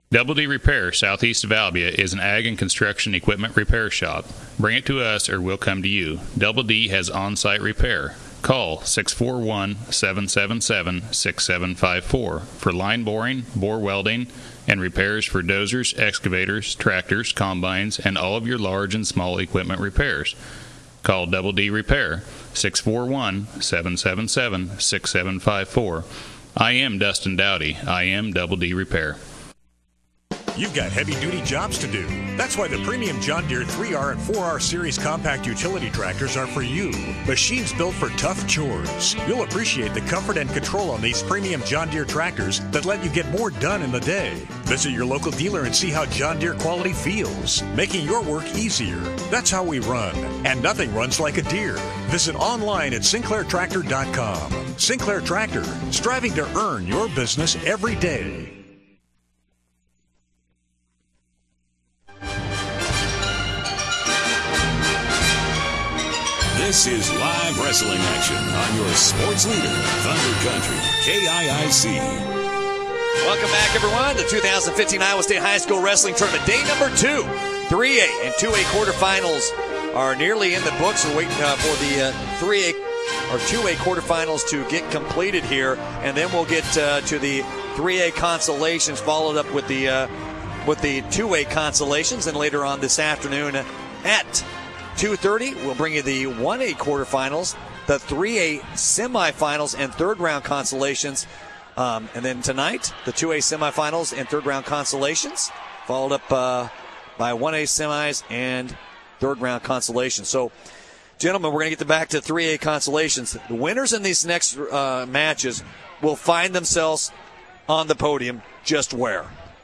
Double D Repair, southeast of Albia, is an ag and construction equipment repair shop. Bring it to us or we'll come to you. Double D has on-site repair. Call 641-777-6754 for line boring, bore welding, and repairs for dozers, excavators, tractors, combines, and all of your large and small equipment repairs. Call Double D Repair, 641-777-6754. I am Dustin Dowdy. I am Double D Repair. You've got heavy-duty jobs to do. That's why the premium John Deere 3R and 4R Series compact utility tractors are for you. Machines built for tough chores. You'll appreciate the comfort and control on these premium John Deere tractors that let you get more done in the day. Visit your local dealer and see how John Deere quality feels, making your work easier. That's how we run, and nothing runs like a Deere. Visit online at SinclairTractor.com. Sinclair Tractor, striving to earn your business every day. This is live wrestling action on your sports leader, Thunder Country, KIIC. Welcome back, everyone, to 2015 Iowa State High School Wrestling Tournament. Day number 2. 3A and 2A quarterfinals are nearly in the books. We're waiting for the 3A or 2A quarterfinals to get completed here, and then we'll get to the 3A consolations, followed up with the 2A consolations, and later on this afternoon at 2:30, we'll bring you the 1A quarterfinals, the 3A semifinals, and third-round consolations. And then tonight, the 2A semifinals and third-round consolations, followed up by 1A semis and third-round consolations. So, gentlemen, we're going to get back to 3A consolations. The winners in these next matches will find themselves on the podium. Just where?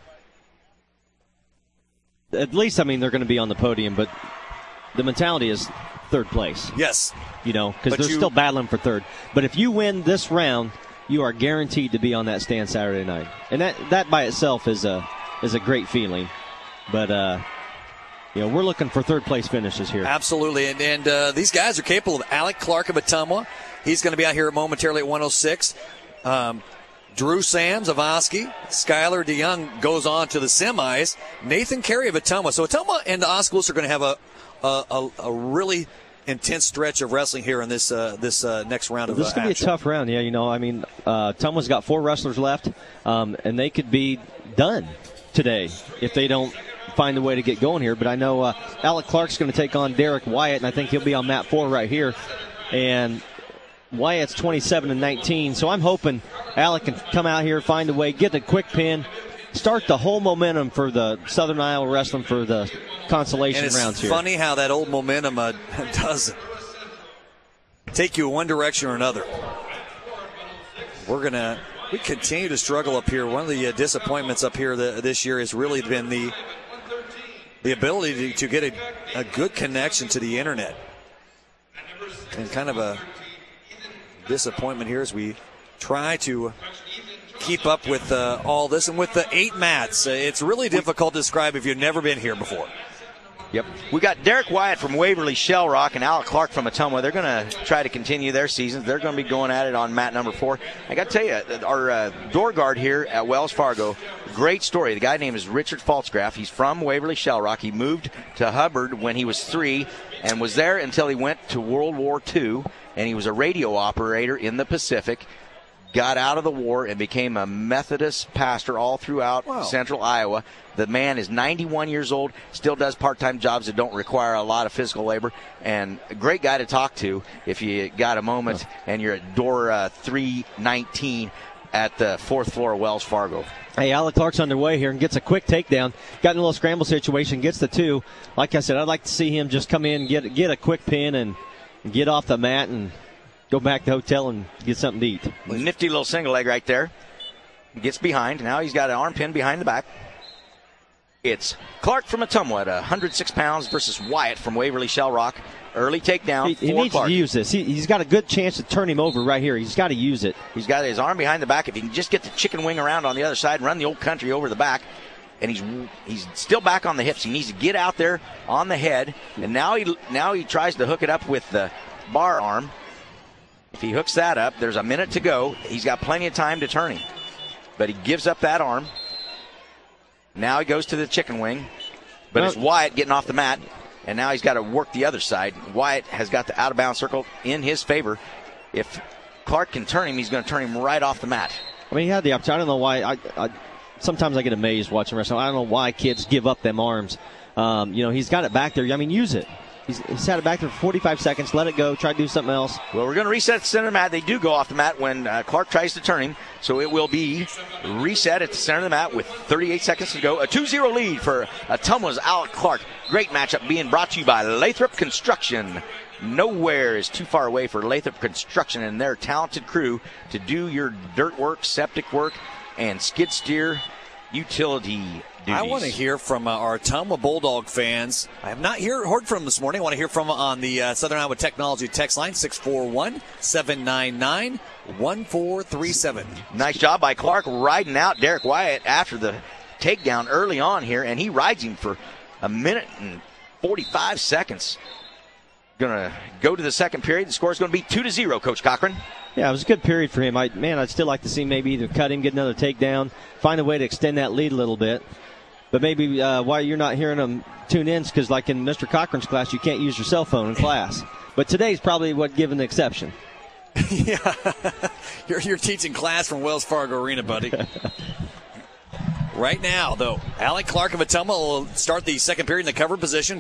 At least, I mean, they're going to be on the podium, but the mentality is third place. Yes. You know, because they're still battling for third. But if you win this round, you are guaranteed to be on that stand Saturday night. And that by itself is a great feeling. But, we're looking for third place finishes here. Absolutely. And these guys are capable of Alec Clark of Ottumwa. He's going to be out here momentarily at 106. Drew Sams of Oski. Skylar DeYoung goes on to the semis. Nathan Carey of Ottumwa. So Ottumwa and the Oscars are going to have a really intense stretch of wrestling here in this next round of This is going to be a tough round. Yeah, Ottumwa's got 4 wrestlers left, and they could be done today if they don't find a way to get going here. But I know Alec Clark's going to take on Derek Wyatt, and I think he'll be on mat 4 right here. And Wyatt's 27-19, so I'm hoping Alec can come out here, find a way, get a quick pin, start the whole momentum for the Southern Iowa Wrestling for the consolation rounds here. It's funny how that old momentum does take you one direction or another. We continue to struggle up here. One of the disappointments up here this year has really been the ability to get a good connection to the internet. And kind of a disappointment here as we try to keep up with all this. And with the 8 mats, it's really difficult to describe if you've never been here before. Yep. We got Derek Wyatt from Waverly Shell Rock and Alec Clark from Ottumwa. They're going to try to continue their seasons. They're going to be going at it on mat number 4. I got to tell you, our door guard here at Wells Fargo, great story. The guy name is Richard Faltzgraff. He's from Waverly Shell Rock. He moved to Hubbard when he was 3 and was there until he went to World War II, and he was a radio operator in the Pacific. Got out of the war and became a Methodist pastor all throughout central Iowa. The man is 91 years old, still does part-time jobs that don't require a lot of physical labor, and a great guy to talk to if you got a moment and you're at door 319 at the 4th floor of Wells Fargo. Hey, Alec Clark's underway here and gets a quick takedown. Got in a little scramble situation, gets the 2. Like I said, I'd like to see him just come in, get a quick pin, and get off the mat and go back to the hotel and get something to eat. Nifty little single leg right there. Gets behind. Now he's got an arm pin behind the back. It's Clark from Ottumwa at 106 pounds versus Wyatt from Waverly Shell Rock. Early takedown. He needs Clark. to use this. He's got a good chance to turn him over right here. He's got to use it. He's got his arm behind the back. If he can just get the chicken wing around on the other side and run the old country over the back. And he's still back on the hips. He needs to get out there on the head. And now he tries to hook it up with the bar arm. If he hooks that up, there's a minute to go. He's got plenty of time to turn him. But he gives up that arm. Now he goes to the chicken wing, but it's Wyatt getting off the mat, and now he's got to work the other side. Wyatt has got the out-of-bounds circle in his favor. If Clark can turn him, he's going to turn him right off the mat. I mean, he had the opportunity. I don't know why. Sometimes I get amazed watching wrestling. I don't know why kids give up them arms. He's got it back there. I mean, use it. He's had it back there for 45 seconds. Let it go. Try to do something else. Well, we're going to reset at the center of the mat. They do go off the mat when Clark tries to turn him. So it will be reset at the center of the mat with 38 seconds to go. A 2-0 lead for Ottumwa's Alec Clark. Great matchup being brought to you by Lathrop Construction. Nowhere is too far away for Lathrop Construction and their talented crew to do your dirt work, septic work, and skid steer utility duties. I want to hear from our Ottumwa Bulldog fans. I have not heard from them this morning. I want to hear from them on the Southern Iowa Technology text line, 641-799-1437. Nice job by Clark riding out Derek Wyatt after the takedown early on here, and he rides him for a minute and 45 seconds. Going to go to the second period. The score is going to be 2-0, Coach Cochran. Yeah, it was a good period for him. I'd still like to see maybe either cut him, get another takedown, find a way to extend that lead a little bit. But maybe why you're not hearing them tune in is because, like in Mr. Cochran's class, you can't use your cell phone in class. But today's probably given the exception. Yeah, you're teaching class from Wells Fargo Arena, buddy. Right now, though, Alec Clark of Ottumwa will start the second period in the cover position.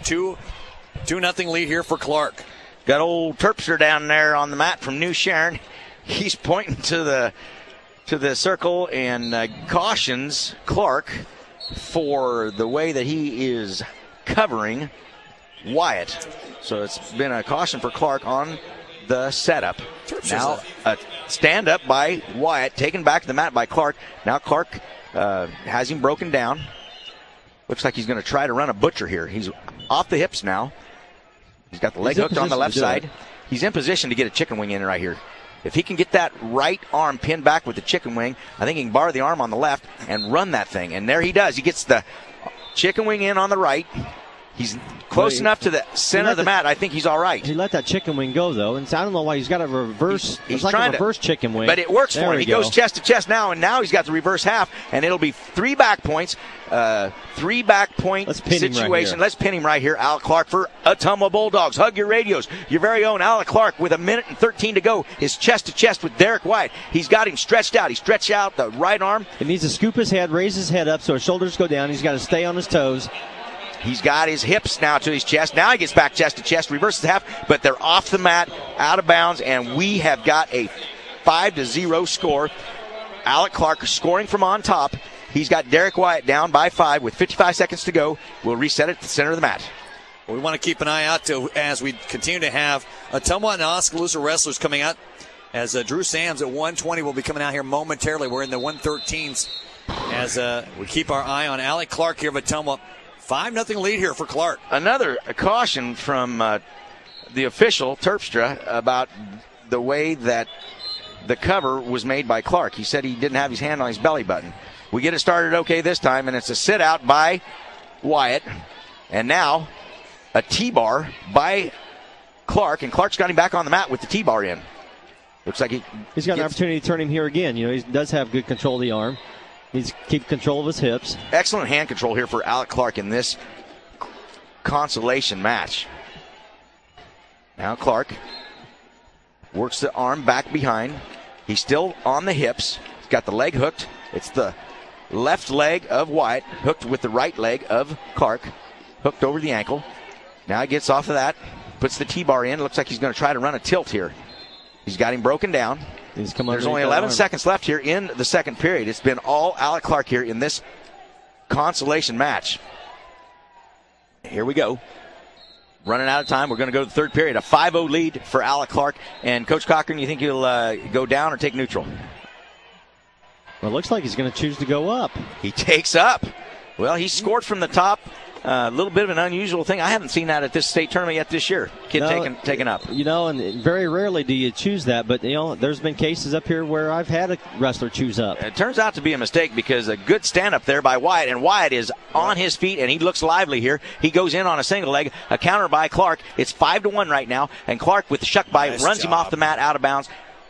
2-0 lead here for Clark. Got old Terpster down there on the mat from New Sharon. He's pointing to the circle and cautions Clark for the way that he is covering Wyatt. So it's been a caution for Clark on the setup. Now a stand up by Wyatt, taken back to the mat by Clark. Now Clark has him broken down. Looks like he's going to try to run a butcher here. He's off the hips now. He's got the leg hooked on the left side. He's in position to get a chicken wing in right here. If he can get that right arm pinned back with the chicken wing, I think he can bar the arm on the left and run that thing. And there he does. He gets the chicken wing in on the right. He's close enough to the center of the mat. I think he's all right. He let that chicken wing go, though. And I don't know why he's got a reverse. He's like trying a reverse chicken wing. But it works for him. He goes chest to chest now, and now he's got the reverse half. And it'll be 3 back points. 3 back point situation. Let's pin him right here. Alec Clark for Ottumwa Bulldogs. Hug your radios. Your very own Alec Clark with 1:13 to go is chest to chest with Derek Wyatt. He's got him stretched out. He stretched out the right arm. He needs to scoop his head, raise his head up so his shoulders go down. He's got to stay on his toes. He's got his hips now to his chest. Now he gets back chest to chest, reverses half, but they're off the mat, out of bounds, and we have got a 5-0 score. Alec Clark scoring from on top. He's got Derek Wyatt down by 5 with 55 seconds to go. We'll reset it to the center of the mat. We want to keep an eye out as we continue to have Ottumwa and Oskaloosa wrestlers coming out. As Drew Sams at 120 will be coming out here momentarily. We're in the 113s as we keep our eye on Alec Clark here of Ottumwa. 5-0 lead here for Clark. Another caution from the official, Terpstra, about the way that the cover was made by Clark. He said he didn't have his hand on his belly button. We get it started okay this time, and it's a sit-out by Wyatt. And now a T-bar by Clark, and Clark's got him back on the mat with the T-bar in. Looks like he's got an opportunity to turn him here again. He does have good control of the arm. He's keep control of his hips. Excellent hand control here for Alec Clark in this consolation match. Now Clark works the arm back behind. He's still on the hips. He's got the leg hooked. It's the left leg of Wyatt hooked with the right leg of Clark, hooked over the ankle. Now he gets off of that, puts the T-bar in. Looks like he's going to try to run a tilt here. He's got him broken down. There's only 11 seconds left here in the second period. It's been all Alec Clark here in this consolation match. Here we go. Running out of time. We're going to go to the third period. A 5-0 lead for Alec Clark. And Coach Cochran, you think he'll go down or take neutral? Well, it looks like he's going to choose to go up. He takes up. Well, he scored from the top. A little bit of an unusual thing. I haven't seen that at this state tournament yet this year. Kid taken up. And very rarely do you choose that. But, there's been cases up here where I've had a wrestler choose up. It turns out to be a mistake because a good stand-up there by Wyatt. And Wyatt is on his feet, and he looks lively here. He goes in on a single leg. A counter by Clark. It's 5-1 right now. And Clark with the shuck by runs him off the mat out of bounds.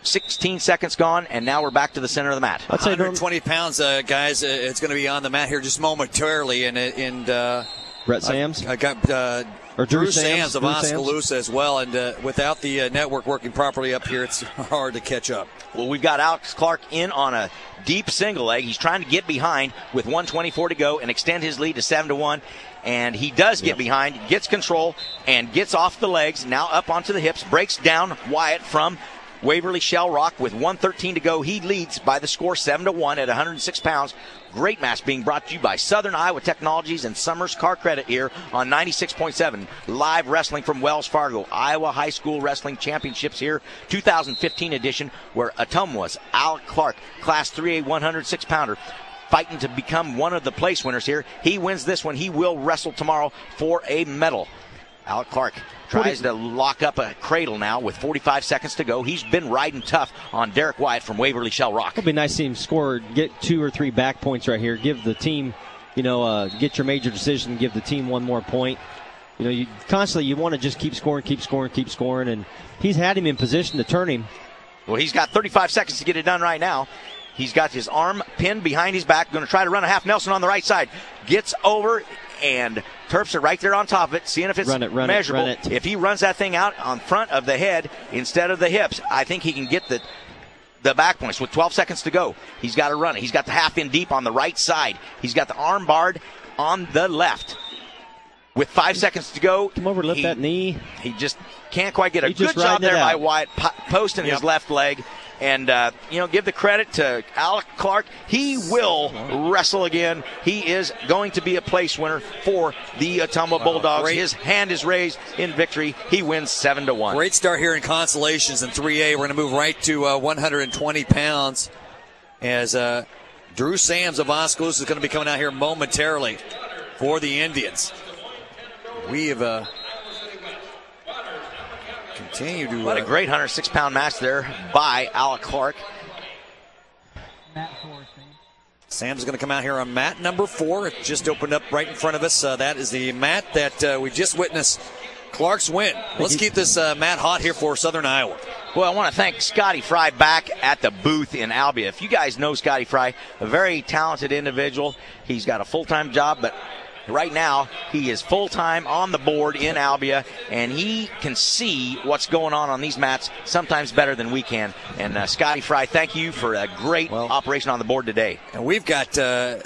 16 seconds gone, and now we're back to the center of the mat. I'd say 120 pounds, guys. It's going to be on the mat here just momentarily. And Brett Sams? I got or Drew Sams of Oskaloosa as well. And without the network working properly up here, it's hard to catch up. Well, we've got Alex Clark in on a deep single leg. He's trying to get behind with 1:24 to go and extend his lead to 7-1. And he does get behind, gets control, and gets off the legs, now up onto the hips, breaks down Wyatt from Waverly Shell Rock with 1:13 to go. He leads by the score 7-1 at 106 pounds. Great match being brought to you by Southern Iowa Technologies and Summers Car Credit here on 96.7. Live wrestling from Wells Fargo. Iowa High School Wrestling Championships here, 2015 edition, where Ottumwa's Alec Clark, Class 3A 106-pounder, fighting to become one of the place winners here. He wins this one. He will wrestle tomorrow for a medal. Alec Clark tries to lock up a cradle now with 45 seconds to go. He's been riding tough on Derek Wyatt from Waverly Shell Rock. It'll be nice to see him score, get 2 or 3 back points right here. Give the team, get your major decision, give the team one more point. You constantly want to just keep scoring, and he's had him in position to turn him. Well, he's got 35 seconds to get it done right now. He's got his arm pinned behind his back, going to try to run a half Nelson on the right side. Gets over, and Terps are right there on top of it, seeing if it's measurable. Run it. If he runs that thing out on front of the head instead of the hips, I think he can get the back points with 12 seconds to go. He's got to run it. He's got the half in deep on the right side. He's got the arm barred on the left. With 5 seconds to go, come over, lift that knee. He just can't quite get a good job there by Wyatt, posting his left leg. And, give the credit to Alec Clark. He will wrestle again. He is going to be a place winner for the Ottumwa Bulldogs. His hand is raised in victory. He wins 7-1. Great start here in consolations in 3A. We're going to move right to 120 pounds as Drew Sams of Oskaloosa is going to be coming out here momentarily for the Indians. We have continue to. What a great 106-pound match there by Alec Clark. Sam's going to come out here on mat number 4. It just opened up right in front of us. That is the mat that we just witnessed Clark's win. Let's keep this mat hot here for Southern Iowa. Well, I want to thank Scotty Fry back at the booth in Albia. If you guys know Scotty Fry, a very talented individual. He's got a full-time job, but right now, he is full-time on the board in Albia, and he can see what's going on these mats sometimes better than we can. And Scotty Fry, thank you for a great operation on the board today. And we've got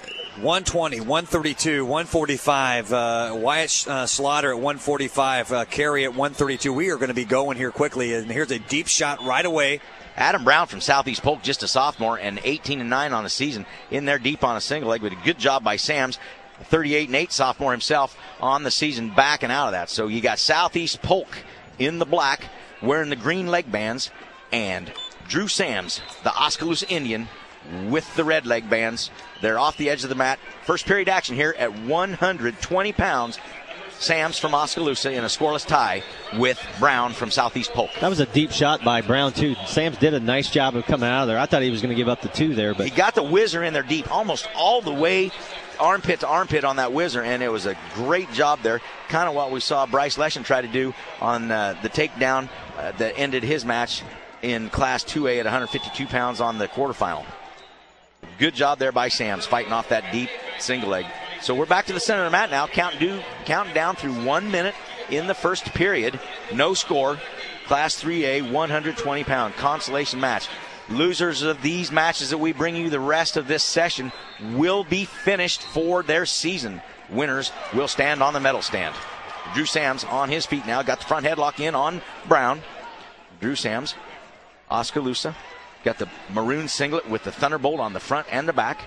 120, 132, 145, Wyatt Slaughter at 145, Carey at 132. We are going to be going here quickly, and here's a deep shot right away. Adam Brown from Southeast Polk, just a sophomore, and 18-9 on the season, in there deep on a single leg, but a good job by Sams. 38-8 sophomore himself on the season, backing out of that. So you got Southeast Polk in the black, wearing the green leg bands, and Drew Sams, the Oskaloosa Indian, with the red leg bands. They're off the edge of the mat. First period action here at 120 pounds. Sams from Oskaloosa in a scoreless tie with Brown from Southeast Polk. That was a deep shot by Brown, too. Sams did a nice job of coming out of there. I thought he was going to give up the 2 there, but he got the whizzer in there deep, almost all the way armpit to armpit on that whizzer, and it was a great job there. Kind of what we saw Bryce Leshen try to do on the takedown that ended his match in Class 2A at 152 pounds on the quarterfinal. Good job there by Sams, fighting off that deep single leg. So we're back to the center of the mat now, counting down through 1 minute in the first period. No score. Class 3A 120-pound consolation match. Losers of these matches that we bring you the rest of this session will be finished for their season. Winners will stand on the medal stand. Drew Sams on his feet now, got the front headlock in on Brown. Drew Sams, Oskaloosa, got the maroon singlet with the Thunderbolt on the front and the back.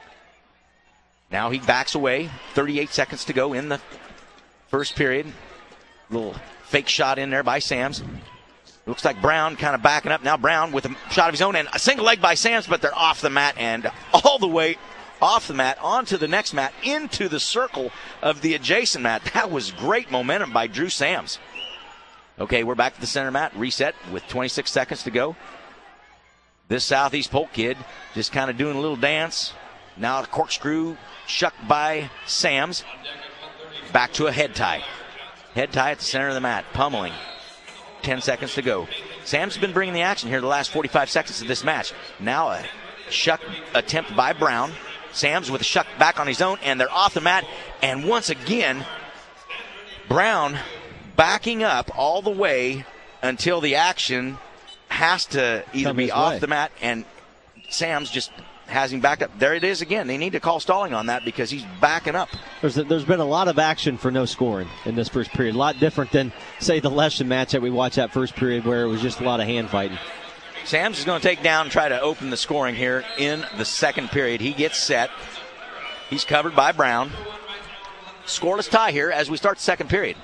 Now he backs away, 38 seconds to go in the first period. Little fake shot in there by Sams. Looks like Brown kind of backing up. Now Brown with a shot of his own and a single leg by Sams, but they're off the mat and all the way off the mat, onto the next mat, into the circle of the adjacent mat. That was great momentum by Drew Sams. Okay, we're back to the center mat, reset with 26 seconds to go. This Southeast Polk kid just kind of doing a little dance. Now the corkscrew shucked by Sams. Back to a head tie. Head tie at the center of the mat, pummeling. 10 seconds to go. Sam's been bringing the action here the last 45 seconds of this match. Now a shuck attempt by Brown. Sam's with a shuck back on his own, and they're off the mat. And once again, Brown backing up all the way until the action has to either be off the mat, and Sam's just has him backed up. There it is again. They need to call stalling on that because he's backing up. There's been a lot of action for no scoring in this first period. A lot different than, say, the Leshen match that we watched that first period where it was just a lot of hand fighting. Sam's is going to take down and try to open the scoring here in the second period. He gets set. He's covered by Brown. Scoreless tie here as we start the second period.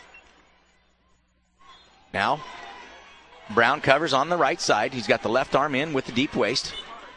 Now, Brown covers on the right side. He's got the left arm in with the deep waist.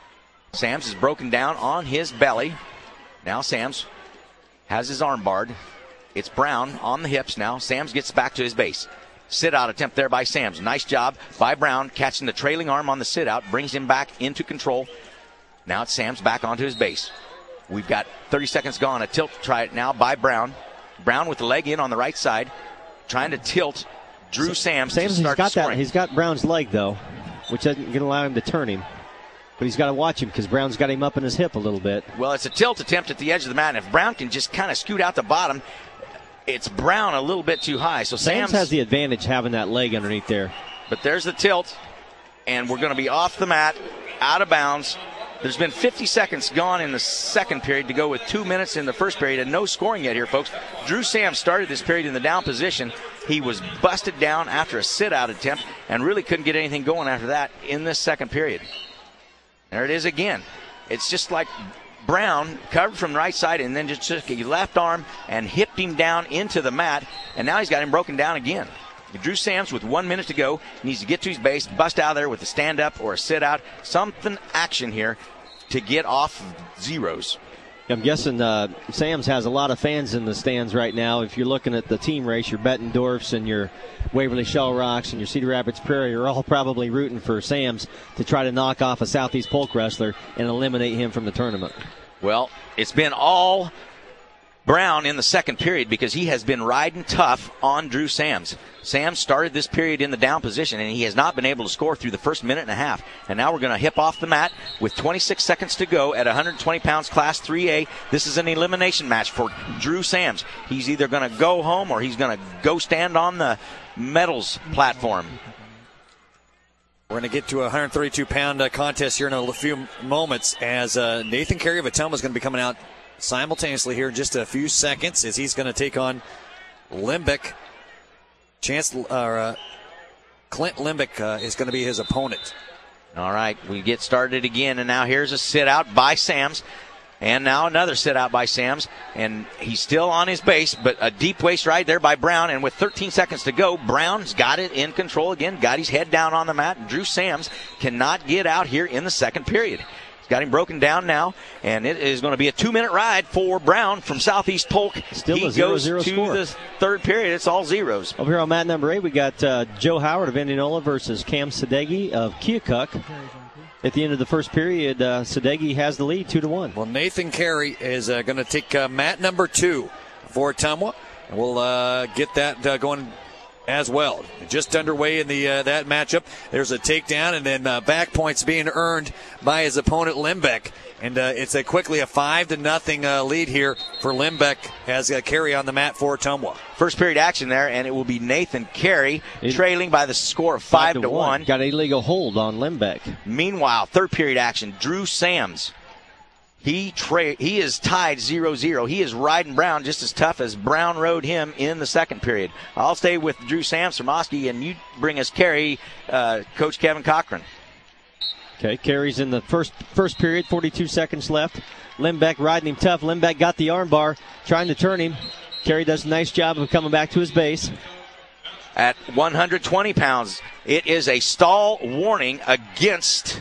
Sam's is broken down on his belly. Now Sam's has his arm barred. It's Brown on the hips now. Sam's gets back to his base. Sit-out attempt there by Sam's. Nice job by Brown catching the trailing arm on the sit-out. Brings him back into control. Now it's Sam's back onto his base. We've got 30 seconds gone. A tilt try it now by Brown. Brown with the leg in on the right side. Trying to tilt Drew Sam's to start scoring. He's got Brown's leg, though, which isn't going to allow him to turn him. But he's got to watch him because Brown's got him up in his hip a little bit. Well, it's a tilt attempt at the edge of the mat. And if Brown can just kind of scoot out the bottom, it's Brown a little bit too high. So Sam's has the advantage having that leg underneath there. But there's the tilt, and we're going to be off the mat, out of bounds. There's been 50 seconds gone in the second period to go with 2 minutes in the first period, and no scoring yet here, folks. Drew Sam's started this period in the down position. He was busted down after a sit-out attempt and really couldn't get anything going after that in this second period. There it is again. It's just like Brown covered from the right side and then just took a left arm and hipped him down into the mat, and now he's got him broken down again. Drew Sam's with 1 minute to go needs to get to his base, bust out of there with a stand-up or a sit-out, something action here to get off zeros. I'm guessing Sam's has a lot of fans in the stands right now. If you're looking at the team race, your Bettendorfs and your Waverly Shell Rocks and your Cedar Rapids Prairie are all probably rooting for Sam's to try to knock off a Southeast Polk wrestler and eliminate him from the tournament. Well, it's been all Brown in the second period because he has been riding tough on Drew Sam's. Sam started this period in the down position, and he has not been able to score through the first minute and a half. And now we're going to hip off the mat with 26 seconds to go at 120 pounds, Class 3A. This is an elimination match for Drew Sam's. He's either going to go home or he's going to go stand on the medals platform. We're going to get to a 132-pound contest here in a few moments as Nathan Carey of Ottumwa is going to be coming out simultaneously here in just a few seconds as he's going to take on Limbeck. Clint Limbeck is going to be his opponent. All right, we get started again, and now here's a sit-out by Sam's. And now another sit-out by Sam's. And he's still on his base, but a deep waist right there by Brown. And with 13 seconds to go, Brown's got it in control again, got his head down on the mat. Drew Sam's cannot get out here in the second period. He's got him broken down now, and it is going to be a 2-minute ride for Brown from Southeast Polk. Still he a 0-0 goes to score. The third period. It's all zeros. Over here on mat number 8, we got Joe Howard of Indianola versus Cam Sadeghi of Keokuk. At the end of the first period, Sadeghi has the lead 2-1. Well, Nathan Carey is going to take mat number 2 for Ottumwa, and we'll get that going as well. Just underway in the that matchup. There's a takedown and then back points being earned by his opponent Limbeck. And it's quickly a 5-0 lead here for Limbeck as Carey on the mat for Ottumwa. First period action there, and it will be Nathan Carey trailing by the score of 5-1. Got an illegal hold on Limbeck. Meanwhile, third period action, Drew Sam's. He is tied 0-0. He is riding Brown just as tough as Brown rode him in the second period. I'll stay with Drew Sam's from Oski, and you bring us Carey, Coach Kevin Cochran. Okay, Carey's in the first period, 42 seconds left. Limbeck riding him tough. Limbeck got the arm bar, trying to turn him. Carey does a nice job of coming back to his base. At 120 pounds, it is a stall warning against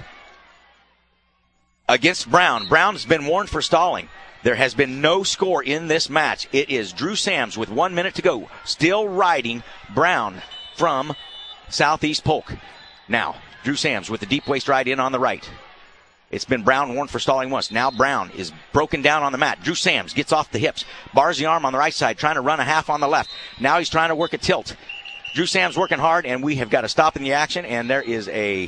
Brown. Brown's been warned for stalling. There has been no score in this match. It is Drew Sam's with 1 minute to go, still riding Brown from Southeast Polk. Now, Drew Sam's with the deep waist ride in on the right. It's been Brown warned for stalling once. Now Brown is broken down on the mat. Drew Sam's gets off the hips, bars the arm on the right side, trying to run a half on the left. Now he's trying to work a tilt. Drew Sams working hard, and we have got to stop in the action, and there is a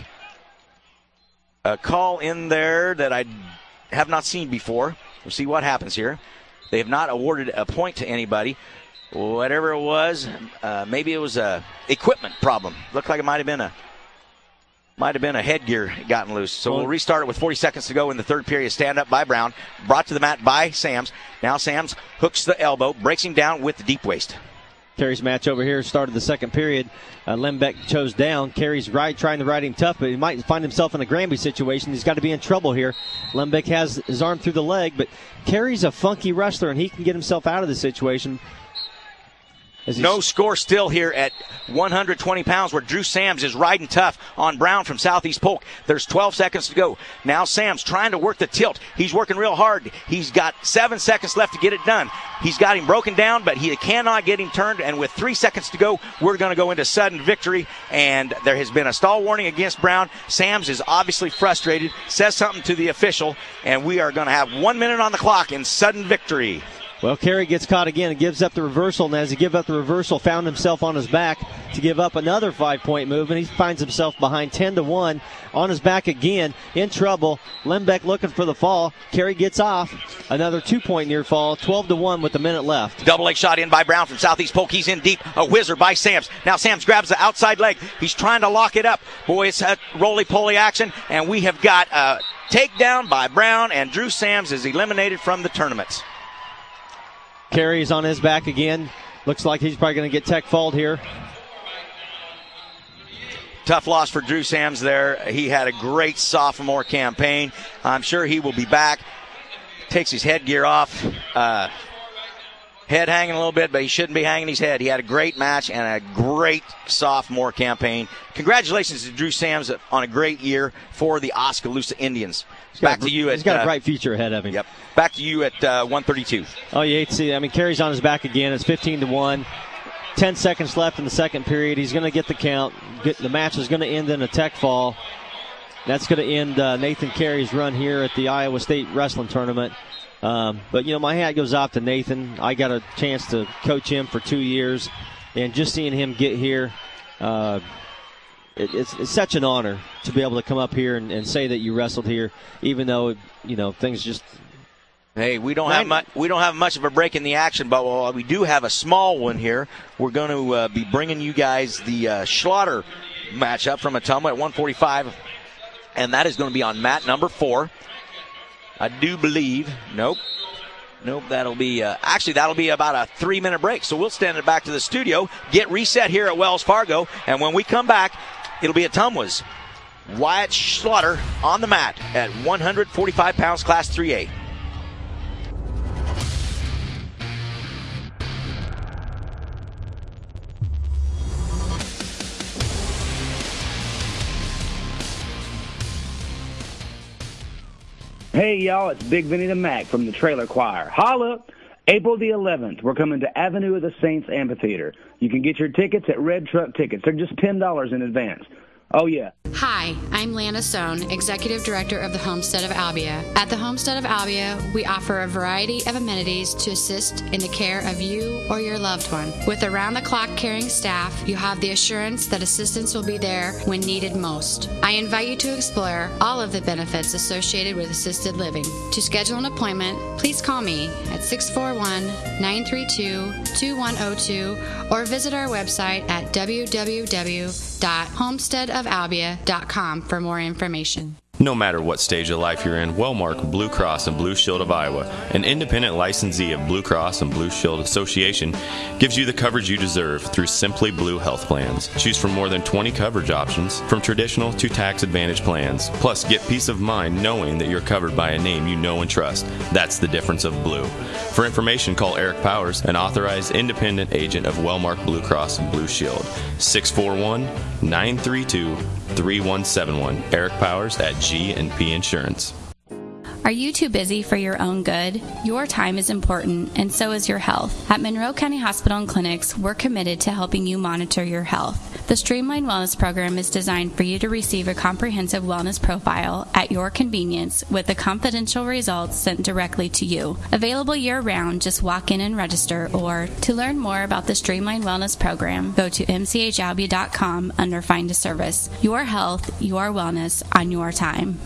call in there that I have not seen before. We'll see what happens here. They have not awarded a point to anybody. Whatever it was, maybe it was a equipment problem. Looked like it might have been a headgear gotten loose. So we'll restart it with 40 seconds to go in the third period. Stand up by Brown, brought to the mat by Sams. Now Sams hooks the elbow, breaks him down with the deep waist. Carey's match over here started the second period. Lembeck chose down. Carey's trying to ride him tough, but he might find himself in a Granby situation. He's got to be in trouble here. Lembeck has his arm through the leg, but Carey's a funky wrestler, and he can get himself out of the situation. No score still here at 120 pounds, where Drew Sams is riding tough on Brown from Southeast Polk. There's 12 seconds to go. Now Sams trying to work the tilt. He's working real hard. He's got 7 seconds left to get it done. He's got him broken down, but he cannot get him turned. And with 3 seconds to go, we're going to go into sudden victory. And there has been a stall warning against Brown. Sams is obviously frustrated, says something to the official, and we are going to have 1 minute on the clock in sudden victory. Well, Carey gets caught again and gives up the reversal. And as he gives up the reversal, found himself on his back to give up another 5-point move. And he finds himself behind 10-1 on his back again, in trouble. Lembeck looking for the fall. Carey gets off. Another 2-point near fall, 12-1 with a minute left. Double leg shot in by Brown from Southeast Polk. He's in deep. A whizzer by Sams. Now Sams grabs the outside leg. He's trying to lock it up. Boy, it's a roly-poly action. And we have got a takedown by Brown. And Drew Sams is eliminated from the tournament. Carey's on his back again. Looks like he's probably going to get tech-falled here. Tough loss for Drew Sams there. He had a great sophomore campaign. I'm sure he will be back. Takes his headgear off. Head hanging a little bit, but he shouldn't be hanging his head. He had a great match and a great sophomore campaign. Congratulations to Drew Sams on a great year for the Oskaloosa Indians. Back to you. He's got a bright future ahead of him. Yep. Back to you at 132. Oh, you hate to see it. I mean, Carey's on his back again. It's 15-1. 10 seconds left in the second period. He's going to get the count. The match is going to end in a tech fall. That's going to end Nathan Carey's run here at the Iowa State Wrestling Tournament. But, my hat goes off to Nathan. I got a chance to coach him for 2 years. And just seeing him get here, it's such an honor to be able to come up here and say that you wrestled here, even though, things just... Hey, we don't have much of a break in the action, but we do have a small one here. We're going to be bringing you guys the Schlatter matchup from Ottumwa at 145, and that is going to be on mat number 4. I do believe. Nope, that'll be that'll be about a 3-minute break. So we'll stand it back to the studio, get reset here at Wells Fargo, and when we come back, it'll be Ottumwa's Wyatt Schlatter on the mat at 145 pounds, Class 3A. Hey, y'all, it's Big Vinny the Mac from the Trailer Choir. Holla! April the 11th, we're coming to Avenue of the Saints Amphitheater. You can get your tickets at Red Truck Tickets. They're just $10 in advance. Oh, yeah. Hi, I'm Lana Sohn, Executive Director of the Homestead of Albia. At the Homestead of Albia, we offer a variety of amenities to assist in the care of you or your loved one. With around-the-clock caring staff, you have the assurance that assistance will be there when needed most. I invite you to explore all of the benefits associated with assisted living. To schedule an appointment, please call me at 641-932-2102 or visit our website at www.homesteadofalbia.com for more information. No matter what stage of life you're in, Wellmark Blue Cross and Blue Shield of Iowa, an independent licensee of Blue Cross and Blue Shield Association, gives you the coverage you deserve through Simply Blue health plans. Choose from more than 20 coverage options, from traditional to tax advantage plans. Plus, get peace of mind knowing that you're covered by a name you know and trust. That's the difference of blue. For information, call Eric Powers, an authorized independent agent of Wellmark Blue Cross and Blue Shield. 641-932-3171. Eric Powers at G&P Insurance. Are you too busy for your own good? Your time is important, and so is your health. At Monroe County Hospital and Clinics, we're committed to helping you monitor your health. The Streamline Wellness Program is designed for you to receive a comprehensive wellness profile at your convenience with the confidential results sent directly to you. Available year-round, just walk in and register, or to learn more about the Streamline Wellness Program, go to mchalbia.com under Find a Service. Your health, your wellness on your time.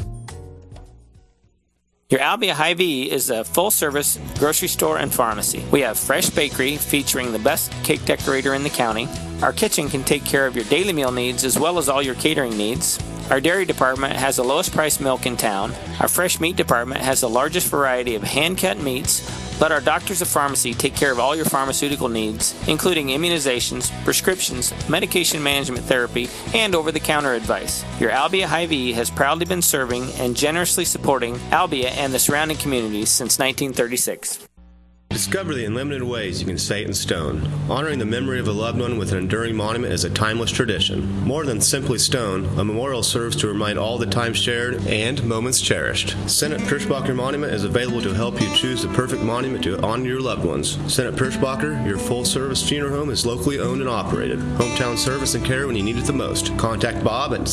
Your Albia Hy-Vee is a full-service grocery store and pharmacy. We have fresh bakery featuring the best cake decorator in the county. Our kitchen can take care of your daily meal needs as well as all your catering needs. Our dairy department has the lowest priced milk in town. Our fresh meat department has the largest variety of hand-cut meats. Let our doctors of pharmacy take care of all your pharmaceutical needs, including immunizations, prescriptions, medication management therapy, and over-the-counter advice. Your Albia Hy-Vee has proudly been serving and generously supporting Albia and the surrounding communities since 1936. Discover the unlimited ways you can say it in stone. Honoring the memory of a loved one with an enduring monument is a timeless tradition. More than simply stone, a memorial serves to remind all the time shared and moments cherished. Senate Pirschbacher Monument is available to help you choose the perfect monument to honor your loved ones. Senate Pirschbacher, your full-service funeral home, is locally owned and operated. Hometown service and care when you need it the most. Contact Bob at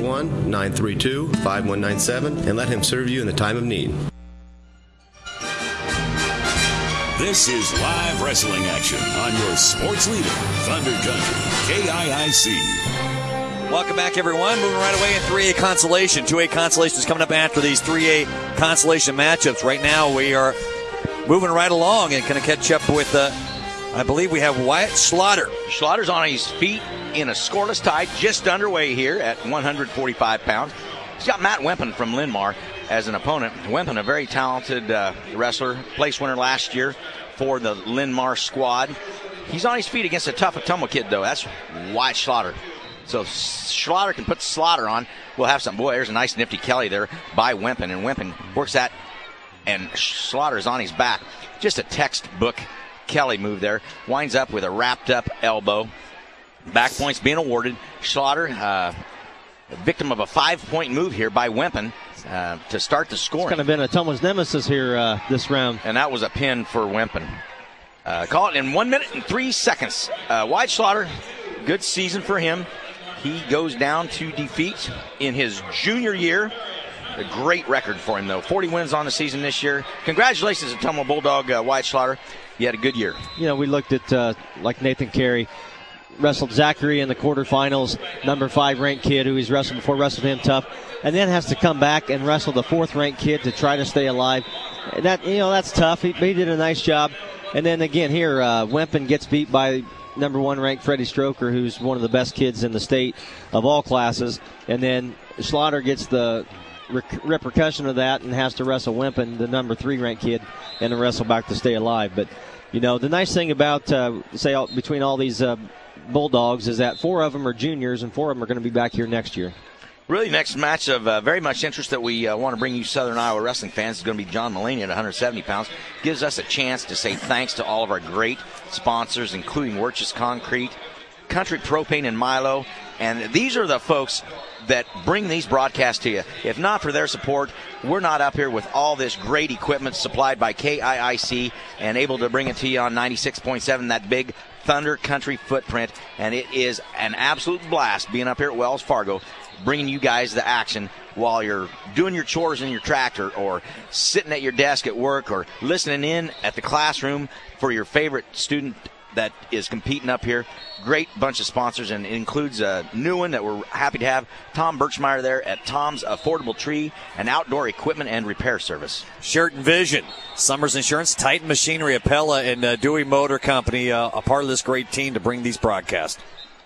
641-932-5197 and let him serve you in the time of need. This is live wrestling action on your sports leader, Thunder Country, KIIC. Welcome back, everyone. Moving right away in 3A Consolation. 2A Consolation is coming up after these 3A Consolation matchups. Right now, we are moving right along and going to catch up with, I believe we have Wyatt Slaughter. Slaughter's on his feet in a scoreless tie, just underway here at 145 pounds. He's got Matt Wempen from Linn-Mar as an opponent. Wempen, a very talented wrestler, place winner last year for the Linn-Mar squad. He's on his feet against a tough Ottumwa kid, though. That's Wyatt Slaughter. So if Slaughter can put Slaughter on, we'll have some. Boy, there's a nice nifty Kelly there by Wempen, and Wempen works that, and Slaughter's on his back. Just a textbook Kelly move there. Winds up with a wrapped-up elbow. Back points being awarded. Slaughter, victim of a 5-point move here by Wempen to start the scoring. It's kind of been Ottumwa's nemesis here this round. And that was a pin for Wempen. Call it in 1 minute and 3 seconds. Wyatt Slaughter, good season for him. He goes down to defeat in his junior year. A great record for him, though. 40 wins on the season this year. Congratulations, Ottumwa Bulldog Wyatt Slaughter. You had a good year. You know, we looked at, like Nathan Carey, wrestled Zachary in the quarterfinals, number 5 ranked kid who he's wrestled before, wrestled him tough, and then has to come back and wrestle the 4th ranked kid to try to stay alive. That, you know, that's tough. He did a nice job. And then again here, Wempen gets beat by number 1 ranked Freddie Stroker, who's one of the best kids in the state of all classes. And then Slaughter gets the repercussion of that and has to wrestle Wempen, the number 3 ranked kid, and to wrestle back to stay alive. But, you know, the nice thing about, between all these Bulldogs is that 4 of them are juniors and 4 of them are going to be back here next year. Really, next match of very much interest that we want to bring you Southern Iowa wrestling fans is going to be John Mulaney at 170 pounds. Gives us a chance to say thanks to all of our great sponsors, including Wirtjes Concrete, Country Propane and Milo. And these are the folks that bring these broadcasts to you. If not for their support, we're not up here with all this great equipment supplied by KIIC and able to bring it to you on 96.7, that big Thunder Country footprint. And it is an absolute blast being up here at Wells Fargo, bringing you guys the action while you're doing your chores in your tractor or sitting at your desk at work or listening in at the classroom for your favorite student that is competing up here. Great bunch of sponsors, and it includes a new one that we're happy to have, Tom Birchmeyer there at Tom's Affordable Tree and Outdoor Equipment and Repair Service. Sheraton Vision, Summers Insurance, Titan Machinery, Appella, and Dewey Motor Company, a part of this great team to bring these broadcasts.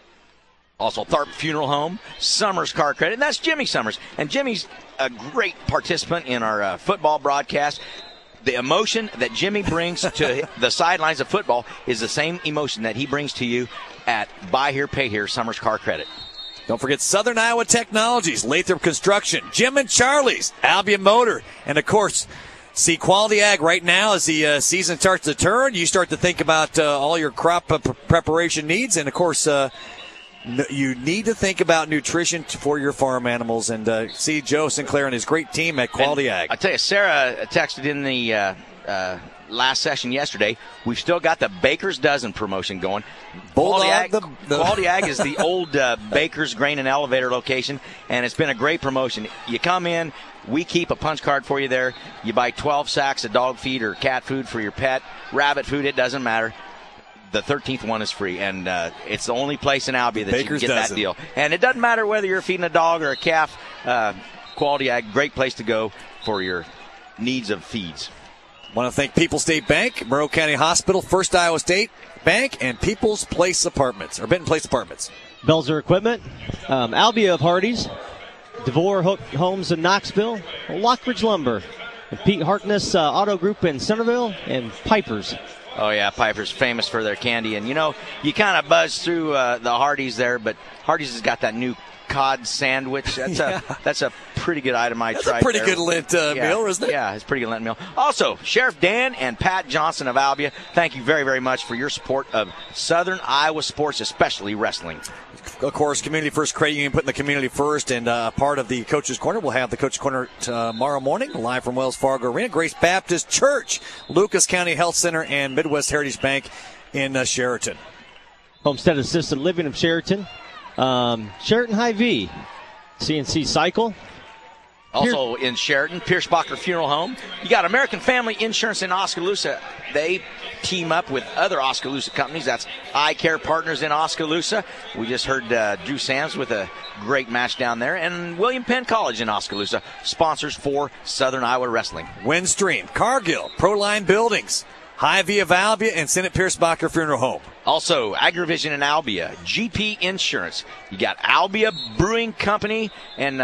Also, Tharp Funeral Home, Summers Car Credit, and that's Jimmy Summers. And Jimmy's a great participant in our football broadcast. The emotion that Jimmy brings to the sidelines of football is the same emotion that he brings to you at Buy Here, Pay Here, Summers Car Credit. Don't forget Southern Iowa Technologies, Lathrop Construction, Jim and Charlie's, Albion Motor, and, of course, see Quality Ag right now as the season starts to turn. You start to think about all your crop preparation needs, and, of course, you need to think about nutrition for your farm animals, and see Joe Sinclair and his great team at Quality Ag. I tell you, Sarah texted in the last session yesterday. We've still got the Baker's Dozen promotion going. Quality Ag is the old Baker's Grain and Elevator location, and it's been a great promotion. You come in, we keep a punch card for you there. You buy 12 sacks of dog feed or cat food for your pet, rabbit food, it doesn't matter. The 13th one is free, and it's the only place in Albia that Baker's you can get Dozen. that deal. And it doesn't matter whether you're feeding a dog or a calf. Quality Ag, great place to go for your needs of feeds. Want to thank People's State Bank, Monroe County Hospital, First Iowa State Bank, and People's Place Apartments, or Benton Place Apartments. Belzer Equipment, Albia of Hardee's, DeVore Homes in Knoxville, Lockridge Lumber, and Pete Harkness Auto Group in Centerville, and Piper's. Oh, yeah, Piper's famous for their candy. And, you kind of buzz through the Hardee's there, but Hardee's has got that new cod sandwich. That's a pretty good item I tried. That's a pretty good Lent meal, isn't it? Yeah, it's a pretty good Lent meal. Also, Sheriff Dan and Pat Johnson of Albia, thank you very, very much for your support of Southern Iowa sports, especially wrestling. Of course, Community First Credit Union putting the community first, and part of the Coach's Corner. We'll have the Coach's Corner tomorrow morning, live from Wells Fargo Arena. Grace Baptist Church, Lucas County Health Center, and Midwest Heritage Bank in Sheraton. Homestead Assisted Living of Sheraton. Sheraton Hy-Vee, CNC Cycle. Also in Sheraton, Pierce-Bacher Funeral Home. You got American Family Insurance in Oskaloosa. They team up with other Oskaloosa companies. That's Eye Care Partners in Oskaloosa. We just heard Drew Sams with a great match down there. And William Penn College in Oskaloosa, sponsors for Southern Iowa Wrestling. Windstream, Cargill, Proline Buildings, Hy-Vee of Albia, and Senate Pierce-Bacher Funeral Home. Also, AgriVision in Albia, GP Insurance. You got Albia Brewing Company, and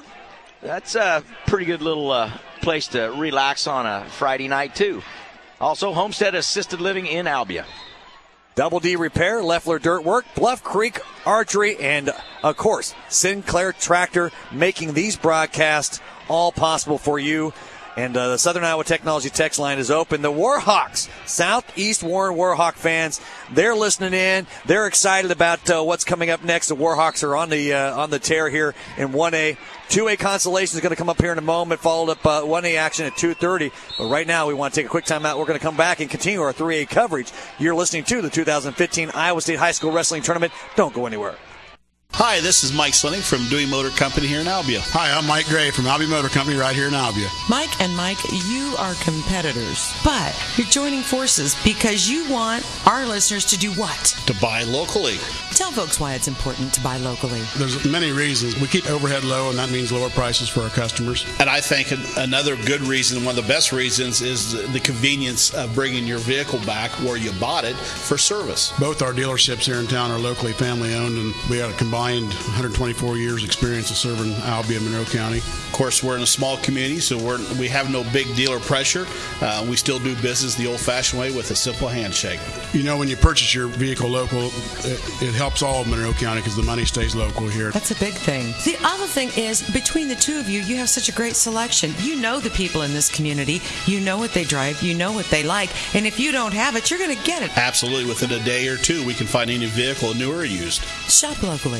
that's a pretty good little place to relax on a Friday night, too. Also, Homestead Assisted Living in Albia. Double D Repair, Leffler Dirt Work, Bluff Creek Archery, and, of course, Sinclair Tractor, making these broadcasts all possible for you. And the Southern Iowa Technology text line is open. The Warhawks, Southeast Warren Warhawk fans, they're listening in. They're excited about what's coming up next. The Warhawks are on the tear here in 1A. 2A Consolation is going to come up here in a moment, followed up 1A action at 2:30. But right now, we want to take a quick time out. We're going to come back and continue our 3A coverage. You're listening to the 2015 Iowa State High School Wrestling Tournament. Don't go anywhere. Hi, this is Mike Slinning from Dewey Motor Company here in Albia. Hi, I'm Mike Gray from Albia Motor Company right here in Albia. Mike and Mike, you are competitors, but you're joining forces because you want our listeners to do what? To buy locally. Tell folks why it's important to buy locally. There's many reasons. We keep overhead low, and that means lower prices for our customers. And I think another good reason, one of the best reasons, is the convenience of bringing your vehicle back where you bought it for service. Both our dealerships here in town are locally family-owned, and we have a combined 124 years experience of serving Albia, Monroe County. Of course, we're in a small community, so we have no big dealer pressure. We still do business the old-fashioned way with a simple handshake. You know, when you purchase your vehicle local, it helps all of Monroe County because the money stays local here. That's a big thing. The other thing is, between the two of you, you have such a great selection. You know the people in this community. You know what they drive. You know what they like. And if you don't have it, you're going to get it. Absolutely. Within a day or two, we can find any vehicle, new or used. Shop locally.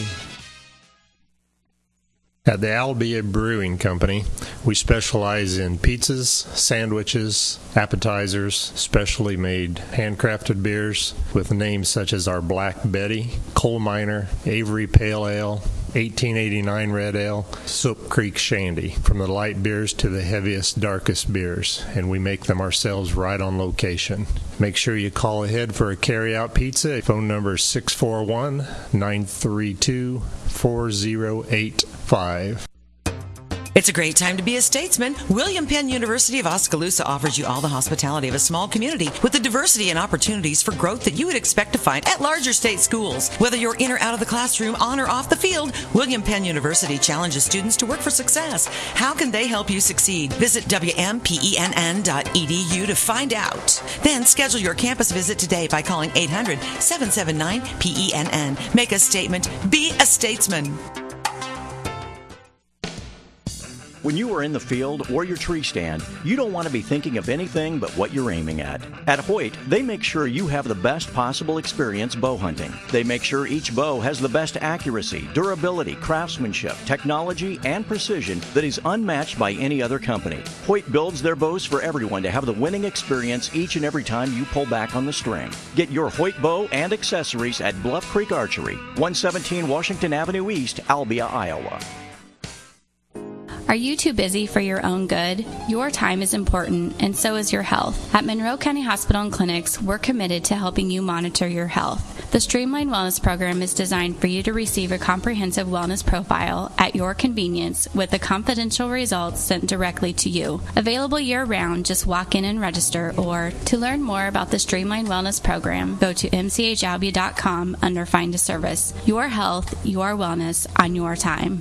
At the Albia Brewing Company, we specialize in pizzas, sandwiches, appetizers, specially made handcrafted beers with names such as our Black Betty, Coal Miner, Avery Pale Ale, 1889 Red Ale, Soap Creek Shandy, from the light beers to the heaviest, darkest beers, and we make them ourselves right on location. Make sure you call ahead for a carry-out pizza. Phone number is 641-932-4085. It's a great time to be a statesman. William Penn University of Oskaloosa offers you all the hospitality of a small community with the diversity and opportunities for growth that you would expect to find at larger state schools. Whether you're in or out of the classroom, on or off the field, William Penn University challenges students to work for success. How can they help you succeed? Visit WMPENN.edu to find out. Then schedule your campus visit today by calling 800-779-PENN. Make a statement. Be a statesman. When you are in the field or your tree stand, you don't want to be thinking of anything but what you're aiming at. At Hoyt, they make sure you have the best possible experience bow hunting. They make sure each bow has the best accuracy, durability, craftsmanship, technology, and precision that is unmatched by any other company. Hoyt builds their bows for everyone to have the winning experience each and every time you pull back on the string. Get your Hoyt bow and accessories at Bluff Creek Archery, 117 Washington Avenue East, Albia, Iowa. Are you too busy for your own good? Your time is important, and so is your health. At Monroe County Hospital and Clinics, we're committed to helping you monitor your health. The Streamline Wellness Program is designed for you to receive a comprehensive wellness profile at your convenience with the confidential results sent directly to you. Available year-round, just walk in and register, or to learn more about the Streamline Wellness Program, go to mchalbia.com under Find a Service. Your health, your wellness, on your time.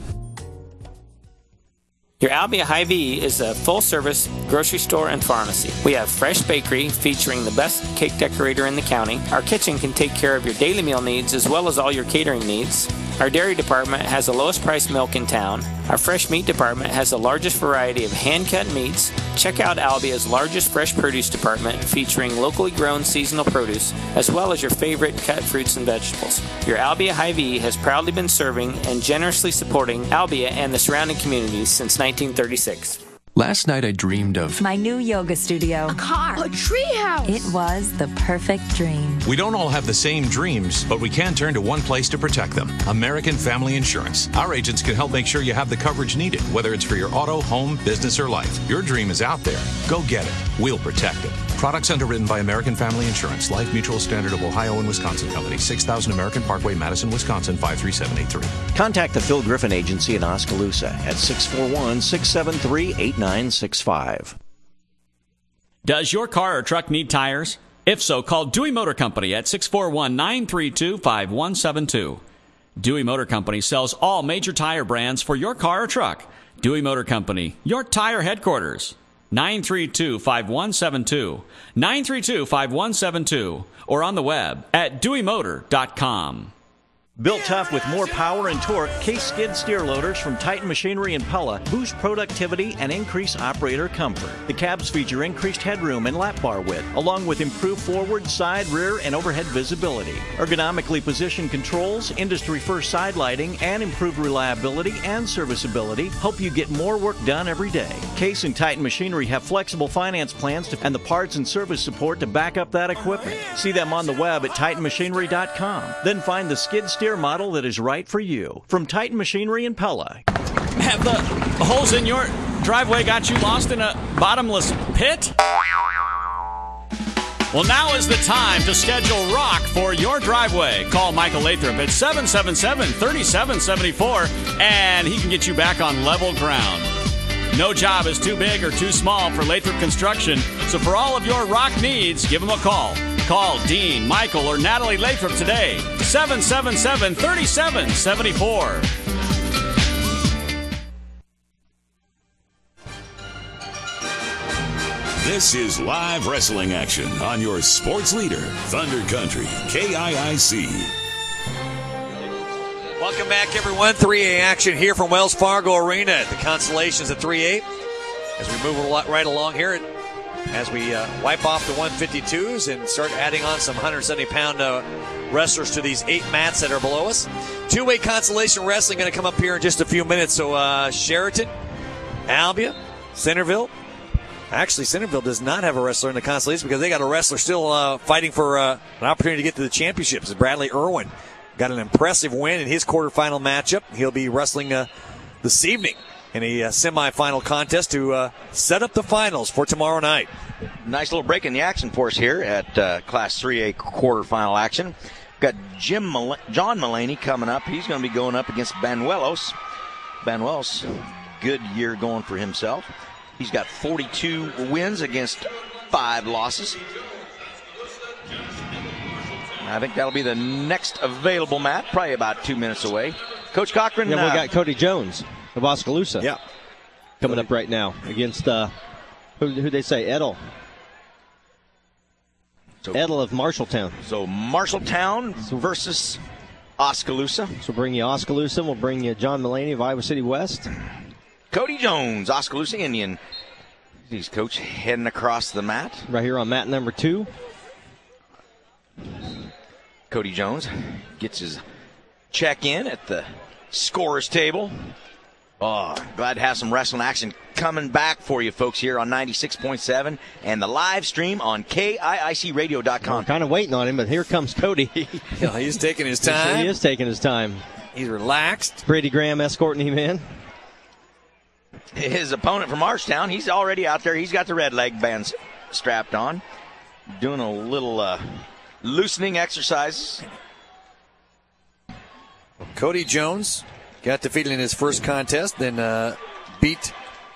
Your Albia Hy-Vee is a full-service grocery store and pharmacy. We have fresh bakery featuring the best cake decorator in the county. Our kitchen can take care of your daily meal needs as well as all your catering needs. Our dairy department has the lowest priced milk in town. Our fresh meat department has the largest variety of hand-cut meats. Check out Albia's largest fresh produce department featuring locally grown seasonal produce as well as your favorite cut fruits and vegetables. Your Albia Hy-Vee has proudly been serving and generously supporting Albia and the surrounding communities since 1936. Last night I dreamed of my new yoga studio, a car, a treehouse. It was the perfect dream. We don't all have the same dreams, but we can turn to one place to protect them. American Family Insurance. Our agents can help make sure you have the coverage needed, whether it's for your auto, home, business, or life. Your dream is out there. Go get it. We'll protect it. Products underwritten by American Family Insurance. Life Mutual Standard of Ohio and Wisconsin Company. 6000 American Parkway, Madison, Wisconsin, 53783. Contact the Phil Griffin Agency in Oskaloosa at 641-673-8965. Does your car or truck need tires? If so, call Dewey Motor Company at 641-932-5172. Dewey Motor Company sells all major tire brands for your car or truck. Dewey Motor Company, your tire headquarters. 932-5172, 932-5172, or on the web at deweymotor.com. Built tough with more power and torque, Case skid steer loaders from Titan Machinery and Pella boost productivity and increase operator comfort. The cabs feature increased headroom and lap bar width, along with improved forward, side, rear, and overhead visibility. Ergonomically positioned controls, industry-first side lighting, and improved reliability and serviceability help you get more work done every day. Case and Titan Machinery have flexible finance plans and the parts and service support to back up that equipment. See them on the web at titanmachinery.com. Then find the skid steer model that is right for you. From Titan Machinery and Pella. Have the holes in your driveway got you lost in a bottomless pit? Well, now is the time to schedule rock for your driveway. Call Michael Lathrop at 777-3774, and he can get you back on level ground. No job is too big or too small for Lathrop Construction, so for all of your rock needs, give him a call. Call Dean, Michael, or Natalie Lathrop today, 777-3774. This is live wrestling action on your sports leader, Thunder Country, KIIC. Welcome back, everyone. 3A action here from Wells Fargo Arena at the Constellations at 3A. As we move right along here, as we wipe off the 152s and start adding on some 170-pound wrestlers to these 8 mats that are below us. 2-way Constellation Wrestling going to come up here in just a few minutes. So Sheraton, Albia, Centerville. Actually, Centerville does not have a wrestler in the Constellation because they got a wrestler still fighting for an opportunity to get to the championships. Bradley Irwin got an impressive win in his quarterfinal matchup. He'll be wrestling this evening in a semifinal contest to set up the finals for tomorrow night. Nice little break in the action for us here at Class 3A quarterfinal action. Got John Mulaney coming up. He's going to be going up against Banuelos. Banuelos, good year going for himself. He's got 42 wins against 5 losses. I think that'll be the next available match, probably about 2 minutes away. Coach Cochran. Yeah, we got Cody Jones of Oskaloosa. Yeah. Coming up right now against, who they say, Edel. Edel of Marshalltown. So Marshalltown versus Oskaloosa. So we'll bring you Oskaloosa. We'll bring you John Mulaney of Iowa City West. Cody Jones, Oskaloosa Indian. He's coach heading across the mat. Right here on mat number 2. Cody Jones gets his check in at the scorer's table. Oh, glad to have some wrestling action coming back for you folks here on 96.7 and the live stream on KIICradio.com. I'm kind of waiting on him, but here comes Cody. He's taking his time. He is taking his time. He's relaxed. Brady Graham escorting him in. His opponent from Marshtown, he's already out there. He's got the red leg bands strapped on, doing a little loosening exercises. Cody Jones got defeated in his first contest, then beat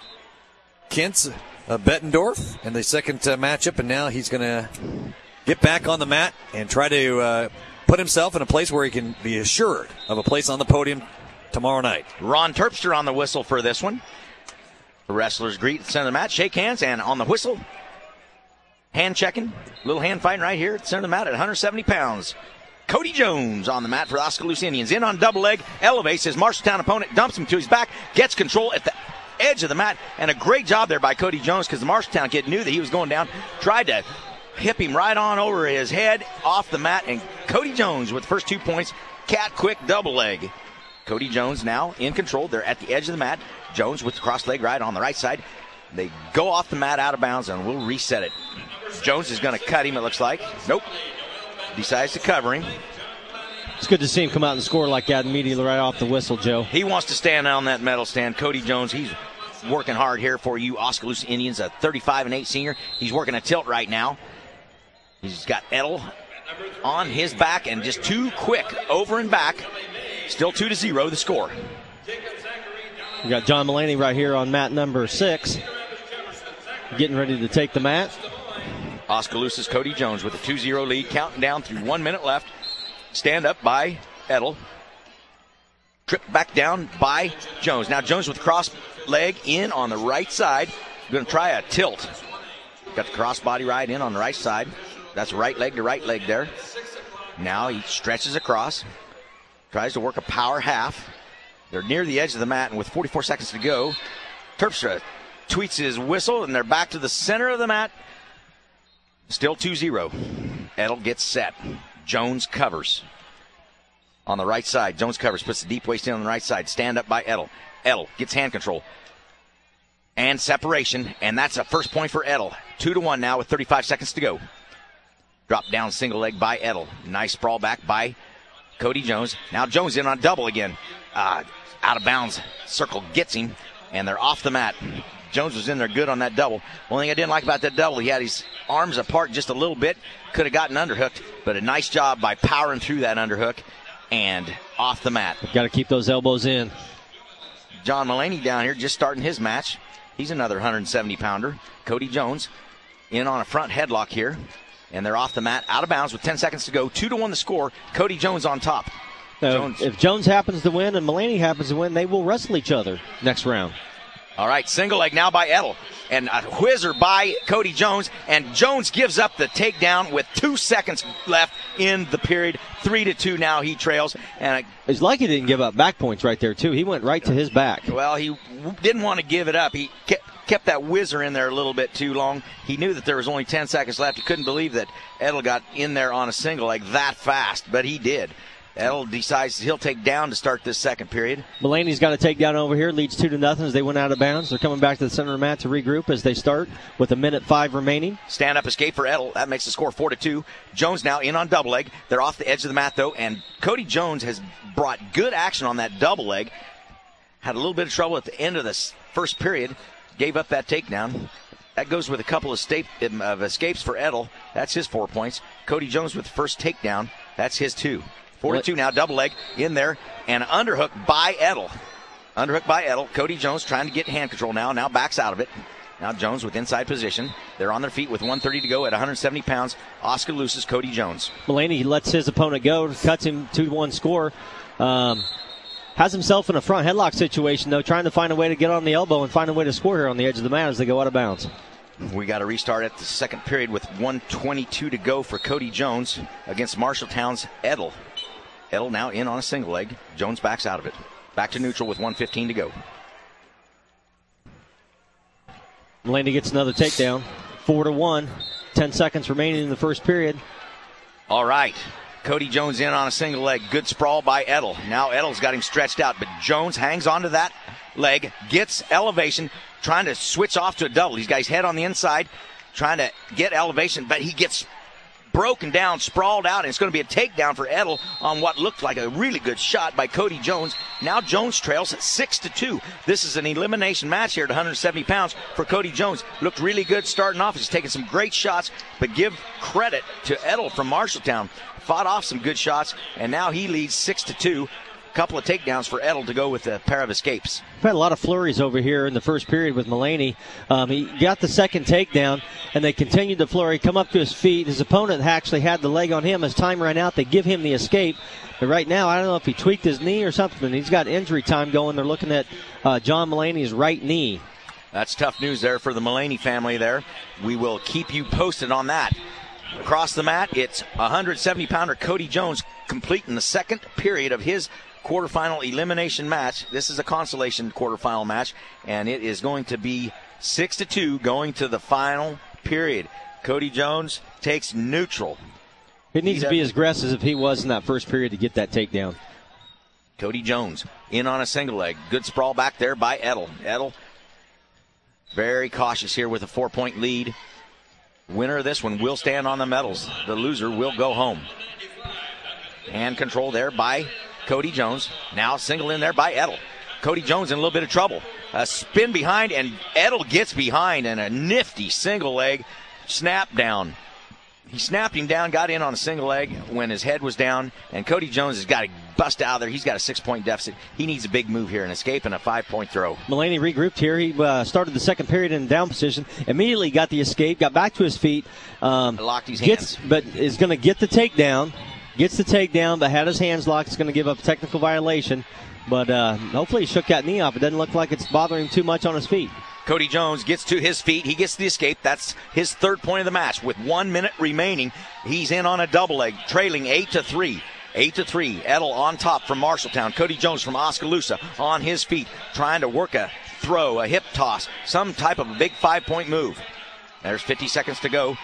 Kintz Bettendorf in the second matchup, and now he's going to get back on the mat and try to put himself in a place where he can be assured of a place on the podium tomorrow night. Ron Terpster on the whistle for this one. The wrestlers greet at the center of the mat, shake hands, and on the whistle, hand checking, little hand fighting right here at the center of the mat at 170 pounds. Cody Jones on the mat for the Oskaloosa Indians. In on double leg, elevates his Marshalltown opponent, dumps him to his back, gets control at the edge of the mat, and a great job there by Cody Jones because the Marshalltown kid knew that he was going down, tried to hip him right on over his head off the mat, and Cody Jones with the first 2 points, cat quick double leg. Cody Jones now in control. They're at the edge of the mat. Jones with the cross leg right on the right side. They go off the mat out of bounds, and we'll reset it. Jones is going to cut him, it looks like. Nope. Decides to cover him. It's good to see him come out and score like that immediately right off the whistle, Joe. He wants to stand on that medal stand. Cody Jones, he's working hard here for you Oskaloosa Indians, a 35-8 senior. He's working a tilt right now. He's got Edel on his back and just too quick over and back. Still 2-0 the score. We got John Mulaney right here on mat number 6. Getting ready to take the mat. Oskaloosa's Cody Jones with a 2-0 lead, counting down through 1 minute left. Stand up by Edel. Tripped back down by Jones. Now Jones with cross leg in on the right side. Going to try a tilt. Got the cross body right in on the right side. That's right leg to right leg there. Now he stretches across. Tries to work a power half. They're near the edge of the mat, and with 44 seconds to go, Terpstra tweets his whistle, and they're back to the center of the mat. Still 2-0. Edel gets set. Jones covers. On the right side, Jones covers, puts the deep waist in on the right side. Stand up by Edel. Edel gets hand control. And separation, and that's a first point for Edel. 2-1 now with 35 seconds to go. Drop down single leg by Edel. Nice sprawl back by Cody Jones. Now Jones in on double again. Out of bounds. Circle gets him, and they're off the mat. Jones was in there good on that double. Only thing I didn't like about that double, he had his arms apart just a little bit. Could have gotten underhooked, but a nice job by powering through that underhook and off the mat. Got to keep those elbows in. John Mulaney down here just starting his match. He's another 170-pounder. Cody Jones in on a front headlock here. And they're off the mat, out of bounds with 10 seconds to go. 2-1 the score. Cody Jones on top. If Jones happens to win and Mulaney happens to win, they will wrestle each other next round. All right, single leg now by Edel. And a whizzer by Cody Jones. And Jones gives up the takedown with 2 seconds left in the period. 3-2 now he trails. And it's like he didn't give up back points right there, too. He went right to his back. Well, he didn't want to give it up. He kept that whizzer in there a little bit too long. He knew that there was only 10 seconds left. He couldn't believe that Edel got in there on a single leg that fast, but he did. Edel decides he'll take down to start this second period. Mulaney's got a takedown over here, leads 2-0 as they went out of bounds. They're coming back to the center of the mat to regroup as they start with 1:05 remaining. Stand up escape for Edel. That makes the score 4-2. Jones now in on double leg. They're off the edge of the mat though, and Cody Jones has brought good action on that double leg. Had a little bit of trouble at the end of this first period. Gave up that takedown. That goes with a couple of escapes for Edel. That's his 4 points. Cody Jones with the first takedown. That's his 2. 4-2 now, double leg in there, and an underhook by Edel. Underhook by Edel. Cody Jones trying to get hand control now backs out of it. Now Jones with inside position. They're on their feet with 1:30 to go at 170 pounds. Oskaloosa's Cody Jones. Mulaney lets his opponent go, cuts him 2-1 score. Has himself in a front headlock situation, though, trying to find a way to get on the elbow and find a way to score here on the edge of the mat as they go out of bounds. We got to restart at the second period with 1:22 to go for Cody Jones against Marshalltown's Edel. Edel now in on a single leg. Jones backs out of it. Back to neutral with 1:15 to go. Mulaney gets another takedown. 4-1. 10 seconds remaining in the first period. All right. Cody Jones in on a single leg. Good sprawl by Edel. Now Edel's got him stretched out, but Jones hangs onto that leg, gets elevation, trying to switch off to a double. He's got his head on the inside, trying to get elevation, but he gets broken down, sprawled out, and it's going to be a takedown for Edel on what looked like a really good shot by Cody Jones. Now Jones trails at 6-2. This is an elimination match here at 170 pounds for Cody Jones. Looked really good starting off. He's taken some great shots, but give credit to Edel from Marshalltown. Fought off some good shots, and now he leads 6-2. Couple of takedowns for Edel to go with a pair of escapes. We've had a lot of flurries over here in the first period with Mulaney. He got the second takedown, and they continued the flurry, come up to his feet. His opponent actually had the leg on him. As time ran out, they give him the escape. But right now, I don't know if he tweaked his knee or something. He's got injury time going. They're looking at John Mulaney's right knee. That's tough news there for the Mulaney family there. We will keep you posted on that. Across the mat, it's 170-pounder Cody Jones completing the second period of his quarterfinal elimination match. This is a consolation quarterfinal match, and it is going to be 6-2 going to the final period. Cody Jones takes neutral. It needs to be as aggressive as he was in that first period to get that takedown. Cody Jones in on a single leg. Good sprawl back there by Edel. Edel very cautious here with a 4-point lead. Winner of this one will stand on the medals. The loser will go home. Hand control there by Cody Jones. Now single in there by Edel. Cody Jones in a little bit of trouble. A spin behind, and Edel gets behind, and a nifty single leg snap down. He snapped him down, got in on a single leg when his head was down, and Cody Jones has got to bust out of there. He's got a 6-point deficit. He needs a big move here, an escape and a 5-point throw. Mulaney regrouped here. He started the second period in down position, immediately got the escape, got back to his feet. Locked his hands. But is going to get the takedown. Gets the takedown, but had his hands locked. It's going to give up a technical violation. But hopefully he shook that knee off. It doesn't look like it's bothering him too much on his feet. Cody Jones gets to his feet. He gets the escape. That's his third point of the match. With 1 minute remaining, he's in on a double leg, trailing 8-3. 8-3. Edel on top from Marshalltown. Cody Jones from Oskaloosa on his feet, trying to work a throw, a hip toss, some type of a big 5-point move. There's 50 seconds to go,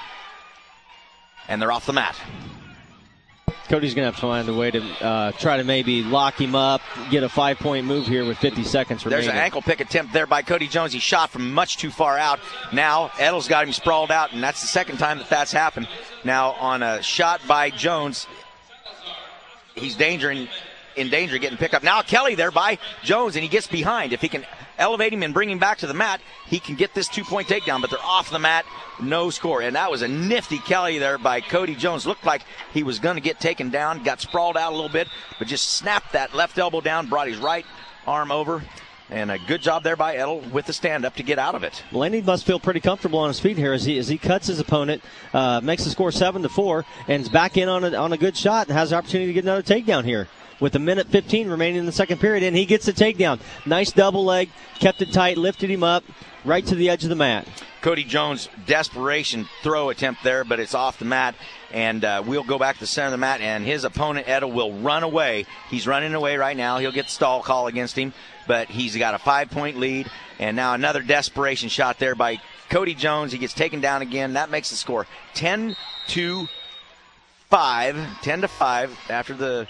and they're off the mat. Cody's going to have to find a way to try to maybe lock him up, get a 5-point move here with 50 seconds remaining. There's an ankle pick attempt there by Cody Jones. He shot from much too far out. Now Edel's got him sprawled out, and that's the second time that's happened. Now on a shot by Jones, he's in danger of getting picked up. Now Kelly there by Jones, and he gets behind. If he can elevate him and bring him back to the mat, he can get this 2-point takedown, but they're off the mat, no score. And that was a nifty Kelly there by Cody Jones. Looked like he was going to get taken down, got sprawled out a little bit, but just snapped that left elbow down, brought his right arm over, and a good job there by Edel with the stand-up to get out of it. Mulaney must feel pretty comfortable on his feet here as he cuts his opponent, makes the score 7-4, and is back in on a good shot and has the opportunity to get another takedown here. With 1:15 remaining in the second period, and he gets the takedown. Nice double leg, kept it tight, lifted him up right to the edge of the mat. Cody Jones, desperation throw attempt there, but it's off the mat, and we'll go back to the center of the mat, and his opponent, Edel, will run away. He's running away right now. He'll get the stall call against him, but he's got a 5-point lead, and now another desperation shot there by Cody Jones. He gets taken down again. That makes the score 10-5 after the...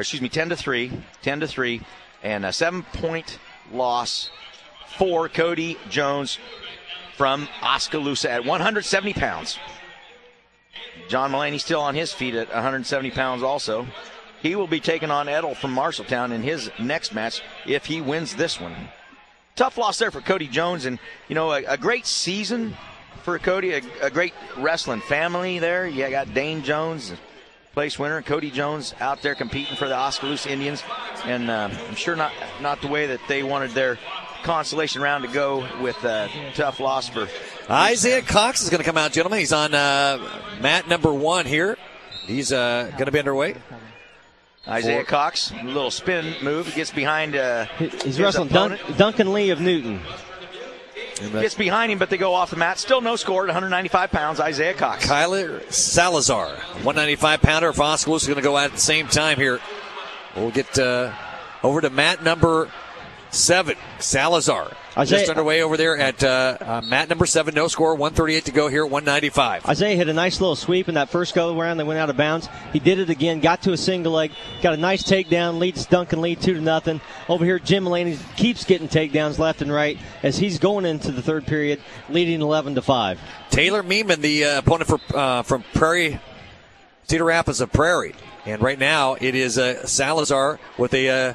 10-3, and a 7-point loss for Cody Jones from Oskaloosa at 170 pounds. John Mulaney still on his feet at 170 pounds also. He will be taking on Edel from Marshalltown in his next match if he wins this one. Tough loss there for Cody Jones, and, a great season for Cody, a great wrestling family there. You got Dane Jones, place winner, Cody Jones out there competing for the Oskaloosa Indians, and I'm sure not the way that they wanted their consolation round to go with a tough loss for Isaiah Cox is going to come out, gentlemen. He's on mat number 1 here. He's going to be underway. Isaiah Cox, a little spin move, gets behind he's wrestling Duncan Lee of Newton. Gets behind him, but they go off the mat. Still no score at 195 pounds, Isaiah Cox. Kyler Salazar, 195-pounder for Oskaloosa, is going to go at the same time here. We'll get over to mat number 7, Salazar. just underway over there at mat number 7. No score, 1:38 to go here at 195. Isaiah hit a nice little sweep in that first go-around. They went out of bounds. He did it again, got to a single leg, got a nice takedown, leads Duncan Lee 2-0. Over here, Jim Mulaney keeps getting takedowns left and right as he's going into the third period, leading 11-5. Taylor Meeman, the opponent from Prairie, Cedar Rapids of Prairie. And right now it is Salazar with a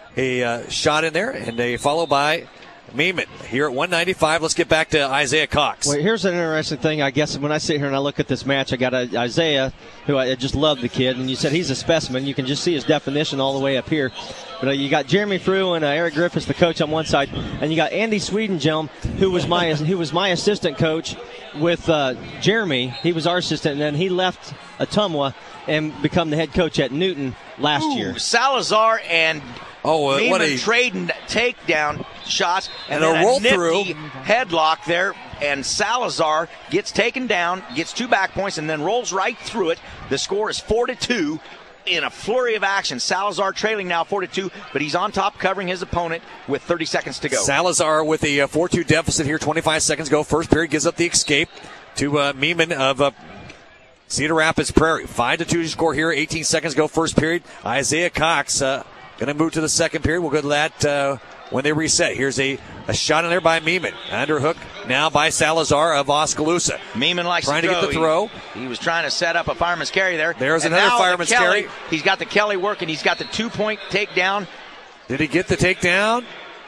shot in there, and they follow by Meeman here at 195. Let's get back to Isaiah Cox. Well, here's an interesting thing. I guess when I sit here and I look at this match, I got Isaiah, who I just love the kid, and you said he's a specimen. You can just see his definition all the way up here. But you got Jeremy Frew and Eric Griffiths, the coach, on one side, and you got Andy Swedenjelm, who was my assistant coach with Jeremy. He was our assistant, and then he left Ottumwa and become the head coach at Newton last year. Salazar and Meeman trading takedown shots, and then a roll through headlock there, and Salazar gets taken down, gets 2 back points, and then rolls right through it. The score is 4-2 in a flurry of action. Salazar trailing now 4-2, but he's on top covering his opponent with 30 seconds to go. Salazar with a 4-2 deficit here, 25 seconds to go. First period gives up the escape to Meeman of Cedar Rapids Prairie. 5-2 score here, 18 seconds to go. First period. Isaiah Cox going to move to the second period. We'll go to that when they reset. Here's a shot in there by Meeman. Underhook now by Salazar of Oskaloosa. Meeman likes trying to get the throw. He was trying to set up a fireman's carry there. There's another fireman's carry. He's got the Kelly working. He's got the 2-point takedown. Did he get the takedown?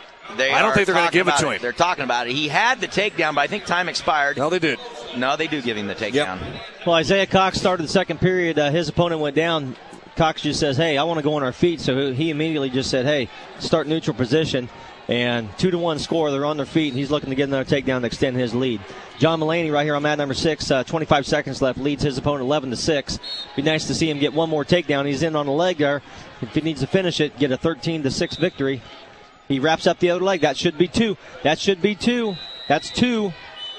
I don't think they're going to give it to him. They're talking about it. He had the takedown, but I think time expired. No, they did. No, they do give him the takedown. Yep. Well, Isaiah Cox started the second period. His opponent went down. Cox just says, hey, I want to go on our feet. So he immediately just said, hey, start neutral position. And 2-1 score. They're on their feet, and he's looking to get another takedown to extend his lead. John Mulaney right here on mat number 6, 25 seconds left, leads his opponent 11-6. Be nice to see him get one more takedown. He's in on the leg there. If he needs to finish it, get a 13-6 victory. He wraps up the other leg. That should be 2. That's 2.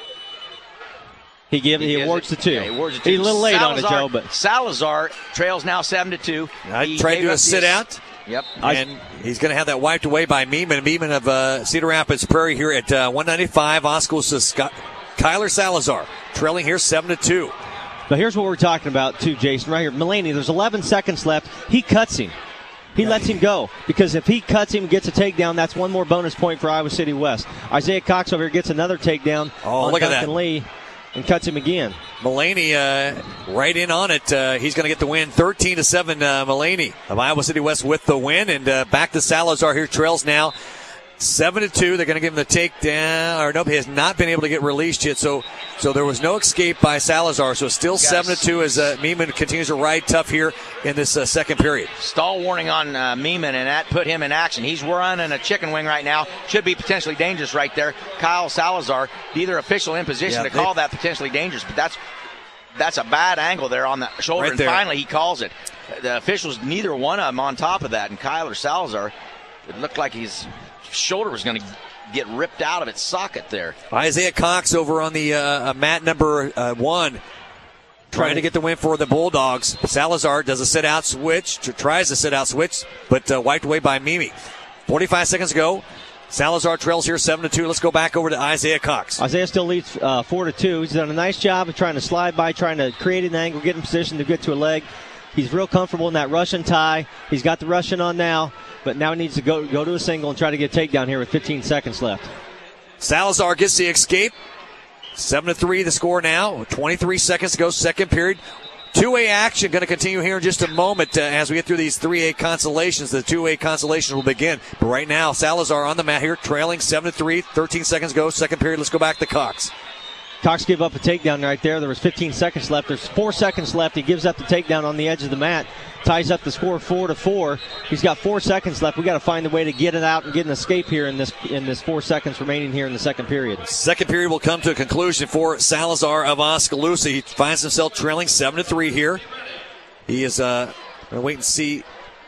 He awards the 2. Yeah, he awards the 2. He's a little late Salazar, on it, Joe. But Salazar trails now 7-2. I tried to do a sit-out. Yep. And he's going to have that wiped away by Meeman. Meeman of Cedar Rapids Prairie here at 195. Oskaloosa Kyler Salazar trailing here 7-2. But here's what we're talking about, too, Jason. Right here, Mulaney, there's 11 seconds left. He cuts him. He lets him go, because if he cuts him and gets a takedown, that's one more bonus point for Iowa City West. Isaiah Cox over here gets another takedown on look at Duncan that. Lee and cuts him again. Mulaney right in on it. He's going to get the win, 13-7. Mulaney of Iowa City West with the win, and back to Salazar here. Trails now 7-2. They're going to give him the takedown. Or nope, he has not been able to get released yet. So there was no escape by Salazar. So it's still 7-2 as Meeman continues to ride tough here in this second period. Stall warning on Meeman, and that put him in action. He's running a chicken wing right now. Should be potentially dangerous right there. Kyle Salazar, neither official in position to call that potentially dangerous, but that's a bad angle there on the shoulder, right and there. Finally he calls it. The officials, neither one of them on top of that, and Kyler Salazar, it looked like his shoulder was going to get ripped out of its socket there. Isaiah Cox over on the mat number 1, trying to get the win for the Bulldogs. Salazar does a sit-out switch, tries to sit-out switch, but wiped away by Mimi. 45 seconds ago. Salazar trails here 7-2. Let's go back over to Isaiah Cox. Isaiah still leads 4-2. He's done a nice job of trying to slide by, trying to create an angle, get in position to get to a leg. He's real comfortable in that Russian tie. He's got the Russian on now, but now he needs to go to a single and try to get a takedown here with 15 seconds left. Salazar gets the escape. 7-3 the score now. 23 seconds to go, second period. 2A action going to continue here in just a moment as we get through these 3A consolations. The 2A consolations will begin. But right now, Salazar on the mat here, trailing 7-3. 13 seconds to go, second period. Let's go back to Cox. Cox gave up a takedown right there. There was 15 seconds left. There's 4 seconds left. He gives up the takedown on the edge of the mat. Ties up the score 4-4. He's got 4 seconds left. We got to find a way to get it out and get an escape here in this 4 seconds remaining here in the second period. Second period will come to a conclusion for Salazar of Oskaloosa. He finds himself trailing 7-3 here. He is going to wait and see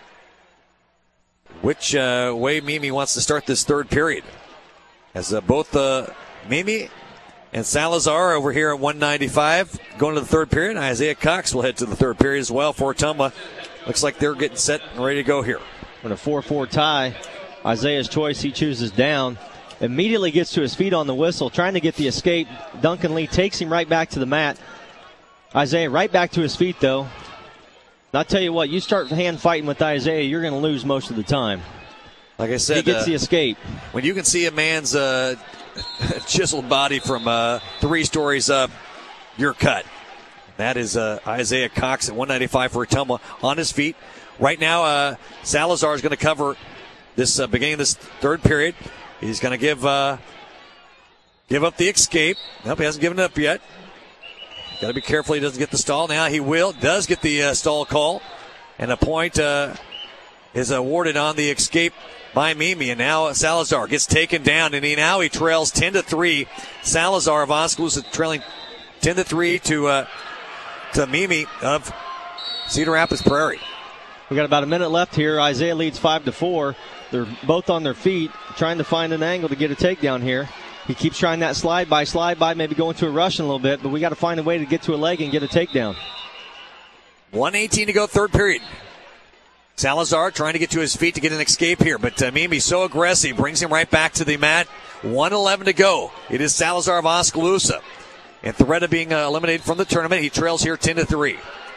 which way Mimi wants to start this third period. As both Mimi and Salazar over here at 195 going to the third period. Isaiah Cox will head to the third period as well for Ottumwa. Looks like they're getting set and ready to go here. In a 4-4 tie, Isaiah's choice, he chooses down. immediately gets to his feet on the whistle, trying to get the escape. Duncan Lee takes him right back to the mat. Isaiah right back to his feet, though. And I'll tell you what, you start hand fighting with Isaiah, you're going to lose most of the time. Like I said, he gets the escape. When you can see a man's chiseled body from 3 stories up, you're cut. That is Isaiah Cox at 195 for Ottumwa on his feet. Right now, Salazar is going to cover this beginning of this third period. He's going to give up the escape. Nope, he hasn't given it up yet. Got to be careful he doesn't get the stall. Now he does get the stall call. And a point is awarded on the escape by Mimi. And now Salazar gets taken down. And he trails 10-3. Salazar of Oskaloosa trailing 10-3 to Mimi of Cedar Rapids Prairie. We got about a minute left here. Isaiah leads 5-4. They're both on their feet, trying to find an angle to get a takedown here. He keeps trying that slide by, maybe going to a rush in a little bit, but we got to find a way to get to a leg and get a takedown. 1:18 to go, third period. Salazar trying to get to his feet to get an escape here, but Mimi's so aggressive, brings him right back to the mat. 1:11 to go. It is Salazar of Oskaloosa. And threat of being eliminated from the tournament. He trails here 10-3.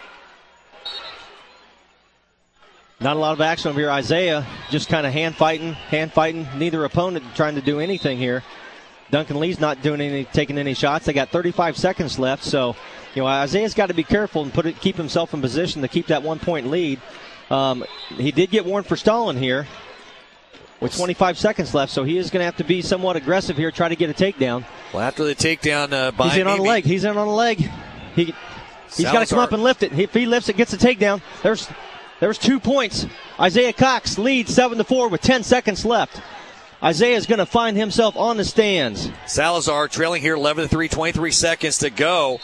Not a lot of action over here. Isaiah just kind of hand fighting. Neither opponent trying to do anything here. Duncan Lee's not taking any shots. They got 35 seconds left, so Isaiah's got to be careful and keep himself in position to keep that 1-point lead. He did get warned for stalling here with 25 seconds left, so he is going to have to be somewhat aggressive here, try to get a takedown. Well, after the takedown by He's in on the leg. He's in on the leg. He's got to come up and lift it. If he lifts it, gets a takedown. There's 2 points. Isaiah Cox leads 7-4 with 10 seconds left. Isaiah's going to find himself on the stands. Salazar trailing here 11-3, 23 seconds to go.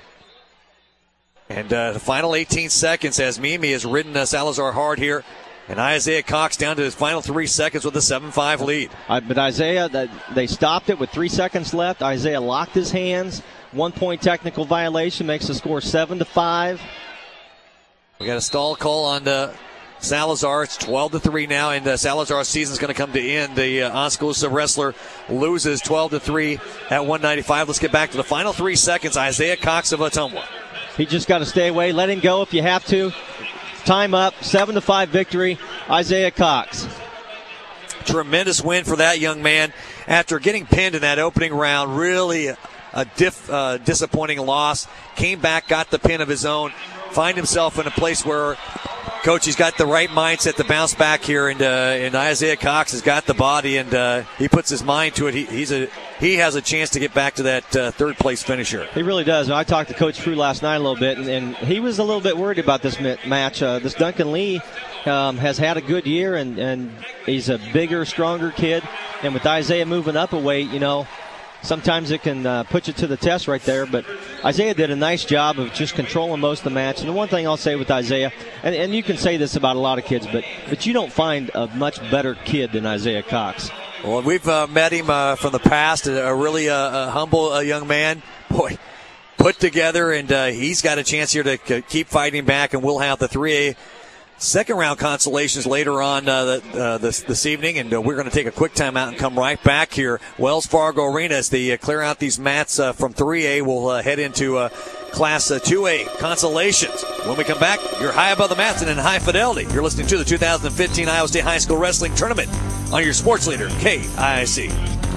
And the final 18 seconds as Mimi has ridden Salazar hard here. And Isaiah Cox down to his final 3 seconds with a 7-5 lead. But Isaiah, they stopped it with 3 seconds left. Isaiah locked his hands. 1-point technical violation makes the score 7-5. We got a stall call on Salazar. It's 12-3 now, and Salazar's season's going to come to end. The Oskaloosa wrestler loses 12-3 at 195. Let's get back to the final 3 seconds. Isaiah Cox of Ottumwa. He just got to stay away. Let him go if you have to. Time up. 7-5 victory. Isaiah Cox. Tremendous win for that young man after getting pinned in that opening round. Really a disappointing loss. Came back, got the pin of his own. Find himself in a place where Coach, he's got the right mindset to bounce back here, and Isaiah Cox has got the body, and he puts his mind to it. He has a chance to get back to that third place finisher. He really does. I talked to Coach Frew last night a little bit, and he was a little bit worried about this match. This Duncan Lee has had a good year, and he's a bigger, stronger kid. And with Isaiah moving up a weight, sometimes it can put you to the test right there, but Isaiah did a nice job of just controlling most of the match. And the one thing I'll say with Isaiah, and you can say this about a lot of kids, but you don't find a much better kid than Isaiah Cox. Well, we've met him from the past, a really humble young man. Boy, put together, and he's got a chance here to keep fighting back, and we'll have the 3A second round consolations later on this evening, and we're going to take a quick timeout and come right back here. Wells Fargo Arena, as they clear out these mats from 3A, we'll head into Class 2A consolations. When we come back, you're high above the mats and in high fidelity. You're listening to the 2015 Iowa State High School Wrestling Tournament on your sports leader, KIC.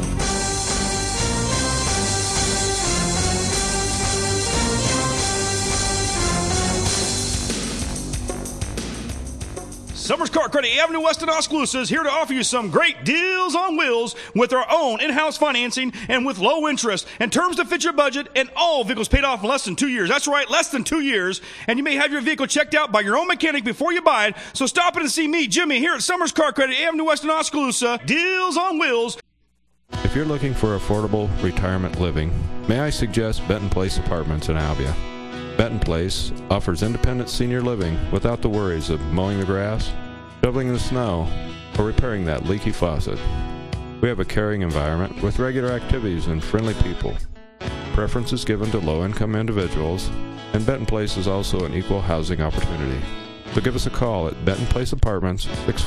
Summers Car Credit Avenue West in Oskaloosa is here to offer you some great deals on wheels with our own in-house financing and with low interest and terms to fit your budget, and all vehicles paid off in less than 2 years. That's right, less than 2 years. And you may have your vehicle checked out by your own mechanic before you buy it. So stop in and see me, Jimmy, here at Summers Car Credit Avenue West in Oskaloosa. Deals on wheels. If you're looking for affordable retirement living, may I suggest Benton Place Apartments in Albia. Benton Place offers independent senior living without the worries of mowing the grass, shoveling the snow, or repairing that leaky faucet. We have a caring environment with regular activities and friendly people. Preference is given to low-income individuals, and Benton Place is also an equal housing opportunity. So give us a call at Benton Place Apartments,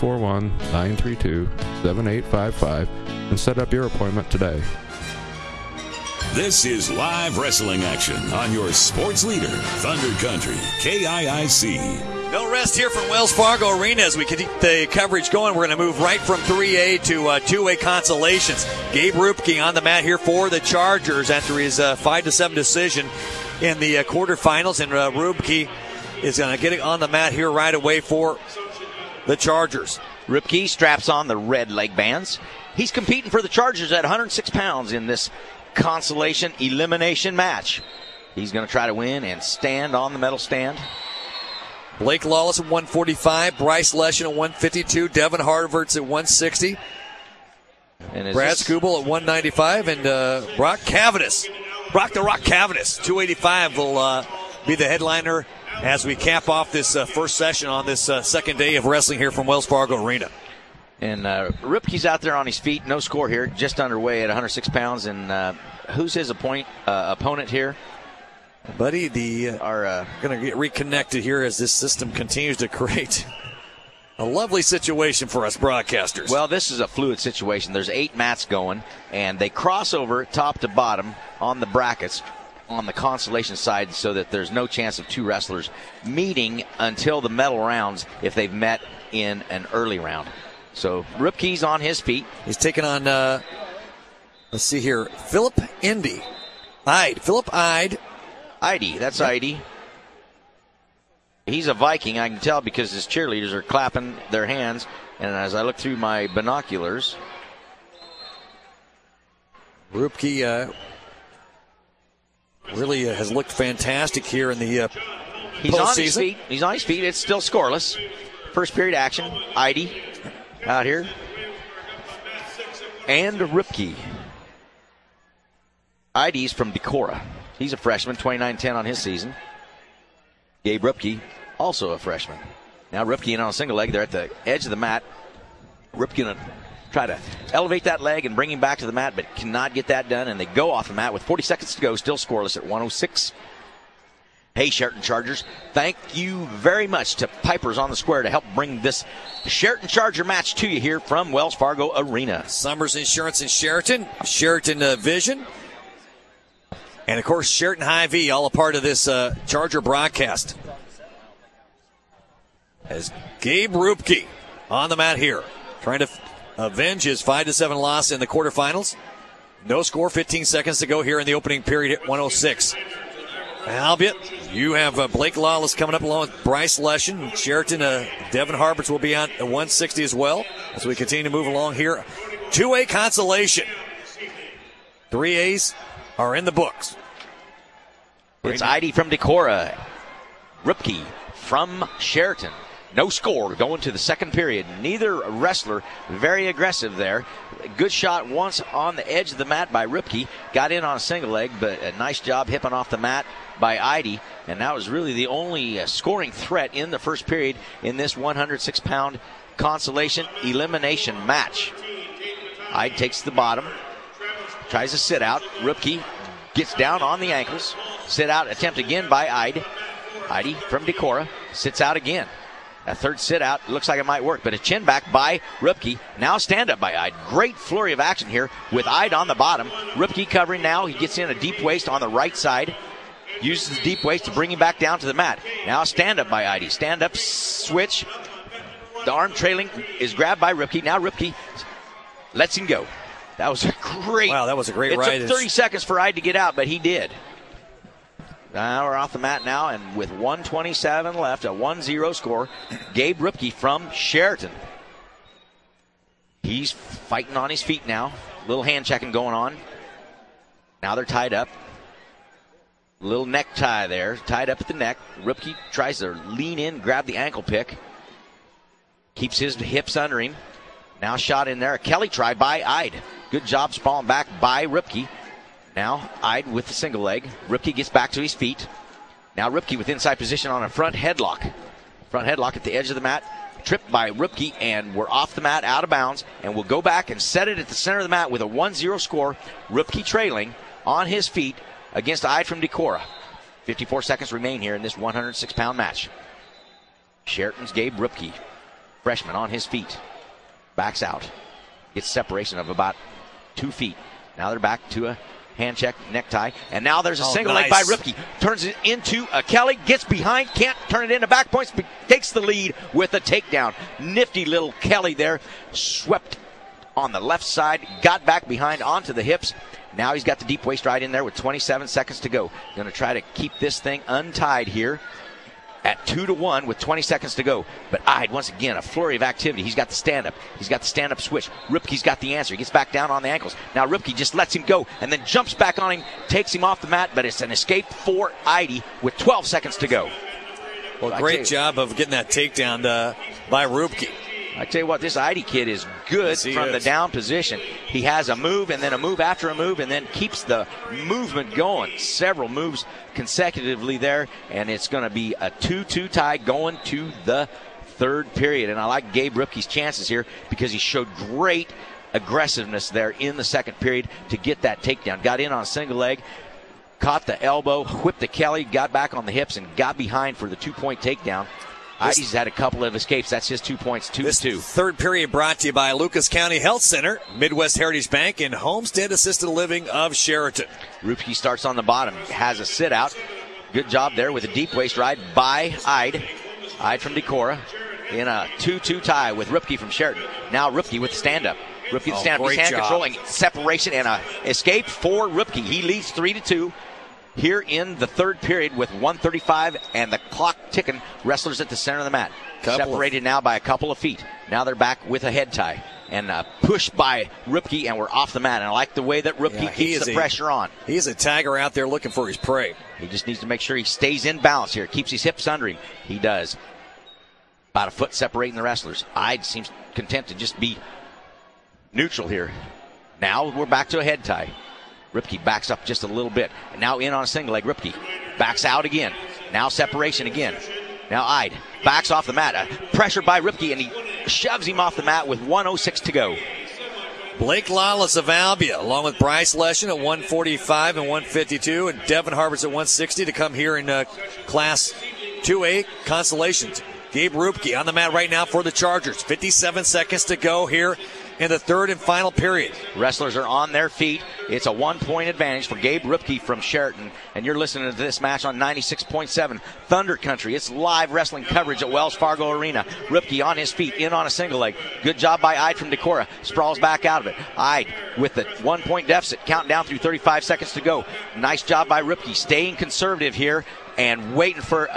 641-932-7855, and set up your appointment today. This is live wrestling action on your sports leader, Thunder Country, KIIC. No rest here from Wells Fargo Arena as we keep the coverage going. We're going to move right from 3A to 2A consolations. Gabe Rupke on the mat here for the Chargers after his 5-7 decision in the quarterfinals. And Rupke is going to get it on the mat here right away for the Chargers. Rupke straps on the red leg bands. He's competing for the Chargers at 106 pounds in this consolation elimination match. He's going to try to win and stand on the medal stand. Blake Lawless at 145, Bryce Leshen at 152, Devin Harvards at 160, and Brad Skubal at 195, and Brock the Rock Cavanis, 285 will be the headliner as we cap off this first session on this second day of wrestling here from Wells Fargo Arena. And Ripke's out there on his feet, no score here, just underway at 106 pounds, and who's his opponent here? Buddy, are going to get reconnected here as this system continues to create a lovely situation for us broadcasters. Well, this is a fluid situation. There's 8 mats going, and they cross over top to bottom on the brackets on the consolation side so that there's no chance of 2 wrestlers meeting until the medal rounds if they've met in an early round. So Ripke's on his feet. He's taking on, let's see here, Philip Ide. That's Ide. He's a Viking, I can tell, because his cheerleaders are clapping their hands. And as I look through my binoculars, Rupke really has looked fantastic here in the he's postseason. On his feet. He's on his feet. It's still scoreless. First period action. Ide out here. And Rupke. Ide's from Decorah. He's a freshman, 29-10 on his season. Gabe Rupke, also a freshman. Now Rupke in on a single leg. They're at the edge of the mat. Rupke going to try to elevate that leg and bring him back to the mat, but cannot get that done, and they go off the mat with 40 seconds to go, still scoreless at 106. Hey, Sheraton Chargers, thank you very much to Pipers on the Square to help bring this Sheraton Charger match to you here from Wells Fargo Arena. Summers Insurance in Sheraton, Sheraton Vision, and, of course, Sheraton Hy-Vee, all a part of this Charger broadcast. As Gabe Rupke on the mat here, trying to avenge his 5-7 loss in the quarterfinals. No score, 15 seconds to go here in the opening period at 106. Albeit, you have Blake Lawless coming up along with Bryce Leshen. Sheraton, Devin Harvards will be on at 160 as well as we continue to move along here. 2A consolation. 3As are in the books. It's Ide from Decorah. Rupke from Sheraton. No score going to the second period. Neither wrestler very aggressive there. Good shot once on the edge of the mat by Rupke. Got in on a single leg, but a nice job hipping off the mat by Ide. And that was really the only scoring threat in the first period in this 106-pound consolation elimination match. Ide takes the bottom. Tries to sit out. Rupke gets down on the ankles. Sit out attempt again by Ide. Ide from Decorah sits out again. A third sit out. Looks like it might work, but a chin back by Rupke. Now stand up by Ide. Great flurry of action here with Ide on the bottom. Rupke covering now. He gets in a deep waist on the right side. Uses the deep waist to bring him back down to the mat. Now stand up by Ide. Stand up switch. The arm trailing is grabbed by Rupke. Now Rupke lets him go. That was a great. Wow, that was a great ride. It took 30 seconds for Ide to get out, but he did. Now we're off the mat now, and with 1:27 left, a 1-0 score. Gabe Rupke from Sheraton. He's fighting on his feet now. Little hand checking going on. Now they're tied up. Little necktie there, tied up at the neck. Rupke tries to lean in, grab the ankle pick. Keeps his hips under him. Now shot in there. A Kelly try by Ide. Good job spalling back by Rupke. Now Ide with the single leg. Rupke gets back to his feet. Now Rupke with inside position on a front headlock. Front headlock at the edge of the mat. Tripped by Rupke, and we're off the mat, out of bounds. And we'll go back and set it at the center of the mat with a 1-0 score. Rupke trailing on his feet against Ide from Decorah. 54 seconds remain here in this 106-pound match. Sheraton's Gabe Rupke, freshman, on his feet. Backs out. Gets separation of about 2 feet. Now they're back to a hand check, necktie. And now there's a single leg by Rupke. Turns it into a Kelly. Gets behind. Can't turn it into back points. But takes the lead with a takedown. Nifty little Kelly there. Swept on the left side. Got back behind onto the hips. Now he's got the deep waist right in there with 27 seconds to go. Going to try to keep this thing untied here at 2-1 with 20 seconds to go. But Ide, once again, a flurry of activity. He's got the stand-up. He's got the stand-up switch. Rupke's got the answer. He gets back down on the ankles. Now Rupke just lets him go and then jumps back on him, takes him off the mat, but it's an escape for Ide with 12 seconds to go. Well, great job of getting that takedown by Rupke. I tell you what, this Ide kid is good from the down position. He has a move and then a move after a move and then keeps the movement going. Several moves consecutively there, and it's going to be a 2-2 tie going to the third period. And I like Gabe Rupke's chances here because he showed great aggressiveness there in the second period to get that takedown. Got in on a single leg, caught the elbow, whipped the Kelly, got back on the hips, and got behind for the 2-point takedown. He's had a couple of escapes. That's his 2 points, 2-2. Third period brought to you by Lucas County Health Center, Midwest Heritage Bank, and Homestead Assisted Living of Sheraton. Rupke starts on the bottom, has a sit out. Good job there with a deep waist ride by Ide. Ide from Decorah in a 2-2 tie with Rupke from Sheraton. Now Rupke with the stand-up. Rupke with the stand-up. He's hand controlling. Separation and a escape for Rupke. He leads 3-2. Here in the third period with 1:35 and the clock ticking. Wrestlers at the center of the mat. Separated now by a couple of feet. Now they're back with a head tie. And pushed by Rupke, and we're off the mat. And I like the way that Rupke keeps the pressure on. He's a tiger out there looking for his prey. He just needs to make sure he stays in balance here. Keeps his hips under him. He does. About a foot separating the wrestlers. Ide seems content to just be neutral here. Now we're back to a head tie. Rupke backs up just a little bit. And now in on a single leg. Rupke backs out again. Now separation again. Now Ide backs off the mat. Pressure by Rupke, and he shoves him off the mat with 1:06 to go. Blake Lawless of Albia, along with Bryce Leshen at 145 and 152, and Devin Harberts at 160 to come here in Class 2A Consolations. Gabe Rupke on the mat right now for the Chargers. 57 seconds to go here in the third and final period. Wrestlers are on their feet. It's a 1-point advantage for Gabe Rupke from Sheraton. And you're listening to this match on 96.7 Thunder Country. It's live wrestling coverage at Wells Fargo Arena. Rupke on his feet, in on a single leg. Good job by Ide from Decorah. Sprawls back out of it. Ide with the 1-point deficit, counting down through 35 seconds to go. Nice job by Rupke, staying conservative here and waiting for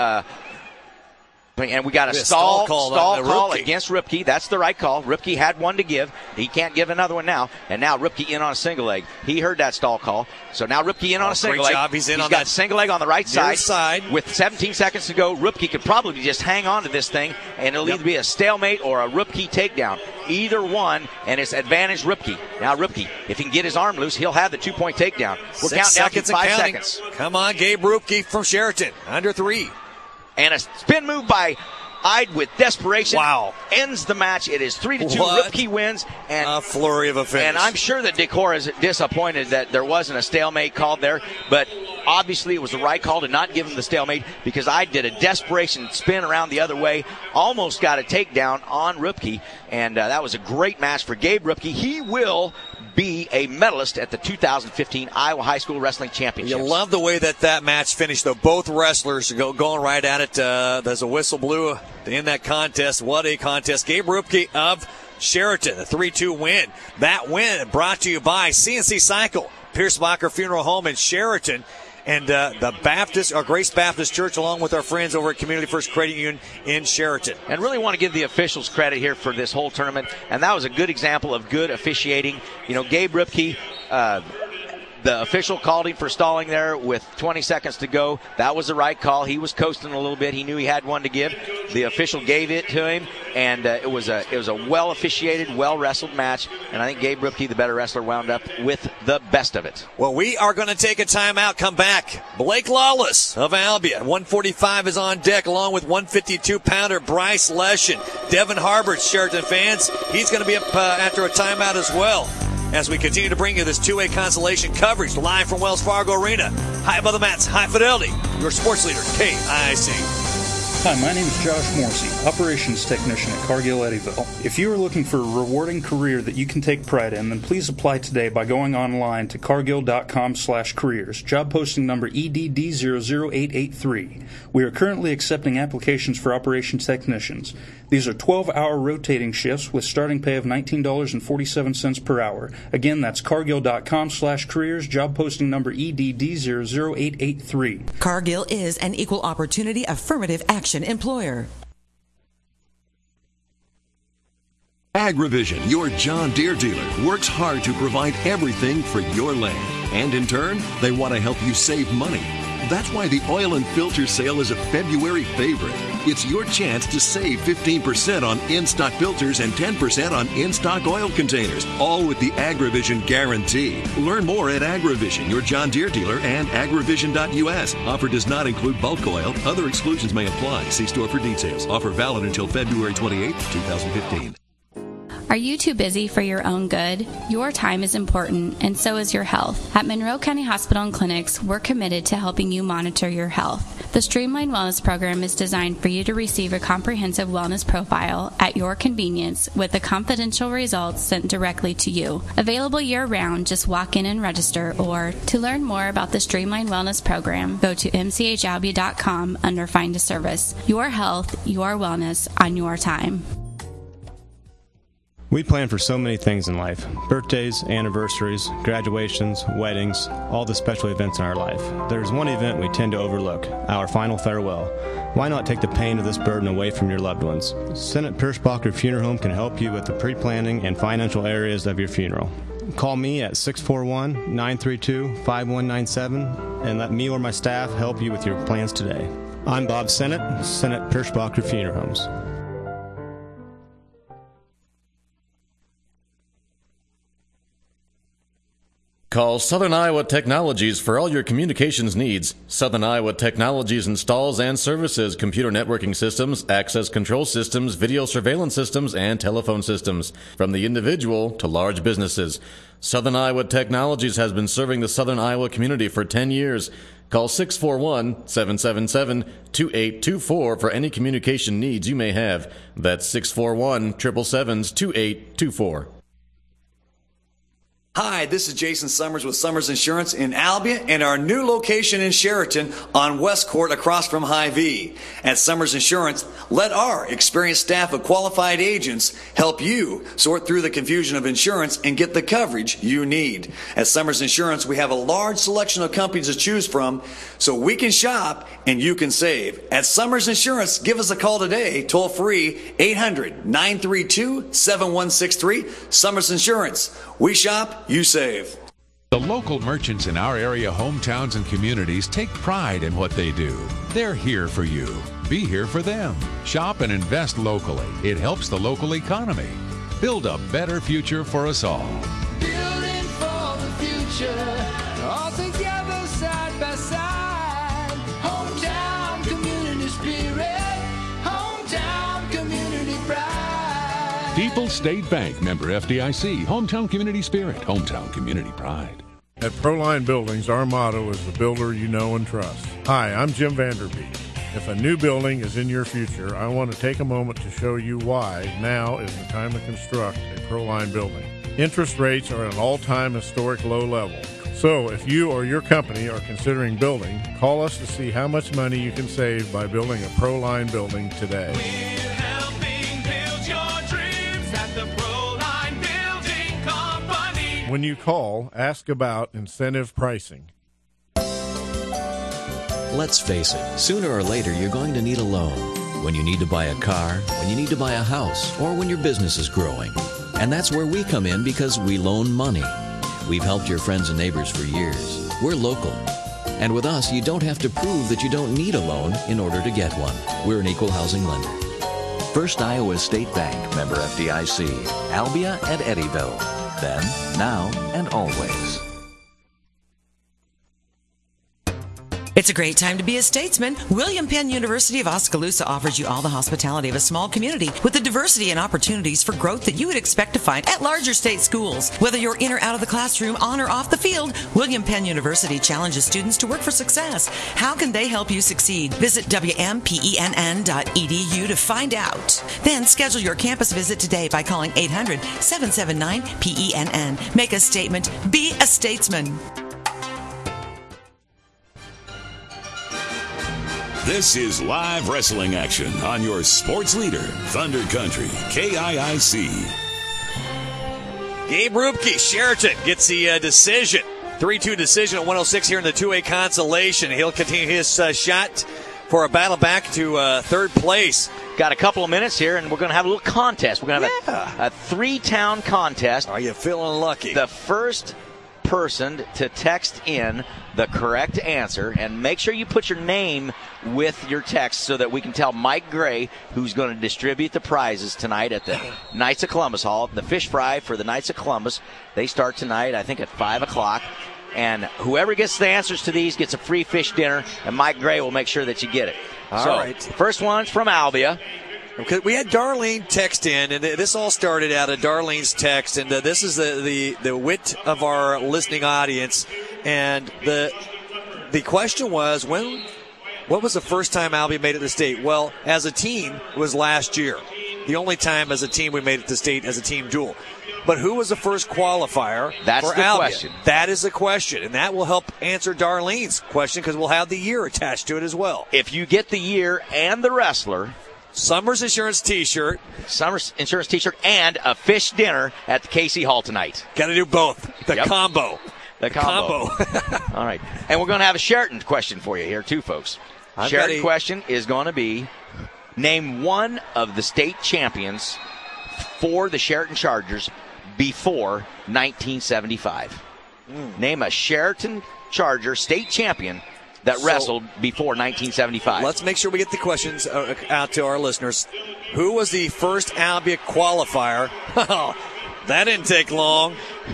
and we got a stall call against Rupke. That's the right call. Rupke had one to give. He can't give another one now. And now Rupke in on a single leg. He heard that stall call. So now Rupke in on a single leg. Job. He's got single leg on the right side. With 17 seconds to go, Rupke could probably just hang on to this thing, and it'll either be a stalemate or a Rupke takedown. Either one, and it's advantage Rupke. Now Rupke, if he can get his arm loose, he'll have the 2-point takedown. We're counting down to 5 seconds. Come on, Gabe Rupke from Sheraton. Under 3. And a spin move by Ide with desperation. Wow. Ends the match. It is 3-2. Rupke wins. And a flurry of a finish. And I'm sure that Decorah is disappointed that there wasn't a stalemate called there. But obviously it was the right call to not give him the stalemate because Ide did a desperation spin around the other way. Almost got a takedown on Rupke. And that was a great match for Gabe Rupke. He will be a medalist at the 2015 Iowa High School Wrestling Championships. You love the way that match finished, though. Both wrestlers going right at it. There's a whistle blew in that contest. What a contest. Gabe Rupke of Sheraton, a 3-2 win. That win brought to you by CNC Cycle, Piercebacher Funeral Home in Sheraton, and the Baptist, or Grace Baptist Church, along with our friends over at Community First Credit Union in Sheraton. And really want to give the officials credit here for this whole tournament, and that was a good example of good officiating. You know, Gabe Rupke, the official called him for stalling there with 20 seconds to go. That was the right call. He was coasting a little bit. He knew he had one to give. The official gave it to him, and it was a well officiated, well wrestled match. And I think Gabe Rupke, the better wrestler, wound up with the best of it. Well, we are going to take a timeout. Come back. Blake Lawless of Albia, 145 is on deck, along with 152-pounder Bryce Leshen. Devin Harberts, Sheraton fans, he's going to be up after a timeout as well, as we continue to bring you this 2A consolation coverage live from Wells Fargo Arena. High above the mats, high fidelity. Your sports leader, KIC. Hi, my name is Josh Morsey, Operations Technician at Cargill Eddyville. If you are looking for a rewarding career that you can take pride in, then please apply today by going online to cargill.com/careers, job posting number EDD00883. We are currently accepting applications for operations technicians. These are 12-hour rotating shifts with starting pay of $19.47 per hour. Again, that's cargill.com/careers, job posting number EDD00883. Cargill is an equal opportunity affirmative action employer. AgriVision, your John Deere dealer, works hard to provide everything for your land. And in turn, they want to help you save money. That's why the oil and filter sale is a February favorite. It's your chance to save 15% on in-stock filters and 10% on in-stock oil containers, all with the AgriVision guarantee. Learn more at AgriVision, your John Deere dealer, and agrivision.us. Offer does not include bulk oil. Other exclusions may apply. See store for details. Offer valid until February 28, 2015. Are you too busy for your own good? Your time is important, and so is your health. At Monroe County Hospital and Clinics, we're committed to helping you monitor your health. The Streamline Wellness Program is designed for you to receive a comprehensive wellness profile at your convenience with the confidential results sent directly to you. Available year-round, just walk in and register, or to learn more about the Streamline Wellness Program, go to mchalbia.com under Find a Service. Your health, your wellness on your time. We plan for so many things in life. Birthdays, anniversaries, graduations, weddings, all the special events in our life. There's one event we tend to overlook, our final farewell. Why not take the pain of this burden away from your loved ones? Senate Pirschbacher Funeral Home can help you with the pre-planning and financial areas of your funeral. Call me at 641-932-5197 and let me or my staff help you with your plans today. I'm Bob Senate, Senate Pirschbacher Funeral Homes. Call Southern Iowa Technologies for all your communications needs. Southern Iowa Technologies installs and services computer networking systems, access control systems, video surveillance systems, and telephone systems, from the individual to large businesses. Southern Iowa Technologies has been serving the Southern Iowa community for 10 years. Call 641-777-2824 for any communication needs you may have. That's 641-777-2824. Hi, this is Jason Summers with Summers Insurance in Albia and our new location in Sheraton on West Court across from Hy-Vee. At Summers Insurance, let our experienced staff of qualified agents help you sort through the confusion of insurance and get the coverage you need. At Summers Insurance, we have a large selection of companies to choose from, so we can shop and you can save. At Summers Insurance, give us a call today, toll free, 800-932-7163. Summers Insurance. We shop, you save. The local merchants in our area, hometowns, and communities take pride in what they do. They're here for you. Be here for them. Shop and invest locally. It helps the local economy. Build a better future for us all. Building for the future, all together side by side. Hometown community spirit, hometown community pride. People's State Bank, member FDIC, hometown community spirit, hometown community pride. At Proline Buildings, our motto is the builder you know and trust. Hi, I'm Jim Vanderbeek. If a new building is in your future, I want to take a moment to show you why now is the time to construct a Proline building. Interest rates are at an all-time historic low level. So if you or your company are considering building, call us to see how much money you can save by building a Proline building today. When you call, ask about incentive pricing. Let's face it, sooner or later you're going to need a loan. When you need to buy a car, when you need to buy a house, or when your business is growing. And that's where we come in because we loan money. We've helped your friends and neighbors for years. We're local. And with us, you don't have to prove that you don't need a loan in order to get one. We're an equal housing lender. First Iowa State Bank, member FDIC, Albia and Eddyville. Then, now, and always. It's a great time to be a statesman. William Penn University of Oskaloosa offers you all the hospitality of a small community with the diversity and opportunities for growth that you would expect to find at larger state schools. Whether you're in or out of the classroom, on or off the field, William Penn University challenges students to work for success. How can they help you succeed? Visit WMPENN.edu to find out. Then schedule your campus visit today by calling 800-779-PENN. Make a statement. Be a statesman. This is live wrestling action on your sports leader, Thunder Country, KIIC. Gabe Rupke, Sheraton gets the decision. 3-2 decision at 106 here in the 2A consolation. He'll continue his shot for a battle back to third place. Got a couple of minutes here, and we're going to have a little contest. We're going to have a three-town contest. Are you feeling lucky? The first person to text in the correct answer, and make sure you put your name with your text so that we can tell Mike Gray, who's going to distribute the prizes tonight at the Knights of Columbus Hall. The fish fry for the Knights of Columbus, they start tonight, I think, at 5 o'clock. And whoever gets the answers to these gets a free fish dinner, and Mike Gray will make sure that you get it. All right. First one's from Albia. Okay, we had Darlene text in, and this all started out of Darlene's text, and this is the wit of our listening audience. And the question was, what was the first time Albia made it to state? Well, as a team, it was last year. The only time as a team we made it to state as a team duel. But who was the first qualifier That's for the Albia? question. That is the question, and that will help answer Darlene's question because we'll have the year attached to it as well. If you get the year and the wrestler, Summers Insurance T-shirt, and a fish dinner at the Casey Hall tonight. Got to do both. The combo. The combo. All right. And we're going to have a Sheraton question for you here, too, folks. Sheraton question is going to be, name one of the state champions for the Sheraton Chargers before 1975. Name a Sheraton Charger state champion that wrestled before 1975. Let's make sure we get the questions out to our listeners. Who was the first Albia qualifier? Oh, that didn't take long.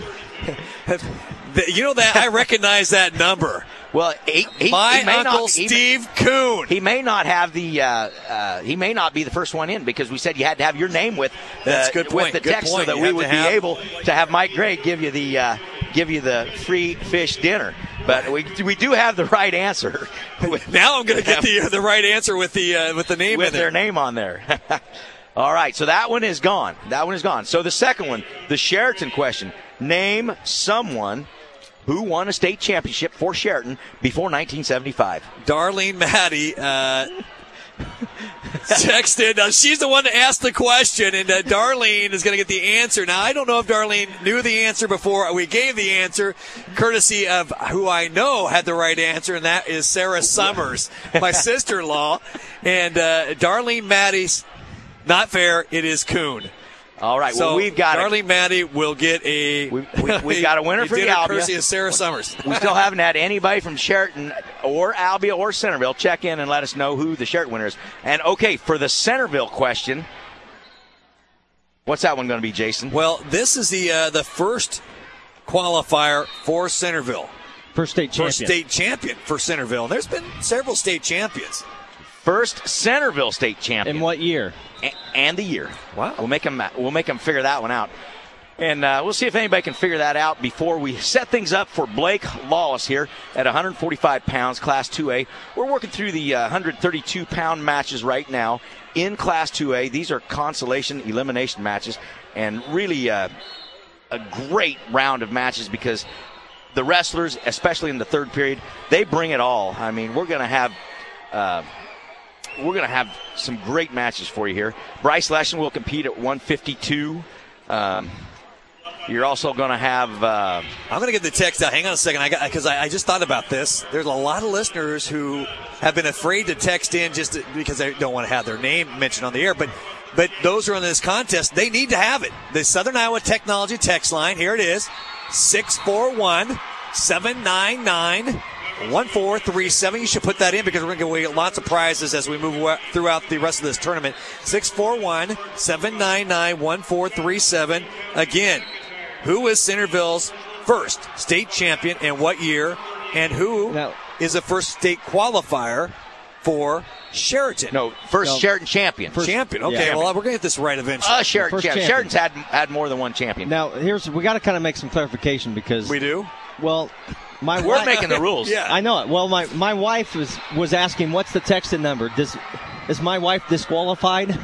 You know that I recognize that number. Well, my uncle Steve Kuhn. He may not have the. He may not be the first one in because we said you had to have your name with. That's a good point. With the text so that we would be able to have Mike Gray give you the free fish dinner. But we do have the right answer. Now I'm going to get the right answer with the name with their name on there. All right, so that one is gone. So the second one, the Sheraton question: name someone who won a state championship for Sheraton before 1975. Darlene Maddie texted. Now, she's the one that asked the question, and Darlene is going to get the answer. Now, I don't know if Darlene knew the answer before we gave the answer, courtesy of who I know had the right answer, and that is Sarah Summers, my sister-in-law. And Darlene Maddie's not fair. It is Kuhn. All right, so well, we've got Darlene Maddie will get we've got a winner for the Albia. Courtesy of Sarah Summers. We still haven't had anybody from Sheraton or Albia or Centerville check in and let us know who the Sheraton winner is. And okay, for the Centerville question, what's that one going to be, Jason? Well, this is the first qualifier for Centerville. First state champion. First state champion for Centerville. There's been several state champions. First Centerville state champion. In what year? And the year. Wow. We'll make them figure that one out. And we'll see if anybody can figure that out before we set things up for Blake Lawless here at 145 pounds, Class 2A. We're working through the 132-pound matches right now in Class 2A. These are consolation elimination matches, and really a great round of matches because the wrestlers, especially in the third period, they bring it all. I mean, we're going to have some great matches for you here. Bryce Leshen will compete at 152. You're also going to have... I'm going to get the text out. Hang on a second, because I just thought about this. There's a lot of listeners who have been afraid to text in just because they don't want to have their name mentioned on the air. But those who are in this contest, they need to have it. The Southern Iowa Technology text line, here it is, 641-799-1437. You should put that in because we're going to get lots of prizes as we move throughout the rest of this tournament. 641-799-1437. Again, who is Centerville's first state champion and what year? And who is a first state qualifier for Sheraton. No, first Sheraton champion. Champion. Okay, well, we're going to get this right eventually. Sheraton champion. Sheraton's had more than one champion. Now, we got to kind of make some clarification because we do. Well, we're making the rules. Yeah, I know it. Well, my wife was asking, what's the text-in number? Is my wife disqualified?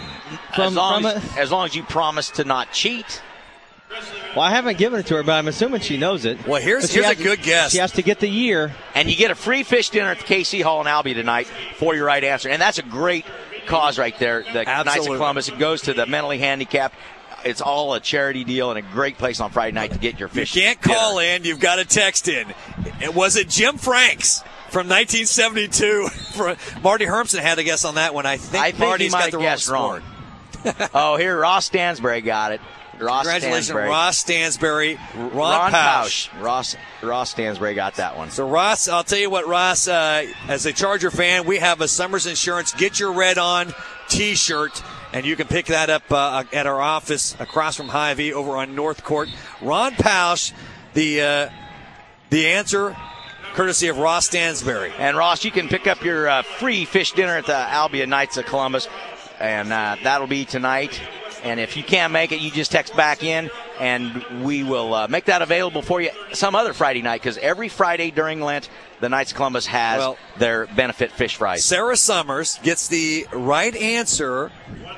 As long as you promise to not cheat. Well, I haven't given it to her, but I'm assuming she knows it. Well, here's a good guess. She has to get the year. And you get a free fish dinner at the KC Hall in Albia tonight for your right answer. And that's a great cause right there. The Knights of Columbus. It goes to the mentally handicapped. It's all a charity deal and a great place on Friday night to get your fish. You can't call in. You've got to text in. Was it Jim Franks from 1972? Marty Hermson had a guess on that one. I think Marty's got the wrong. Oh, here, Ross Stansbury got it. Congratulations, Ross Stansbury. Ron Pausch. Ross Stansbury got that one. So, Ross, I'll tell you what, Ross, as a Charger fan, we have a Summers Insurance Get Your Red On t-shirt, and you can pick that up at our office across from Hy-Vee over on North Court. Ron Pausch, the answer, courtesy of Ross Stansbury. And, Ross, you can pick up your free fish dinner at the Albia Knights of Columbus, and that'll be tonight. And if you can't make it, you just text back in, and we will make that available for you some other Friday night, because every Friday during Lent, the Knights of Columbus has their benefit fish fries. Sarah Summers gets the right answer,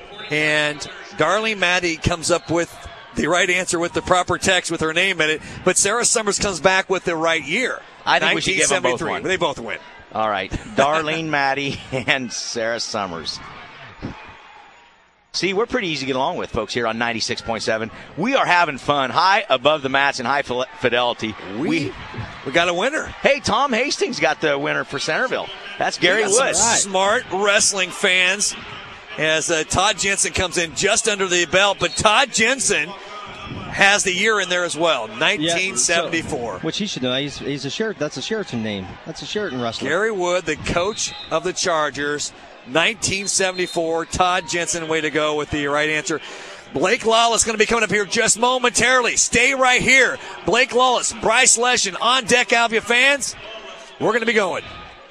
and Darlene Maddie comes up with the right answer with the proper text with her name in it, but Sarah Summers comes back with the right year. I think we should give them both one. They both win. All right. Darlene Maddie and Sarah Summers. See, we're pretty easy to get along with, folks, here on 96.7. We are having fun, high above the mats and high fidelity. We got a winner. Hey, Tom Hastings got the winner for Centerville. That's Gary Wood. Smart wrestling fans as Todd Jensen comes in just under the belt, but Todd Jensen has the year in there as well, 1974. Which he should know. He's a Sheraton. That's a Sheraton name. That's a Sheraton wrestler. Gary Wood, the coach of the Chargers, 1974. Todd Jensen, way to go with the right answer. Blake Lawless going to be coming up here just momentarily. Stay right here. Blake Lawless, Bryce Leshen on deck, Albia fans. We're going to be going.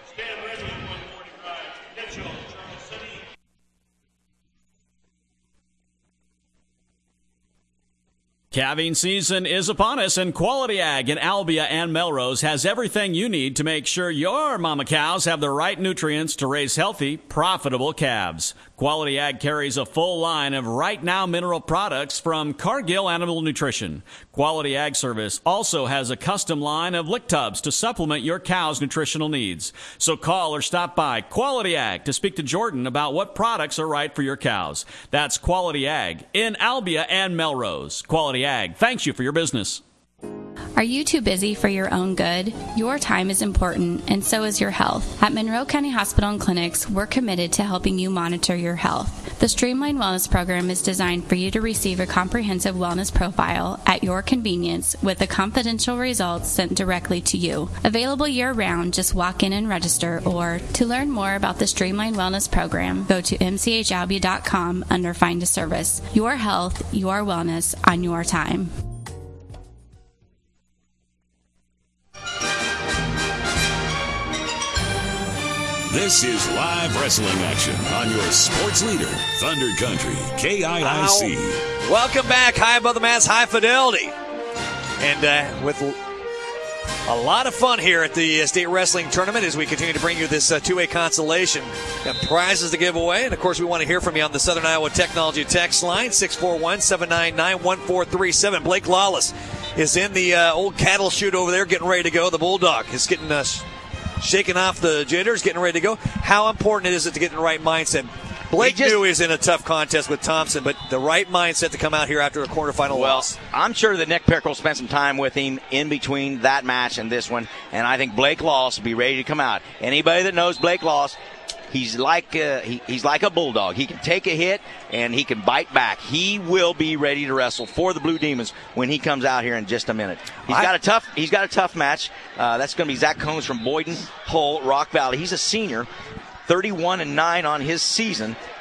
Calving season is upon us, and Quality Ag in Albia and Melrose has everything you need to make sure your mama cows have the right nutrients to raise healthy, profitable calves. Quality Ag carries a full line of Right Now mineral products from Cargill Animal Nutrition. Quality Ag Service also has a custom line of lick tubs to supplement your cow's nutritional needs. So call or stop by Quality Ag to speak to Jordan about what products are right for your cows. That's Quality Ag in Albia and Melrose. Quality Ag thanks you for your business. Are you too busy for your own good? Your time is important, and so is your health. At Monroe County Hospital and Clinics, we're committed to helping you monitor your health. The Streamline Wellness Program is designed for you to receive a comprehensive wellness profile at your convenience with the confidential results sent directly to you. Available year-round, just walk in and register, or to learn more about the Streamline Wellness Program, go to mchalbia.com under Find a Service. Your health, your wellness on your time. This is live wrestling action on your sports leader, Thunder Country, KIIC. Welcome back, high above the mats, high fidelity. And with a lot of fun here at the state wrestling tournament as we continue to bring you this two-way consolation. Got prizes to give away, and of course we want to hear from you on the Southern Iowa Technology text line, 641-799-1437. Blake Lawless is in the old cattle chute over there getting ready to go. The Bulldog is getting shaking off the jitters, getting ready to go. How important is it to get in the right mindset? Blake knew he was in a tough contest with Thompson, but the right mindset to come out here after a quarterfinal loss. I'm sure that Nick Pickrell spent some time with him in between that match and this one, and I think Blake Lawless will be ready to come out. Anybody that knows Blake Lawless, he's like a bulldog. He can take a hit and he can bite back. He will be ready to wrestle for the Blue Demons when he comes out here in just a minute. He's got a tough match. That's going to be Zach Combs from Boyden, Hull, Rock Valley. He's a senior, 31-9 on his season,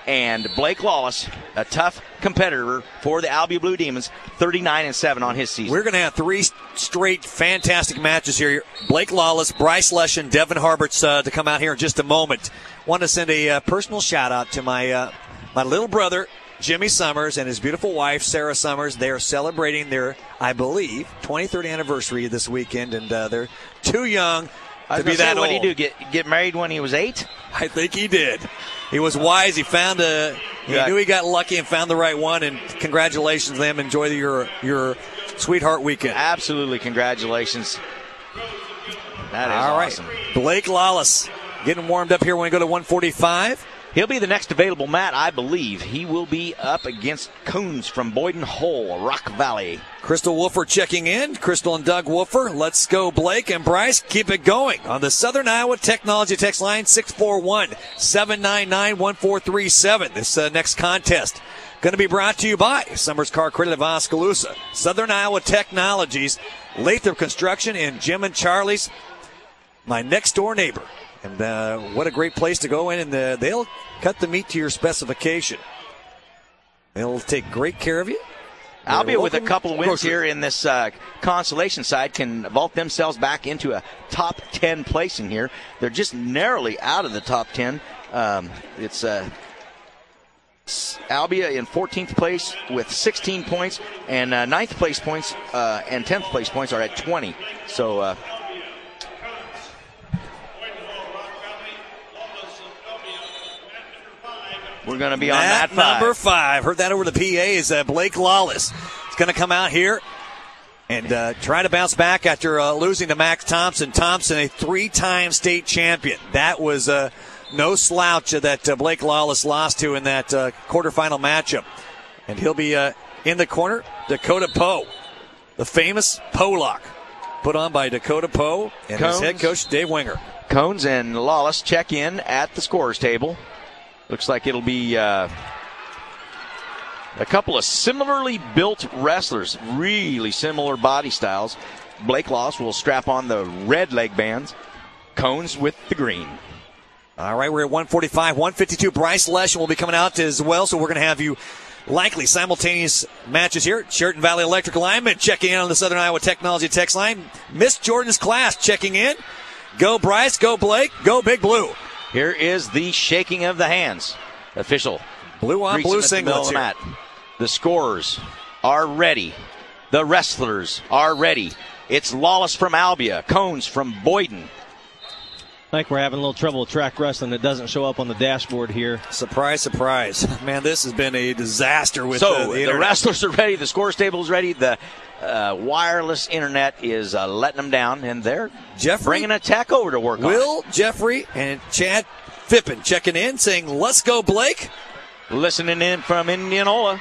And Blake Lawless, a tough competitor for the Albia Blue Demons, 39-7 on his season. We're going to have 3 straight fantastic matches here. Blake Lawless, Bryce Lesh, and Devin Harberts to come out here in just a moment. Want to send a personal shout-out to my little brother, Jimmy Summers, and his beautiful wife, Sarah Summers. They are celebrating their, I believe, 23rd anniversary this weekend, and they're too young to be that old. What did he do, get married when he was 8? I think he did. He was wise. He found he knew he got lucky and found the right one, and congratulations to them. Enjoy your sweetheart weekend. Absolutely, congratulations. That is awesome. Right. Blake Lawless getting warmed up here when we go to 145. He'll be the next available mat, I believe. He will be up against Coons from Boyden Hole, Rock Valley. Crystal Wolfer checking in. Crystal and Doug Wolfer. Let's go, Blake and Bryce. Keep it going on the Southern Iowa Technology text line, 641-799-1437. This next contest going to be brought to you by Summers Car Credit of Oskaloosa, Southern Iowa Technologies, Lathrop Construction, and Jim and Charlie's, my next door neighbor. And what a great place to go in, and they'll cut the meat to your specification. They'll take great care of you. Albia, with a couple of wins here in this consolation side, can vault themselves back into a top 10 placing here. They're just narrowly out of the top 10. It's Albia in 14th place with 16 points, and 9th place points and 10th place points are at 20. So we're going to be on mat 5. Number 5. Heard that over the PA is Blake Lawless. It's going to come out here and try to bounce back after losing to Max Thompson. Thompson, a 3-time state champion. That was no slouch that Blake Lawless lost to in that quarterfinal matchup. And he'll be in the corner, Dakota Poe, the famous Poe lock, put on by Dakota Poe and his head coach, Dave Winger. Cones and Lawless check in at the scorer's table. Looks like it'll be a couple of similarly built wrestlers, really similar body styles. Blake Lawless will strap on the red leg bands, Cones with the green. All right, we're at 145, 152. Bryce Lesh will be coming out as well, so we're going to have you likely simultaneous matches here. Sheraton Valley Electric lineman checking in on the Southern Iowa Technology text line. Miss Jordan's class checking in. Go Bryce, go Blake, go Big Blue. Here is the shaking of the hands. Official. Blue on blue singlets here. The scorers are ready. The wrestlers are ready. It's Lawless from Albia, Cones from Boyden. I think we're having a little trouble with track wrestling that doesn't show up on the dashboard here. Surprise, surprise. Man, this has been a disaster with the wrestlers are ready. The scores table is ready. The wireless internet is letting them down, and they're bringing a tech over to work on it. Will Jeffrey and Chad Fippen checking in, saying, let's go, Blake. Listening in from Indianola.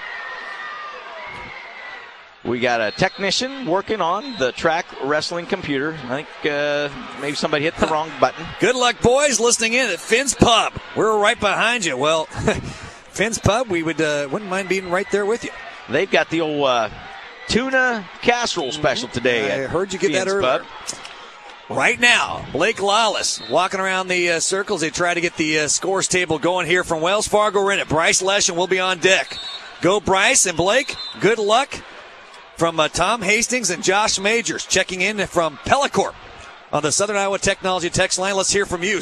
We got a technician working on the track wrestling computer. I think maybe somebody hit the wrong button. Good luck, boys, listening in at Finn's Pub. We're right behind you. Well, Finn's Pub, we wouldn't mind being right there with you. They've got the old tuna casserole special today. I heard you get that earlier. Right now, Blake Lawless walking around the circles. They try to get the scores table going here from Wells Fargo Arena. Bryce Lesh will be on deck. Go Bryce and Blake. Good luck from Tom Hastings and Josh Majors checking in from Pellicorp on the Southern Iowa Technology text line. Let's hear from you.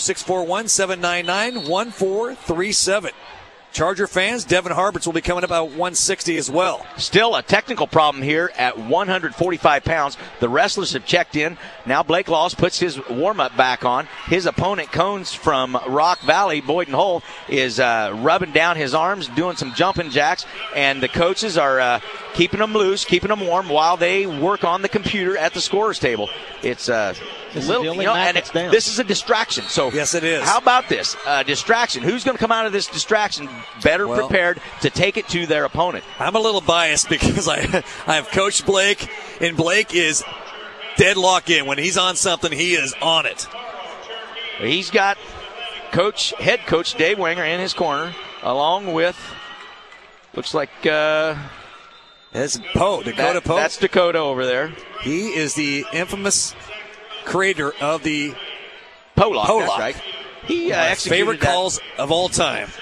641-799-1437. Charger fans, Devin Harberts will be coming up at 160 as well. Still a technical problem here at 145 pounds. The wrestlers have checked in. Now Blake Lawless puts his warm-up back on. His opponent, Cones from Rock Valley, Boyden Hole, is rubbing down his arms, doing some jumping jacks, and the coaches are keeping them loose, keeping them warm while they work on the computer at the scorer's table. It's this is a distraction. So yes, it is. How about this? Distraction. Who's going to come out of this distraction better prepared to take it to their opponent? I'm a little biased because I have Coach Blake, and Blake is deadlock in. When he's on something, he is on it. He's got head coach Dave Winger in his corner, along with, looks like that's Dakota Poe. That's Dakota over there. He is the infamous creator of the Poe lock. That's right. He executed favorite calls of all time.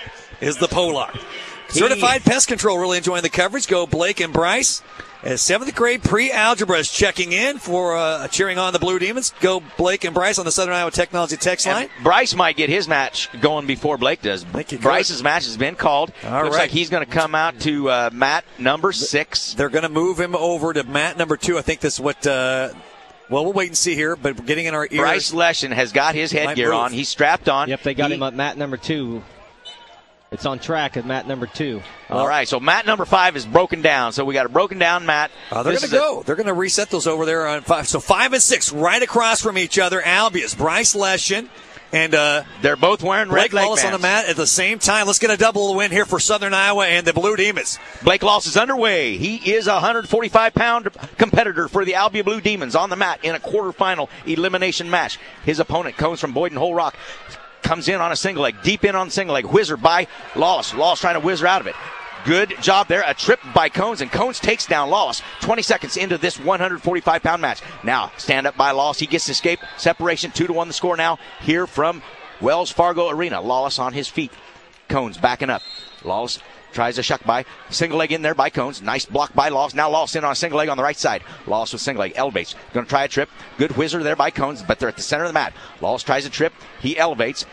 is the Polar. Certified Pest Control really enjoying the coverage. Go Blake and Bryce. As 7th grade pre-algebra is checking in for cheering on the Blue Demons. Go Blake and Bryce on the Southern Iowa Technology text line. And Bryce might get his match going before Blake does. Bryce's match has been called. Looks like he's going to come out to mat number 6. They're going to move him over to mat number 2. I think that's what... well, we'll wait and see here, but getting in our ears. Bryce Leshin has got his headgear on. He's strapped on. Yep, they got him at mat number 2. It's on track at mat number 2. All right, so mat number 5 is broken down. So we got a broken down mat. They're going to go. They're going to reset those over there on 5. So 5 and 6 right across from each other. Albius, Bryce Leshin, and they're both wearing Blake red leg Lawless bands on the mat at the same time. Let's get a double win here for Southern Iowa and the Blue Demons. Blake Lawless is underway. He is a 145-pound competitor for the Albia Blue Demons on the mat in a quarterfinal elimination match. His opponent comes from Boyden Hole Rock. Comes in on a single leg, deep in on the single leg. Whizzer by Lawless. Lawless trying to whizzer out of it. Good job there. A trip by Cones, and Cones takes down Lawless 20 seconds into this 145-pound match. Now, stand up by Lawless. He gets to escape. Separation 2-1 the score now here from Wells Fargo Arena. Lawless on his feet. Cones backing up. Lawless tries a shuck by. Single leg in there by Cones. Nice block by Lawless. Now Lawless in on a single leg on the right side. Lawless with single leg. Elevates. Going to try a trip. Good whizzer there by Cones, but they're at the center of the mat. Lawless tries a trip. He elevates.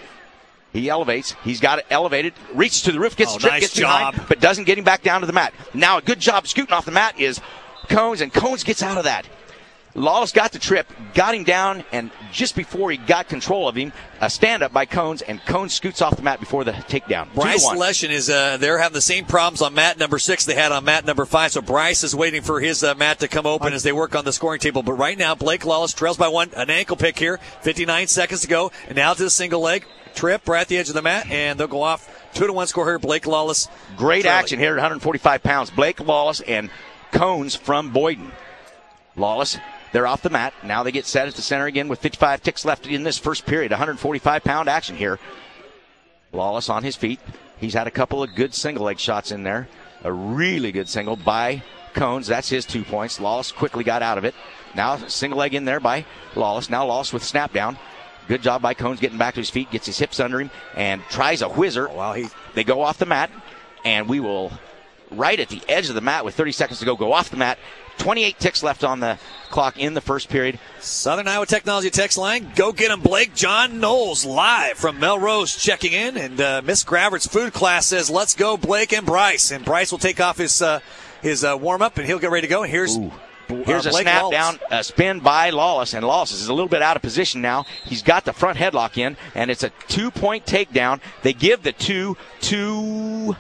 He's got it elevated. Reaches to the roof. Gets the trip. Nice Gets behind, but doesn't get him back down to the mat. Now a good job scooting off the mat is Cones, and Cones gets out of that. Lawless got the trip, got him down, and just before he got control of him, a stand-up by Cones, and Cones scoots off the mat before the takedown. Bryce Leshin is they're having the same problems on mat number 6 they had on mat number 5, so Bryce is waiting for his mat to come open as they work on the scoring table. But right now, Blake Lawless trails by 1, an ankle pick here, 59 seconds to go, and now to the single leg trip right at the edge of the mat, and they'll go off 2-1 score here. Blake Lawless. Great action here at 145 pounds. Blake Lawless and Cones from Boyden. Lawless, they're off the mat. Now they get set at the center again with 55 ticks left in this first period. 145-pound action here. Lawless on his feet. He's had a couple of good single leg shots in there. A really good single by Cones. That's his 2 points. Lawless quickly got out of it. Now single leg in there by Lawless. Now Lawless with snap down. Good job by Cones getting back to his feet, gets his hips under him, and tries a whizzer. They go off the mat, and we will, right at the edge of the mat with 30 seconds to go off the mat. 28 ticks left on the clock in the first period. Southern Iowa Technology text line. Go get him, Blake. John Knowles live from Melrose checking in, and Miss Gravert's food class says, let's go, Blake and Bryce. And Bryce will take off his warm-up, and he'll get ready to go. And here's a snap Lawless. down, a spin by Lawless, and Lawless is a little bit out of position now. He's got the front headlock in, and it's a 2-point takedown. They give the 2 to...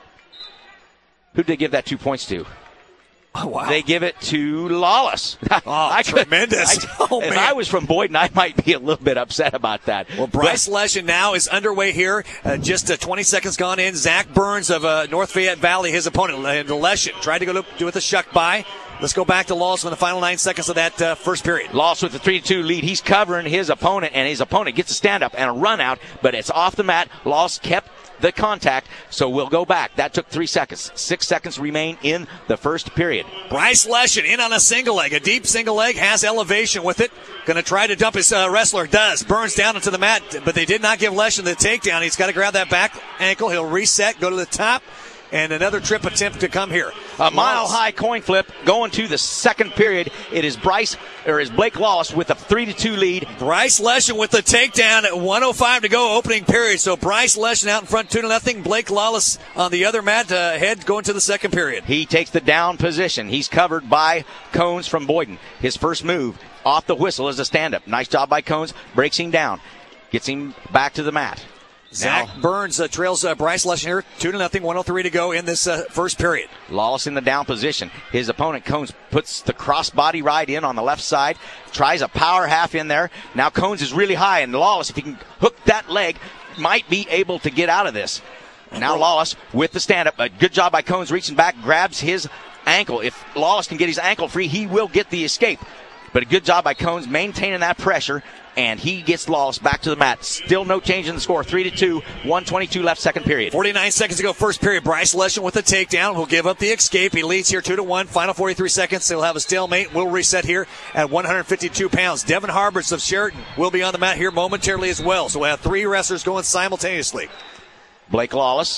Who did they give that 2 points to? Oh, wow. They give it to Lawless. Tremendous. If I was from Boyden, I might be a little bit upset about that. Well, Bryce Leshin now is underway here. Just 20 seconds gone in. Zach Burns of North Fayette Valley, his opponent. And Leshin tried to go do with a shuck by. Let's go back to Lawless in the final 9 seconds of that first period. Lawless with the 3-2 lead. He's covering his opponent, and his opponent gets a stand-up and a run-out, but it's off the mat. Lawless kept the contact, so we'll go back. That took 3 seconds. 6 seconds remain in the first period. Bryce Leshin in on a single leg. A deep single leg, has elevation with it. Going to try to dump his wrestler. Does. Burns down into the mat, but they did not give Leshin the takedown. He's got to grab that back ankle. He'll reset, go to the top. And another trip attempt to come here. A mile-high coin flip going to the second period. It is Blake Lawless with a 3-2 lead. Bryce Leshin with the takedown at 1:05 to go, opening period. So Bryce Leshin out in front 2-0. Blake Lawless on the other mat, head going to the second period. He takes the down position. He's covered by Cones from Boyden. His first move off the whistle is a stand-up. Nice job by Cones. Breaks him down. Gets him back to the mat. Zach Burns trails Bryce Leshin here, 2-0, 1:03 to go in this first period. Lawless in the down position. His opponent, Cones, puts the crossbody right in on the left side, tries a power half in there. Now Cones is really high, and Lawless, if he can hook that leg, might be able to get out of this. Now Lawless with the stand-up. A good job by Cones reaching back, grabs his ankle. If Lawless can get his ankle free, he will get the escape. But a good job by Cones maintaining that pressure, and he gets Lawless back to the mat. Still no change in the score. 3-2, 1:22 left, second period. 49 seconds to go, first period. Bryce Leshin with the takedown. Will give up the escape. He leads here 2-1. Final 43 seconds. They'll have a stalemate. We'll reset here at 152 pounds. Devin Harberts of Sheridan will be on the mat here momentarily as well. So we'll have 3 wrestlers going simultaneously. Blake Lawless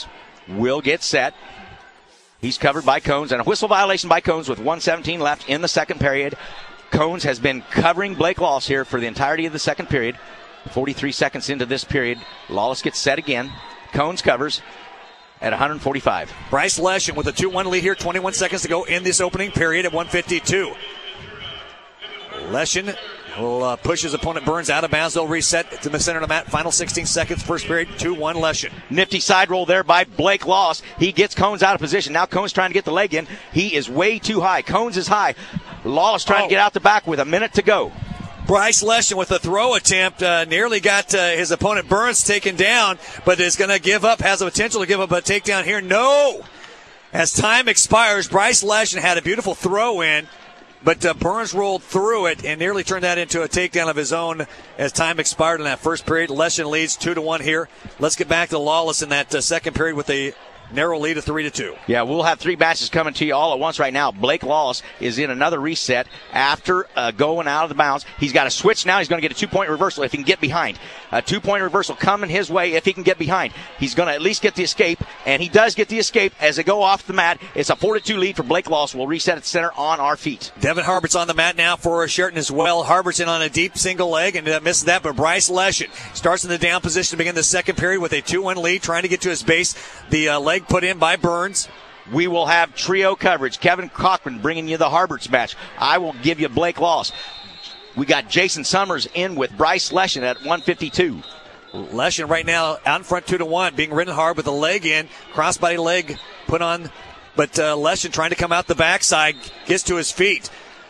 will get set. He's covered by Cones, and a whistle violation by Cones with 1:17 left in the second period. Cones has been covering Blake Lawless here for the entirety of the second period. 43 seconds into this period, Lawless gets set again. Cones covers at 145. Bryce Leshin with a 2-1 lead here, 21 seconds to go in this opening period at 152. Leshin will push his opponent Burns out of bounds. They'll reset to the center of the mat. Final 16 seconds, first period, 2-1 Leshin. Nifty side roll there by Blake Lawless. He gets Cones out of position. Now Cones trying to get the leg in. He is way too high. Cones is high. Lawless trying to get out the back with a minute to go. Bryce Leshin with a throw attempt nearly got his opponent Burns taken down, but is going to give up, has the potential to give up a takedown here. No! As time expires, Bryce Leshin had a beautiful throw in, but Burns rolled through it and nearly turned that into a takedown of his own as time expired in that first period. Leshin leads 2-1 here. Let's get back to Lawless in that second period with a narrow lead of 3-2. Yeah, we'll have three matches coming to you all at once right now. Blake Lawless is in another reset after going out of the bounds. He's got to switch now. He's going to get a 2-point reversal if he can get behind. A 2-point reversal coming his way if he can get behind. He's going to at least get the escape, and he does get the escape as they go off the mat. It's a 4-2 lead for Blake Lawless. We'll reset at center on our feet. Devin Harbert's on the mat now for Sheraton as well. Harbert's in on a deep single leg and misses that, but Bryce Leshin starts in the down position to begin the second period with a 2-1 lead, trying to get to his base. The leg put in by Burns. We will have trio coverage. Kevin Cochran bringing you the Harbert's match. I will give you Blake Lawless. We got Jason Summers in with Bryce Leshin at 152. Leshin right now out in front 2-1, being ridden hard with the leg in. Crossbody leg put on, but Leshin trying to come out the backside, gets to his feet.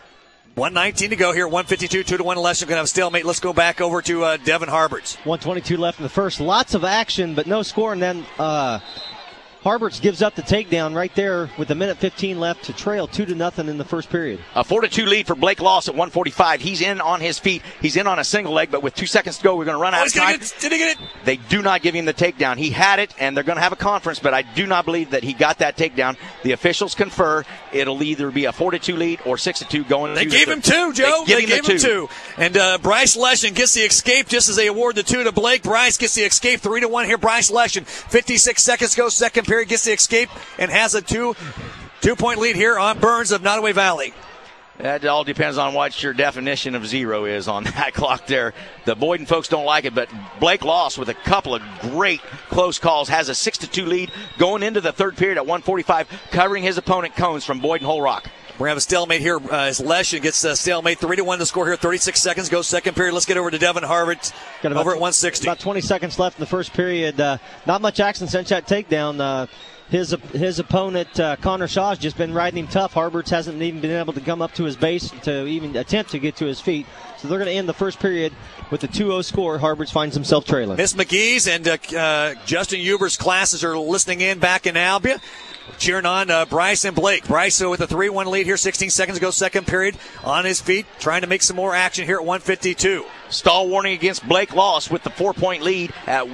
1:19 to go here, 152, 2-1 Leshin going to have a stalemate. Let's go back over to Devin Harbert's. 1:22 left in the first. Lots of action, but no score, and then Harberts gives up the takedown right there with a minute 15 left to trail 2-0 in the first period. A 4-2 lead for Blake Lawless at 145. He's in on his feet. He's in on a single leg, but with 2 seconds to go, we're going to run out of time. Did he get it? They do not give him the takedown. He had it, and they're going to have a conference, but I do not believe that he got that takedown. The officials confer it'll either be a 4-2 lead or 6-2 going. They gave him two, Joe. They gave him two. And Bryce Leshin gets the escape just as they award the 2 to Blake. Bryce gets the escape, 3-1 here. Bryce Leshin, 56 seconds to go, second period, gets the escape and has a two-point lead here on Burns of Nottoway Valley. That all depends on what your definition of zero is on that clock there. The Boyden folks don't like it, but Blake Lawless with a couple of great close calls has a 6-2 lead going into the third period at 145, covering his opponent Cones from Boyden Hull Rock. We're going to have a stalemate here as Leshin gets a stalemate. 3-1 to score here. 36 seconds goes second period. Let's get over to Devin Harbert over at 160. About 20 seconds left in the first period. Not much action since that takedown. His opponent, Connor Shaw's just been riding him tough. Harberts hasn't even been able to come up to his base to even attempt to get to his feet. So they're going to end the first period with a 2-0 score. Harberts finds himself trailing. Miss McGee's and Justin Huber's classes are listening in back in Albia, cheering on Bryce and Blake. Bryce with a 3-1 lead here, 16 seconds ago, second period, on his feet, trying to make some more action here at 152. Stall warning against Blake Lawless with the 4-point lead at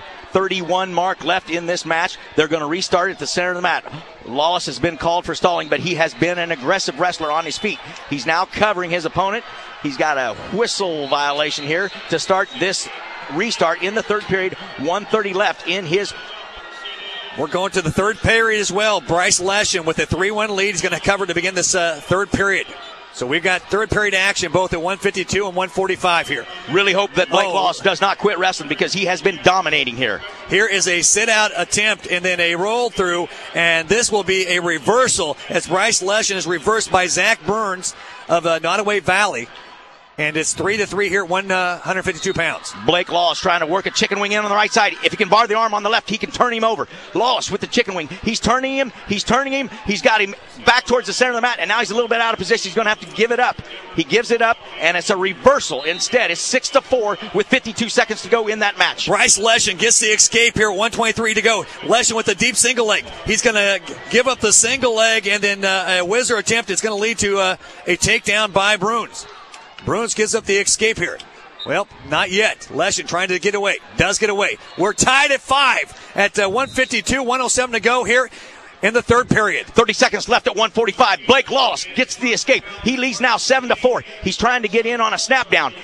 1:31 mark left in this match. They're going to restart at the center of the mat. Lawless has been called for stalling, but he has been an aggressive wrestler on his feet. He's now covering his opponent. He's got a whistle violation here to start this restart in the third period. 1:30 left in his. We're going to the third period as well. Bryce Leshin with a 3-1 lead. He's going to cover to begin this third period. So we've got third period action both at 152 and 145 here. Really hope that Blake Lawless does not quit wrestling because he has been dominating here. Here is a sit-out attempt and then a roll-through, and this will be a reversal as Bryce Leshin is reversed by Zach Burns of Nottoway Valley. And it's 3-3 here at 152 pounds. Blake Lawless trying to work a chicken wing in on the right side. If he can bar the arm on the left, he can turn him over. Lawless with the chicken wing. He's turning him. He's got him back towards the center of the mat, and now he's a little bit out of position. He's going to have to give it up. He gives it up, and it's a reversal instead. It's 6-4 with 52 seconds to go in that match. Bryce Leshin gets the escape here, 1:23 to go. Leshin with the deep single leg. He's going to give up the single leg, and then a whizzer attempt. It's going to lead to a takedown by Bruns. Bruns gives up the escape here. Well, not yet. Leshin trying to get away. Does get away. We're tied at 5 at 152, 107 to go here in the third period. 30 seconds left at 145. Blake Lawless gets the escape. He leads now 7-4. He's trying to get in on a snap down.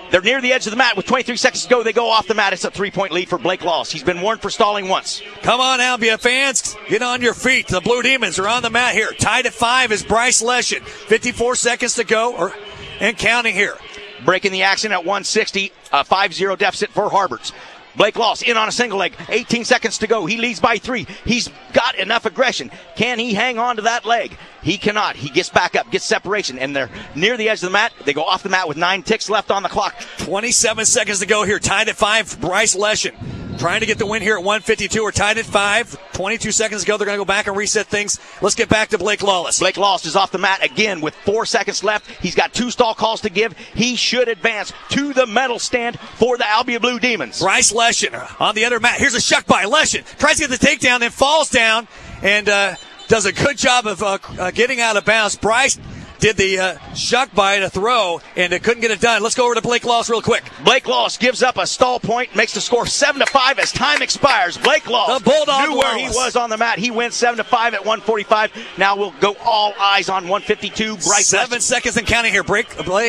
They're near the edge of the mat with 23 seconds to go. They go off the mat. It's a 3-point lead for Blake Lawless. He's been warned for stalling once. Come on, Albia fans. Get on your feet. The Blue Demons are on the mat here. Tied at 5 is Bryce Leshin. 54 seconds to go and counting here. Breaking the action at 160. A 5-0 deficit for Harberts. Blake Lawless in on a single leg. 18 seconds to go. He leads by 3. He's got enough aggression. Can he hang on to that leg? He cannot. He gets back up, gets separation, and they're near the edge of the mat. They go off the mat with 9 ticks left on the clock. 27 seconds to go here. Tied at 5, Bryce Leshin. Trying to get the win here at 152. We're tied at 5. 22 seconds to go. They're going to go back and reset things. Let's get back to Blake Lawless. Blake Lawless is off the mat again with 4 seconds left. He's got 2 stall calls to give. He should advance to the medal stand for the Albia Blue Demons. Bryce Leshin on the other mat. Here's a shuck by Leshin. Tries to get the takedown, then falls down and does a good job of getting out of bounds. Bryce did the shuck by to throw, and it couldn't get it done. Let's go over to Blake Lawless real quick. Blake Lawless gives up a stall point, makes the score 7-5 as time expires. Blake Lawless the Bulldog knew where he was on the mat. He wins 7-5 at 145. Now we'll go all eyes on 152. Bryce 7 seconds and counting here. Bryce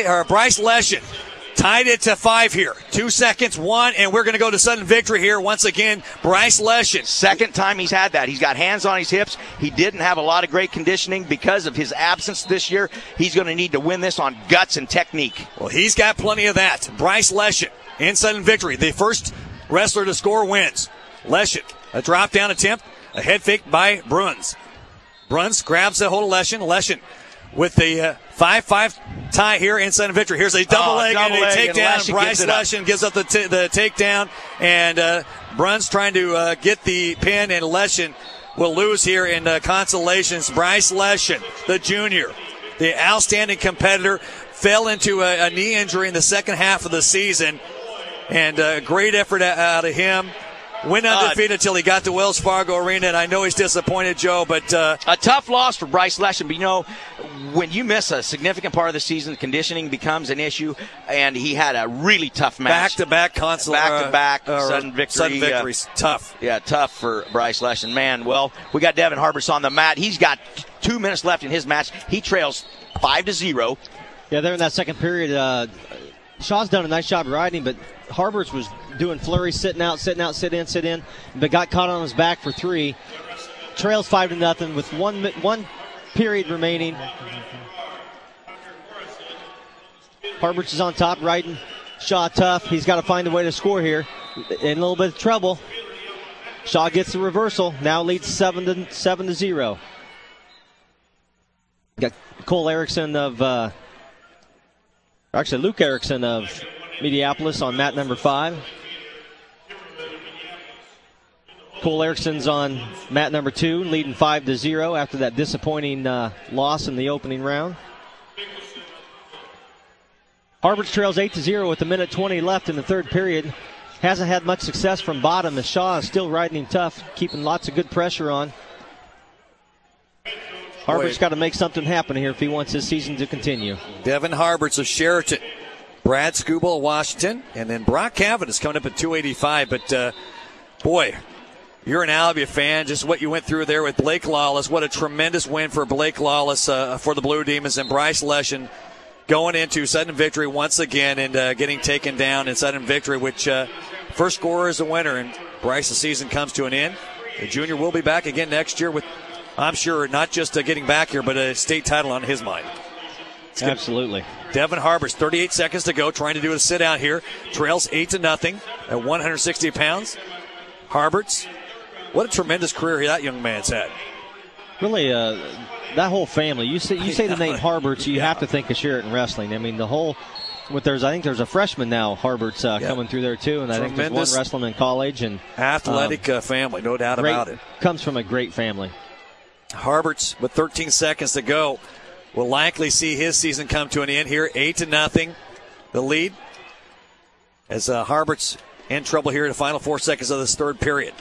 Leshin. Tied it to 5 here. 2 seconds, 1, and we're going to go to sudden victory here. Once again, Bryce Leshin. Second time he's had that. He's got hands on his hips. He didn't have a lot of great conditioning because of his absence this year. He's going to need to win this on guts and technique. Well, he's got plenty of that. Bryce Leshin in sudden victory. The first wrestler to score wins. Leshin, a drop down attempt, a head fake by Bruns. Bruns grabs the hold of Leshin. Leshin with the 5-5 tie here in sudden victory. Here's a double leg and a takedown. Bryce Leshin gives up the takedown, and Bruns trying to get the pin, and Leshin will lose here in consolations. Bryce Leshin, the junior, the outstanding competitor, fell into a knee injury in the second half of the season, and great effort out of him. Went undefeated until he got to Wells Fargo Arena, and I know he's disappointed, Joe, but a tough loss for Bryce Leshin. But, you know, when you miss a significant part of the season, conditioning becomes an issue, and he had a really tough match. Back-to-back sudden victory. Sudden victories. Tough. Yeah, tough for Bryce Leshin. Man, well, we got Devin Harberts on the mat. He's got 2 minutes left in his match. He trails 5-0. Yeah, they're in that second period. Shaw's done a nice job riding, but Harberts was doing flurries, sit in, but got caught on his back for 3. Trails 5-0 with one period remaining. Harberts is on top, riding Shaw tough. He's got to find a way to score here. In a little bit of trouble. Shaw gets the reversal. Now leads 7-0. Got Cole Erickson of... Actually, Luke Erickson of Mediapolis on mat number 5. Cole Erickson's on mat number 2, leading 5-0 after that disappointing loss in the opening round. Harberts trails 8-0 with 1:20 left in the third period. Hasn't had much success from bottom as Shaw is still riding him tough, keeping lots of good pressure on. Harberts got to make something happen here if he wants his season to continue. Devin Harberts of Sheraton, Brad Skubal of Washington, and then Brock Cavan is coming up at 285. But, boy, you're an Albia fan. Just what you went through there with Blake Lawless. What a tremendous win for Blake Lawless for the Blue Demons, and Bryce Leshin going into sudden victory once again and getting taken down in sudden victory, which first scorer is a winner, and Bryce's season comes to an end. The junior will be back again next year with, I'm sure, not just getting back here, but a state title on his mind. Absolutely. Devin Harberts, 38 seconds to go, trying to do a sit-out here. Trails 8-0 at 160 pounds. Harberts, what a tremendous career that young man's had. Really, that whole family. You say the name Harberts, you have to think of Sheraton Wrestling. I mean, the whole... I think there's a freshman now, Harberts, coming through there too, and I think there's one wrestling in college. And athletic family, no doubt about it. Comes from a great family. Harberts, with 13 seconds to go, will likely see his season come to an end here. 8-0, the lead. As Harberts in trouble here in the final 4 seconds of this third period.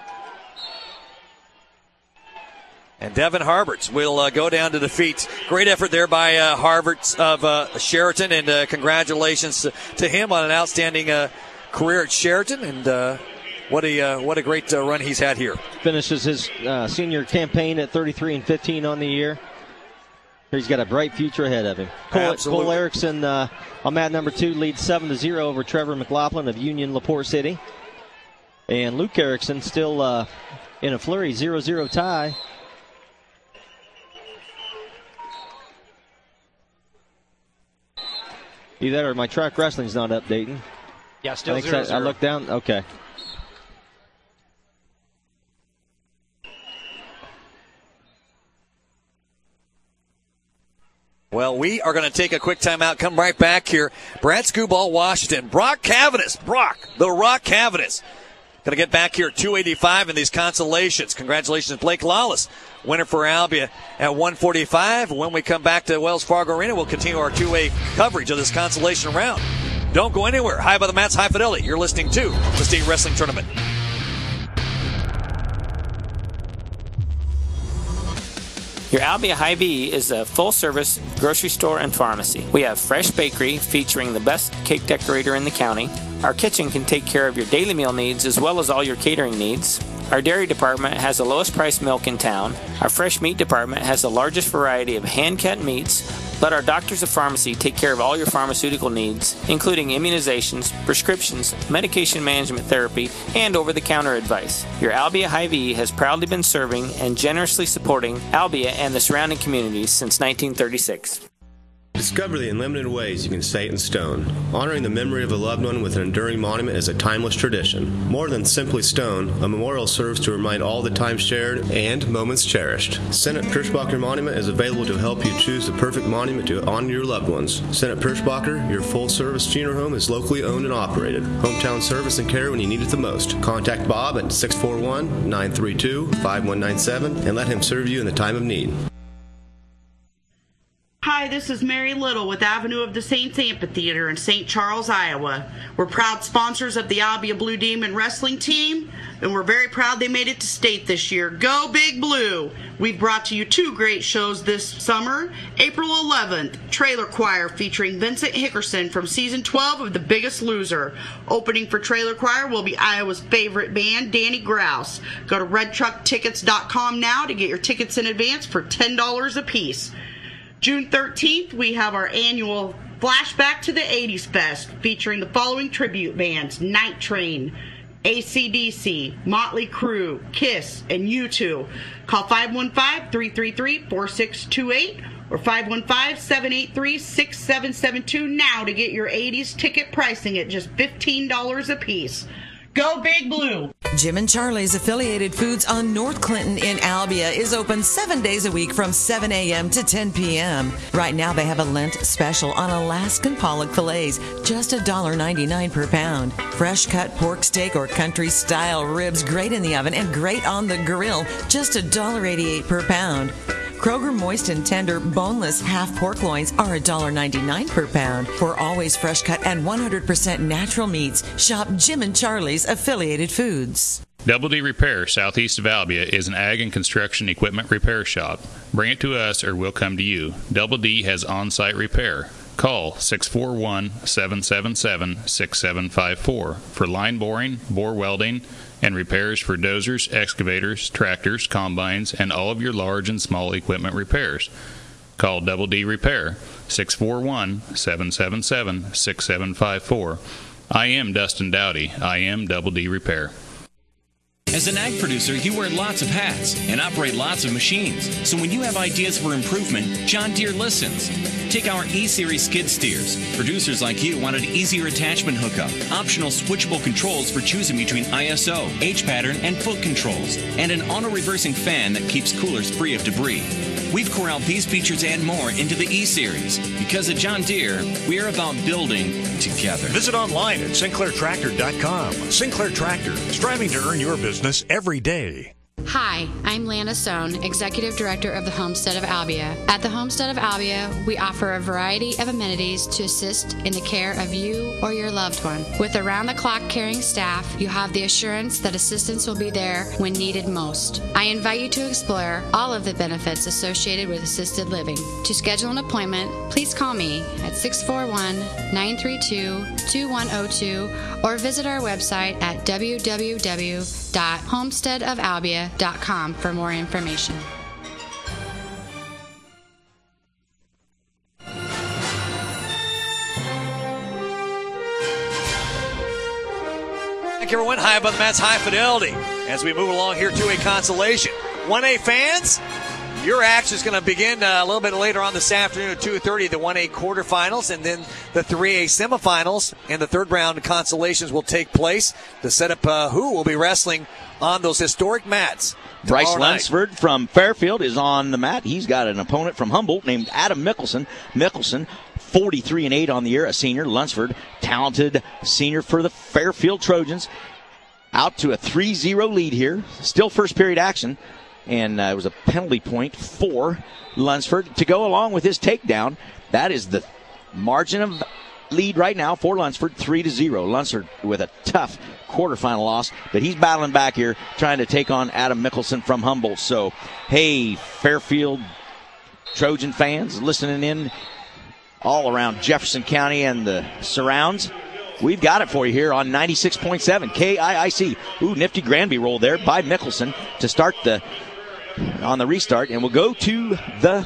And Devin Harberts will go down to defeat. Great effort there by Harberts of Sheraton, and congratulations to him on an outstanding career at Sheraton. And what a great run he's had here. Finishes his senior campaign at 33-15 on the year. He's got a bright future ahead of him. Cole Erickson on mat number 2 leads 7-0 over Trevor McLaughlin of Union LaPorte City. And Luke Erickson still in a flurry 0-0 tie. Either that or my track wrestling's not updating. Yeah, still 0-0. I looked down. Okay. Well, we are going to take a quick timeout. Come right back here. Brad Skubal, Washington. Brock Cavanis. The Rock Cavanis. Going to get back here at 285 in these consolations. Congratulations, Blake Lawless. Winner for Albia at 145. When we come back to Wells Fargo Arena, we'll continue our two-way coverage of this consolation round. Don't go anywhere. High by the mats, high fidelity. You're listening to the State Wrestling Tournament. Your Albia Hy-Vee is a full-service grocery store and pharmacy. We have fresh bakery featuring the best cake decorator in the county. Our kitchen can take care of your daily meal needs as well as all your catering needs. Our dairy department has the lowest priced milk in town. Our fresh meat department has the largest variety of hand-cut meats. Let our doctors of pharmacy take care of all your pharmaceutical needs, including immunizations, prescriptions, medication management therapy, and over-the-counter advice. Your Albia Hy-Vee has proudly been serving and generously supporting Albia and the surrounding communities since 1936. Discover the unlimited ways you can say it in stone. Honoring the memory of a loved one with an enduring monument is a timeless tradition. More than simply stone, a memorial serves to remind all the time shared and moments cherished. Senate Perschbacher Monument is available to help you choose the perfect monument to honor your loved ones. Senate Perschbacher, your full-service funeral home, is locally owned and operated. Hometown service and care when you need it the most. Contact Bob at 641-932-5197 and let him serve you in the time of need. Hi, this is Mary Little with Avenue of the Saints Amphitheater in St. Charles, Iowa. We're proud sponsors of the Albia Blue Demon Wrestling Team, and we're very proud they made it to state this year. Go Big Blue! We've brought to you 2 great shows this summer. April 11th, Trailer Choir featuring Vincent Hickerson from Season 12 of The Biggest Loser. Opening for Trailer Choir will be Iowa's favorite band, Danny Grouse. Go to redtrucktickets.com now to get your tickets in advance for $10 a piece. June 13th, we have our annual Flashback to the 80s Fest featuring the following tribute bands: Night Train, AC/DC, Motley Crue, Kiss, and U2. Call 515-333-4628 or 515-783-6772 now to get your 80s ticket pricing at just $15 a piece. Go Big Blue! Jim and Charlie's Affiliated Foods on North Clinton in Albia is open 7 days a week from 7 a.m. to 10 p.m. Right now they have a Lent special on Alaskan pollock fillets, just $1.99 per pound. Fresh cut pork steak or country style ribs, great in the oven and great on the grill, just $1.88 per pound. Kroger Moist and Tender boneless half pork loins are $1.99 per pound. For always fresh cut and 100% natural meats, shop Jim and Charlie's Affiliated Foods. Double D Repair, southeast of Albia, is an ag and construction equipment repair shop. Bring it to us or we'll come to you. Double D has on-site repair. Call 641-777-6754 for line boring, bore welding, and repairs for dozers, excavators, tractors, combines, and all of your large and small equipment repairs. Call Double D Repair, 641-777-6754. I am Dustin Dowdy. I am Double D Repair. As an ag producer, you wear lots of hats and operate lots of machines. So when you have ideas for improvement, John Deere listens. Take our E-Series skid steers. Producers like you wanted easier attachment hookup, optional switchable controls for choosing between ISO, H-pattern, and foot controls, and an auto-reversing fan that keeps coolers free of debris. We've corralled these features and more into the E-Series. Because at John Deere, we are about building together. Visit online at SinclairTractor.com. Sinclair Tractor, striving to earn your business every day. Hi, I'm Lana Sohn, Executive Director of the Homestead of Albia. At the Homestead of Albia, we offer a variety of amenities to assist in the care of you or your loved one. With around-the-clock caring staff, you have the assurance that assistance will be there when needed most. I invite you to explore all of the benefits associated with assisted living. To schedule an appointment, please call me at 641-932-2102 or visit our website at www.homesteadofalbia.com for more information. Thank everyone. High above the mats, high fidelity. As we move along here to a consolation. 1A fans, your action is going to begin a little bit later on this afternoon at 2:30, the 1A quarterfinals, and then the 3A semifinals and the third round consolations will take place to set up who will be wrestling on those historic mats. Bryce Lunsford from Fairfield is on the mat. He's got an opponent from Humboldt named Adam Mickelson. Mickelson, 43-8 on the year, a senior. Lunsford, talented senior for the Fairfield Trojans. Out to a 3-0 lead here. Still first period action. And it was a penalty point for Lunsford to go along with his takedown. That is the margin of lead right now for Lunsford, 3-0. Lunsford with a tough quarterfinal loss, but he's battling back here, trying to take on Adam Mickelson from Humboldt. So, hey, Fairfield Trojan fans listening in all around Jefferson County and the surrounds, we've got it for you here on 96.7 KIIC. Ooh, nifty Granby roll there by Mickelson to start on the restart, and we'll go to the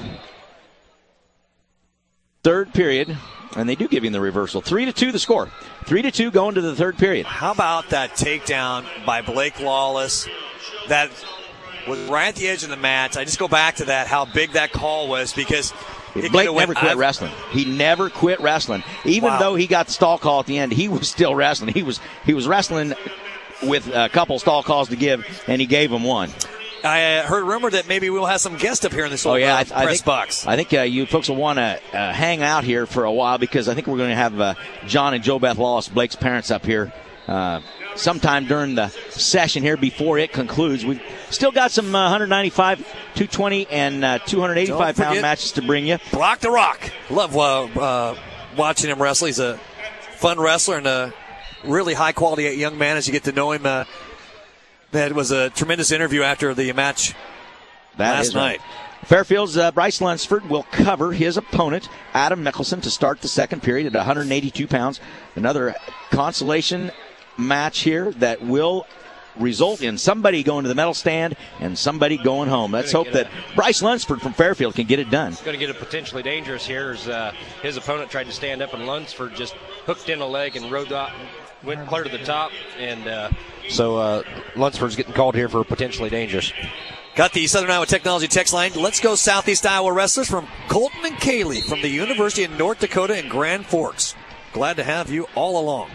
third period, and they do give him the reversal. 3-2 the score. 3-2 going to the third period. How about that takedown by Blake Lawless? That was right at the edge of the mat. I just go back to that, how big that call was, because Blake never quit wrestling. He never quit wrestling. Even though he got the stall call at the end, he was still wrestling. He was wrestling with a couple stall calls to give, and he gave him one. I heard rumor that maybe we'll have some guests up here in this press box. I think you folks will want to hang out here for a while, because I think we're going to have John and Joe Beth Lawless, Blake's parents, up here sometime during the session here before it concludes. We've still got some 195, 220, and 285-pound matches to bring you. Brock the Rock. Love watching him wrestle. He's a fun wrestler and a really high-quality young man as you get to know him. That was a tremendous interview after the match last night. Right. Fairfield's Bryce Lunsford will cover his opponent, Adam Mickelson, to start the second period at 182 pounds. Another consolation match here that will result in somebody going to the medal stand and somebody going home. Let's hope that Bryce Lunsford from Fairfield can get it done. Going to get it potentially dangerous here as his opponent tried to stand up, and Lunsford just hooked in a leg and went clear to the top, and so Lunsford's getting called here for potentially dangerous. Got the Southern Iowa Technology text line. Let's go Southeast Iowa wrestlers from Colton and Kaylee from the University of North Dakota in Grand Forks. Glad to have you all along.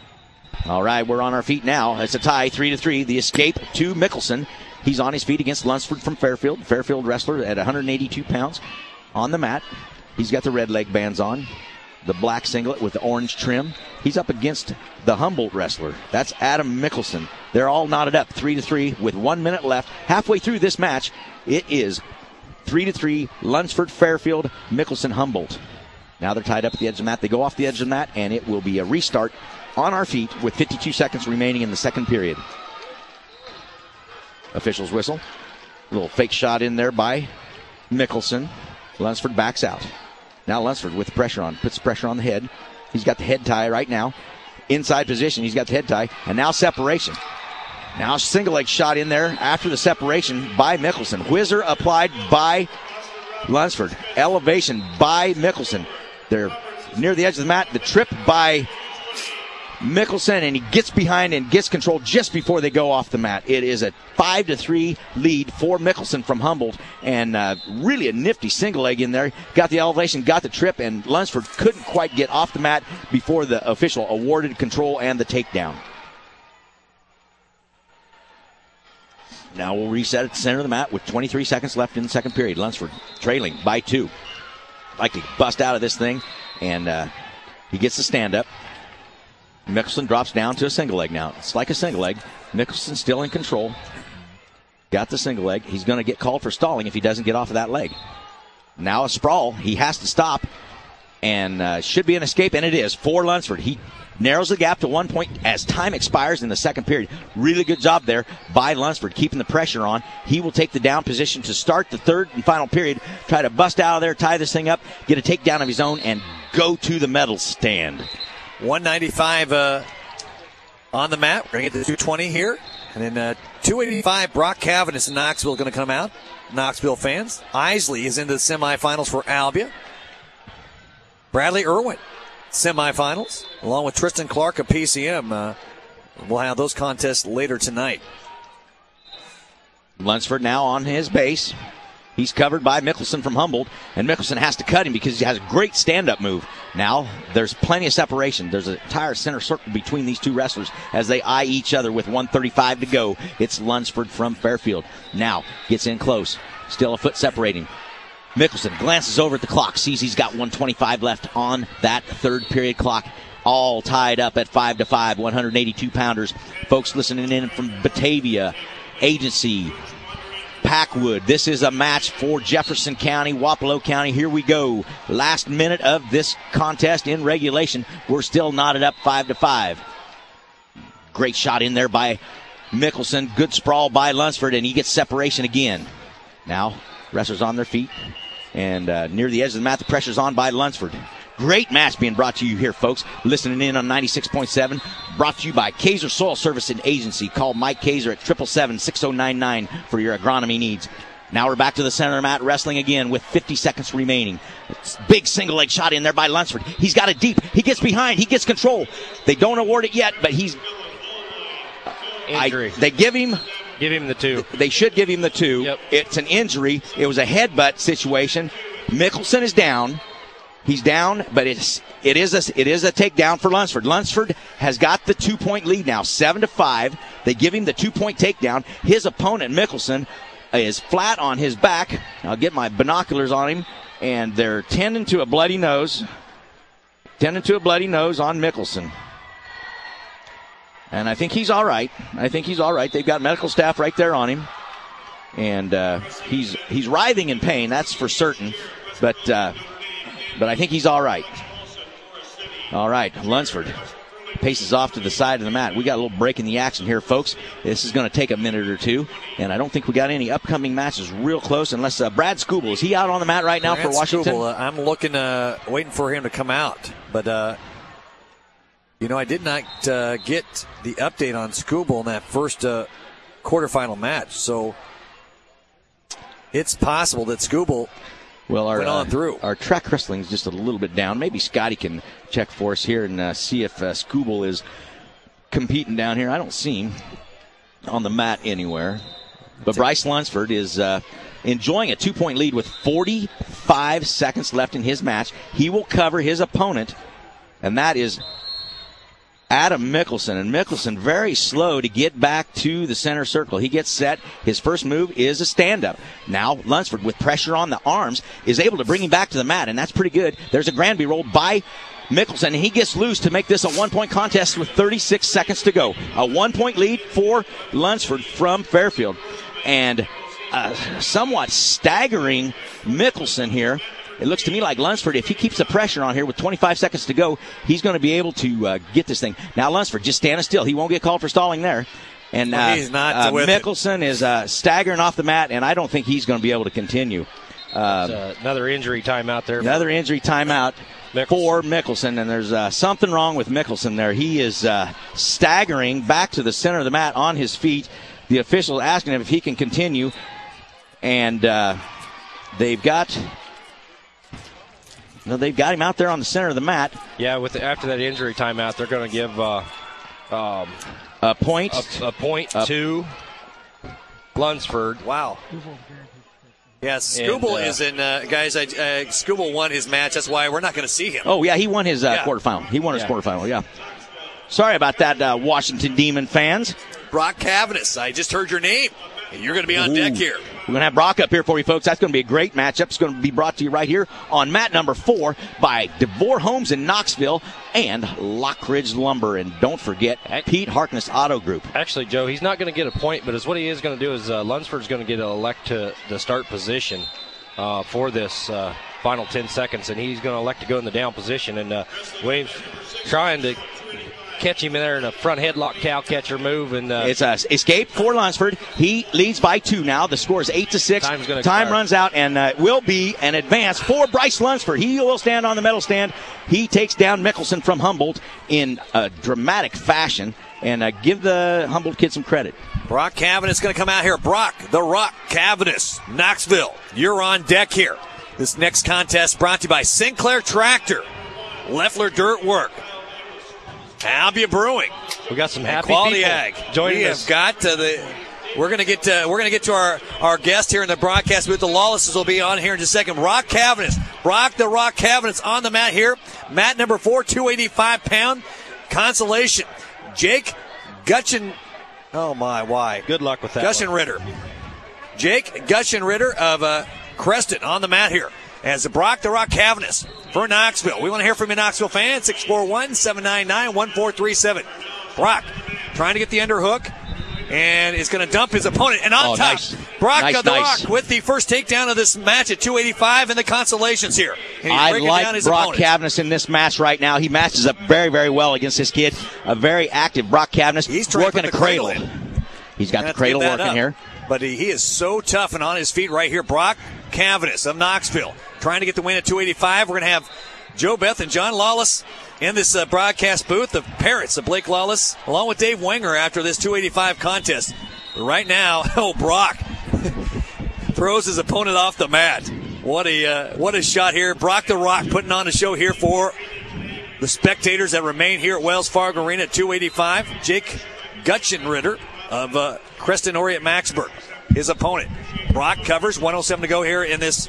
All right, we're on our feet now. It's a tie, 3-3. The escape to Mickelson. He's on his feet against Lunsford from Fairfield. Fairfield wrestler at 182 pounds on the mat. He's got the red leg bands on, the black singlet with the orange trim. He's up against the Humboldt wrestler. That's Adam Mickelson. They're all knotted up, 3-3 with 1 minute left. Halfway through this match, it is 3-3, Lunsford, Fairfield, Mickelson, Humboldt. Now they're tied up at the edge of the mat. They go off the edge of the mat, and it will be a restart on our feet with 52 seconds remaining in the second period. Officials whistle. A little fake shot in there by Mickelson. Lunsford backs out. Now Lunsford with the pressure on, puts pressure on the head. He's got the head tie right now. Inside position, he's got the head tie. And now separation. Now single leg shot in there after the separation by Mickelson. Whizzer applied by Lunsford. Elevation by Mickelson. They're near the edge of the mat. The trip by Mickelson, and he gets behind and gets control just before they go off the mat. It is a 5-3 lead for Mickelson from Humboldt, and really a nifty single leg in there. Got the elevation, got the trip, and Lunsford couldn't quite get off the mat before the official awarded control and the takedown. Now we'll reset at the center of the mat with 23 seconds left in the second period. Lunsford trailing by 2. Like to bust out of this thing, and he gets the stand up. Mickelson drops down to a single leg now. It's like a single leg. Mickelson still in control. Got the single leg. He's going to get called for stalling if he doesn't get off of that leg. Now a sprawl. He has to stop, and should be an escape, and it is for Lunsford. He narrows the gap to 1 point as time expires in the second period. Really good job there by Lunsford, keeping the pressure on. He will take the down position to start the third and final period. Try to bust out of there, tie this thing up, get a takedown of his own, and go to the medal stand. 195 on the mat. We're going to get to 220 here. And then 285, Brock Cavendish in Knoxville is going to come out. Knoxville fans. Isley is into the semifinals for Albia. Bradley Irwin, semifinals, along with Tristan Clark of PCM. We'll have those contests later tonight. Lunsford now on his base. He's covered by Mickelson from Humboldt, and Mickelson has to cut him because he has a great stand-up move. Now, there's plenty of separation. There's an entire center circle between these two wrestlers as they eye each other with 1:35 to go. It's Lunsford from Fairfield. Now, gets in close. Still a foot separating. Mickelson glances over at the clock, sees he's got 1:25 left on that third period clock. All tied up at 5-5, 182-pounders. Folks listening in from Batavia, Agency, Packwood. This is a match for Jefferson County, Wapello County. Here we go. Last minute of this contest in regulation. We're still knotted up 5-5. Great shot in there by Mickelson. Good sprawl by Lunsford, and he gets separation again. Now, wrestlers on their feet. And near the edge of the mat, the pressure's on by Lunsford. Great match being brought to you here, folks. Listening in on 96.7. Brought to you by Kaiser Soil Service and Agency. Call Mike Kaiser at 777-6099 for your agronomy needs. Now we're back to the center of the mat, wrestling again with 50 seconds remaining. Big single leg shot in there by Lunsford. He's got it deep. He gets behind. He gets control. They don't award it yet, but he's... Injury. They give him... Give him the 2. They should give him the 2. Yep. It's an injury. It was a headbutt situation. Mickelson is down. He's down, but it is a takedown for Lunsford. Lunsford has got the 2-point lead now, 7-5. They give him the 2-point takedown. His opponent, Mickelson, is flat on his back. I'll get my binoculars on him, and they're tending to a bloody nose. Tending to a bloody nose on Mickelson. And I think he's all right. They've got medical staff right there on him. And he's writhing in pain, that's for certain. But I think he's all right. All right, Lunsford paces off to the side of the mat. We got a little break in the action here, folks. This is going to take a minute or two, and I don't think we got any upcoming matches real close unless Brad Skubal, is he out on the mat right now for Washington? Skubal, I'm looking, waiting for him to come out. But, I did not get the update on Skubal in that first quarterfinal match, so it's possible that Skubal... Well, went on through. Our track wrestling is just a little bit down. Maybe Scotty can check for us here and see if Skubal is competing down here. I don't see him on the mat anywhere. But Bryce Lunsford is enjoying a 2-point lead with 45 seconds left in his match. He will cover his opponent, and that is Adam Mickelson. And Mickelson very slow to get back to the center circle. He gets set. His first move is a stand-up. Now Lunsford, with pressure on the arms, is able to bring him back to the mat, and that's pretty good. There's a Granby roll by Mickelson, and he gets loose to make this a 1-point contest with 36 seconds to go. A 1-point lead for Lunsford from Fairfield. And somewhat staggering Mickelson here. It looks to me like Lunsford, if he keeps the pressure on here with 25 seconds to go, he's going to be able to get this thing. Now Lunsford just standing still. He won't get called for stalling there. And he's not Mickelson is staggering off the mat, and I don't think he's going to be able to continue. Another injury timeout there. Another injury timeout for Mickelson, and there's something wrong with Mickelson there. He is staggering back to the center of the mat on his feet. The official asking him if he can continue, and they've got him out there on the center of the mat. Yeah, after that injury timeout, they're going to give a point to Lunsford. Wow. Yeah, Skubal is in, guys. Skubal won his match. That's why we're not going to see him. Oh, yeah, he won his quarterfinal. His quarterfinal, yeah. Sorry about that, Washington Demon fans. Brock Cavanis, I just heard your name. You're going to be on deck here. We're going to have Brock up here for you, folks. That's going to be a great matchup. It's going to be brought to you right here on mat number 4 by DeVore Homes in Knoxville and Lockridge Lumber. And don't forget, Pete Harkness Auto Group. Actually, Joe, he's not going to get a point, but what he is going to do is Lunsford's going to get elect to the start position for this final 10 seconds, and he's going to elect to go in the down position. And Williams trying to catch him in there in a front headlock cow catcher move, and it's a escape for Lunsford. He leads by 2 now. The score is 8-6. Time runs out, and it will be an advance for Bryce Lunsford. He will stand on the medal stand. He takes down Mickelson from Humboldt in a dramatic fashion, and give the Humboldt kid some credit. Brock Cavanis going to come out here. Brock, the Rock, Cavanis, Knoxville. You're on deck here. This next contest brought to you by Sinclair Tractor, Leffler Dirt Work, Albia Brewing. We got some happy Quality people Ag. joining we us. have got we're gonna get to our guest here in the broadcast booth. The Lawlesses will be on here in just a second. Brock Cavanis, Brock the Rock Cavanis on the mat here. Mat number 4, 285-pound consolation. Jake Gutchen. Oh my, why? Good luck with that. Gushin Ritter. Jake Gushin Ritter of Creston on the mat here as Brock the Rock Cavanis for Knoxville. We want to hear from you, Knoxville fans. 641-799-1437. Brock trying to get the underhook. And is going to dump his opponent. And on top, nice. Brock Nice, of the nice. Rock with the first takedown of this match at 285 in the consolations here. And he's I breaking down like his Brock opponent. Cavanis in this match right now. He matches up very, very well against this kid. A very active Brock Cavanis. He's trying working to a put the cradle cradle. in. He's got the Have to cradle give that working up. here. But he is so tough and on his feet right here. Brock Cavanis of Knoxville trying to get the win at 285. We're going to have Joe Beth and John Lawless in this broadcast booth. The Parrots of Blake Lawless along with Dave Wenger after this 285 contest. But right now, Brock throws his opponent off the mat. What a shot here. Brock the Rock putting on a show here for the spectators that remain here at Wells Fargo Arena at 285. Jake Gutchenritter of Creston Orient Maxburg, his opponent. Brock covers, 1:07 to go here in this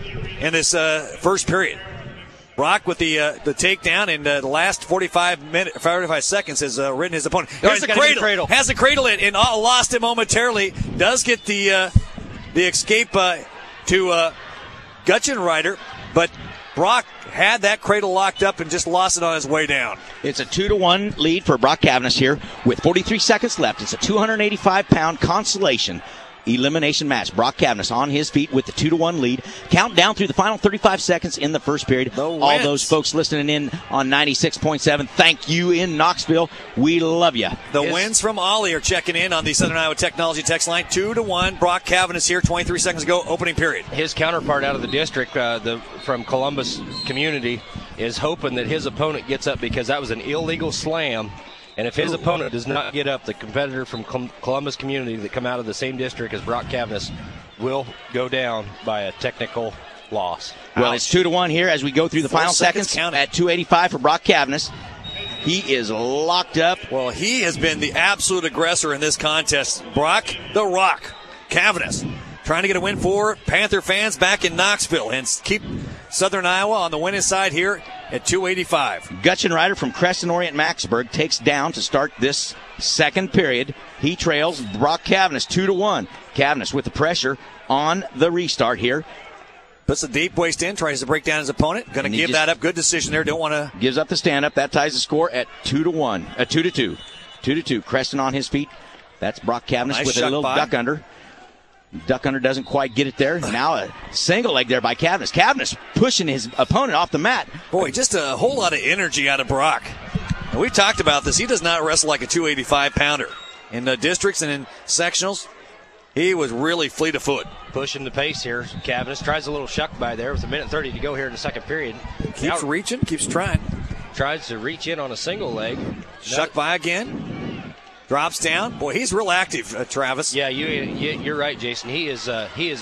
first period. Brock with the takedown in the last 45 seconds has ridden his opponent. Here's the cradle. Has the cradle in and lost it momentarily. Does get the escape to Gutchenritter, but Brock had that cradle locked up and just lost it on his way down. It's a 2-1 lead for Brock Cavanis here with 43 seconds left. It's a 285-pound consolation elimination match. Brock Cavanis on his feet with the 2-1 lead. Count down through the final 35 seconds in the first period. All those folks listening in on 96.7, thank you in Knoxville. We love you. The wins from Ollie are checking in on the Southern Iowa Technology text line. 2-1. Brock Cavanis here, 23 seconds ago, opening period. His counterpart out of the district from Columbus Community is hoping that his opponent gets up because that was an illegal slam. And if his opponent does not get up, the competitor from Columbus Community that come out of the same district as Brock Cavanis will go down by a technical loss. Well, it's 2-1 here as we go through the final seconds at 285 for Brock Cavanis. He is locked up. Well, he has been the absolute aggressor in this contest. Brock the Rock Cavanis trying to get a win for Panther fans back in Knoxville and keep Southern Iowa on the winning side here at 285. Gutchenritter from Creston Orient Maxburg takes down to start this second period. He trails Brock Cavanis 2-1. Cavanis with the pressure on the restart here. Puts the deep waist in, tries to break down his opponent. Going to give that up. Good decision there. Don't want to. Gives up the stand up. That ties the score at 2-1. 2-2. 2-2. Creston on his feet. That's Brock Cavanis with a little duck under. Duck under doesn't quite get it there. Now a single leg there by Cavanis. Cavanis pushing his opponent off the mat. Boy, just a whole lot of energy out of Brock. And we've talked about this. He does not wrestle like a 285-pounder. In the districts and in sectionals, he was really fleet of foot. Pushing the pace here. Cavanis tries a little shuck by there with 1:30 to go here in the second period. Keeps reaching, keeps trying. Tries to reach in on a single leg. Shuck by again. Drops down. Boy, he's real active, Travis. Yeah, you're right, Jason. He is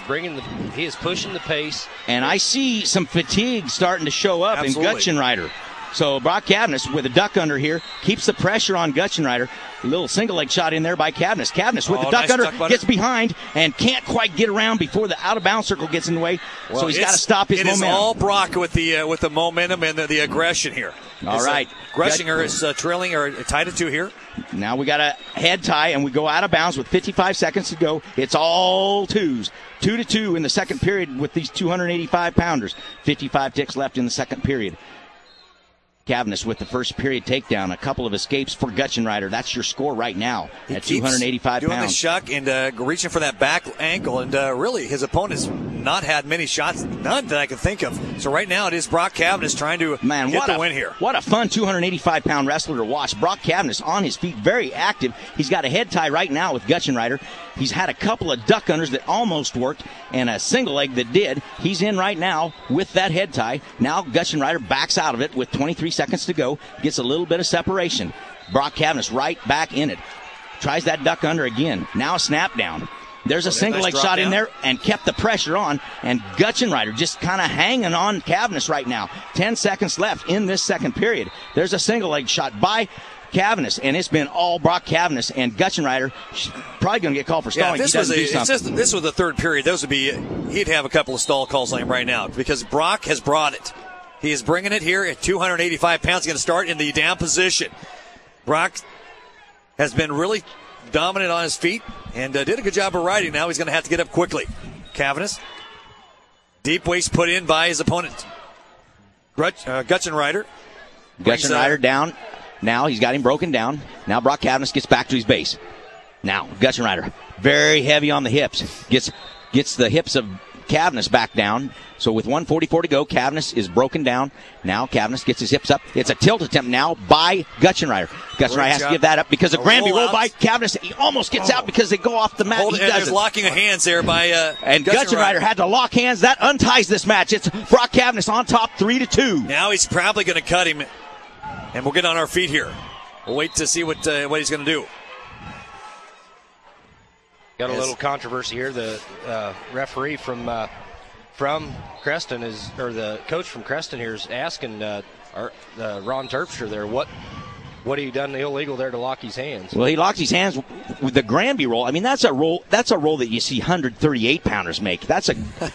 pushing the pace. And I see some fatigue starting to show up in Gutchenritter. So Brock Cavanis with a duck under here keeps the pressure on Gutchenritter. A little single leg shot in there by Cavanis. Cavanis with the duck under gets behind and can't quite get around before the out of bounds circle gets in the way. Well, so he's got to stop his momentum. It is all Brock with the momentum and the aggression here. All right. Gressinger is trailing or tied at 2 here. Now we got a head tie, and we go out of bounds with 55 seconds to go. It's all twos. 2-2 in the second period with these 285-pounders. 55 ticks left in the second period. Cavanis with the first period takedown. A couple of escapes for Gutchenritter. That's your score right now at 285 doing pounds. the shuck and reaching for that back ankle. And really, his opponent's not had many shots, none that I can think of. So right now, it is Brock Cavanis trying to get the win here. What a fun 285-pound wrestler to watch. Brock Cavanis on his feet, very active. He's got a head tie right now with Gutchenritter. He's had a couple of duck unders that almost worked and a single leg that did. He's in right now with that head tie. Now Gutchenritter backs out of it with 23 seconds to go. Gets a little bit of separation. Brock Cavanis right back in it. Tries that duck under again. Now a snap down. There's a single leg shot in there and kept the pressure on. And Gutchenritter just kind of hanging on Cavanis right now. 10 seconds left in this second period. There's a single leg shot by Cavanis, and it's been all Brock Cavanis, and Gutchenreiter probably going to get called for stalling. This was the third period. He'd have a couple of stall calls on him right now because Brock has brought it. He is bringing it here at 285 pounds. He's going to start in the down position. Brock has been really dominant on his feet and did a good job of riding. Now he's going to have to get up quickly. Cavanis, deep waist put in by his opponent, Gutchenreiter. Gutchenreiter down. Now he's got him broken down. Now Brock Cavanis gets back to his base. Now Gutchenreiter, very heavy on the hips, gets the hips of Cavanis back down. So with 1:44 to go, Cavanis is broken down. Now Cavanis gets his hips up. It's a tilt attempt now by Gutchenreiter. Gutchenreiter has to give that up because of Granby roll by Cavanis. He almost gets out because they go off the mat. There's locking of hands there by and Gutchenreiter had to lock hands. That unties this match. It's Brock Cavanis on top 3-2. Now he's probably going to cut him, and we'll get on our feet here. We'll wait to see what he's going to do. Got a little controversy here. The referee from Creston the coach from Creston here is asking Ron Terpstra there, what have you done illegal there to lock his hands? Well, he locked his hands with the Granby roll. I mean, that's a roll that you see 138 pounders make. That's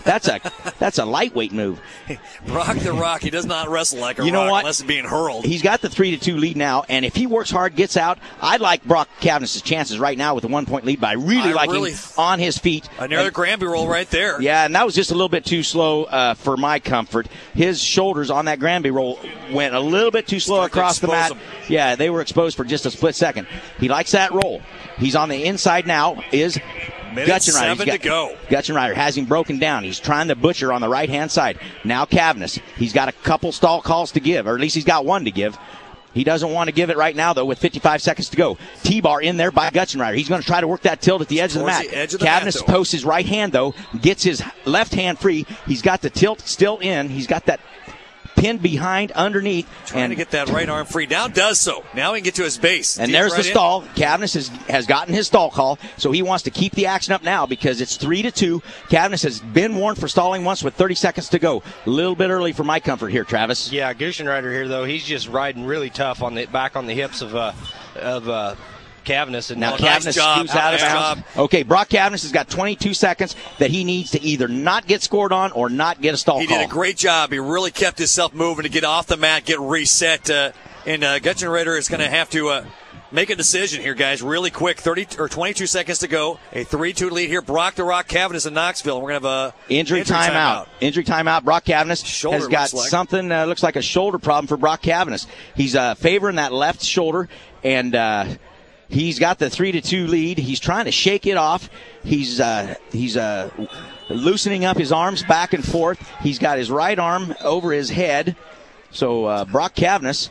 a lightweight move. Brock the Rock, he does not wrestle like a rock unless it's being hurled. He's got the 3-2 lead now, and if he works hard, gets out, I like Brock Cavanis' chances right now with a 1-point lead, but I really like him on his feet. Another Granby roll right there. Yeah, and that was just a little bit too slow for my comfort. His shoulders on that Granby roll went a little bit too slow across the mat. Yeah, they were exposed for just a split second. He likes that roll. He's on the inside now. Is Gutchenreiter. 7 to go. Gutchenreiter has him broken down. He's trying to butcher on the right-hand side. Now Cavanis. He's got a couple stall calls to give, or at least he's got one to give. He doesn't want to give it right now, though, with 55 seconds to go. T-bar in there by Gutchenreiter. He's going to try to work that tilt at the edge of the mat. Cavanis posts his right hand, though, gets his left hand free. He's got the tilt still in. He's got that pinned behind underneath. Trying to get that right arm free. Now does so. Now he can get to his base. And there's the stall. Cavanis has gotten his stall call, so he wants to keep the action up now because it's 3-2. Cavanis has been warned for stalling once with 30 seconds to go. A little bit early for my comfort here, Travis. Yeah, Gutchenreiter here, though, he's just riding really tough on back on the hips of Cavanis, and now Cavanis scoots out of bounds. Okay, Brock Cavanis has got 22 seconds that he needs to either not get scored on or not get a stall call. He did a great job. He really kept himself moving to get off the mat, get reset, and Gutchenreiter is going to have to make a decision here, guys, really quick. 22 seconds to go. A 3-2 lead here. Brock the Rock Cavanis in Knoxville. We're going to have a injury timeout. Injury timeout. Brock Cavanis has got something looks like a shoulder problem for Brock Cavanis. He's favoring that left shoulder, and he's got the 3-2 lead. He's trying to shake it off. He's loosening up his arms back and forth. He's got his right arm over his head. So Brock Cavanis,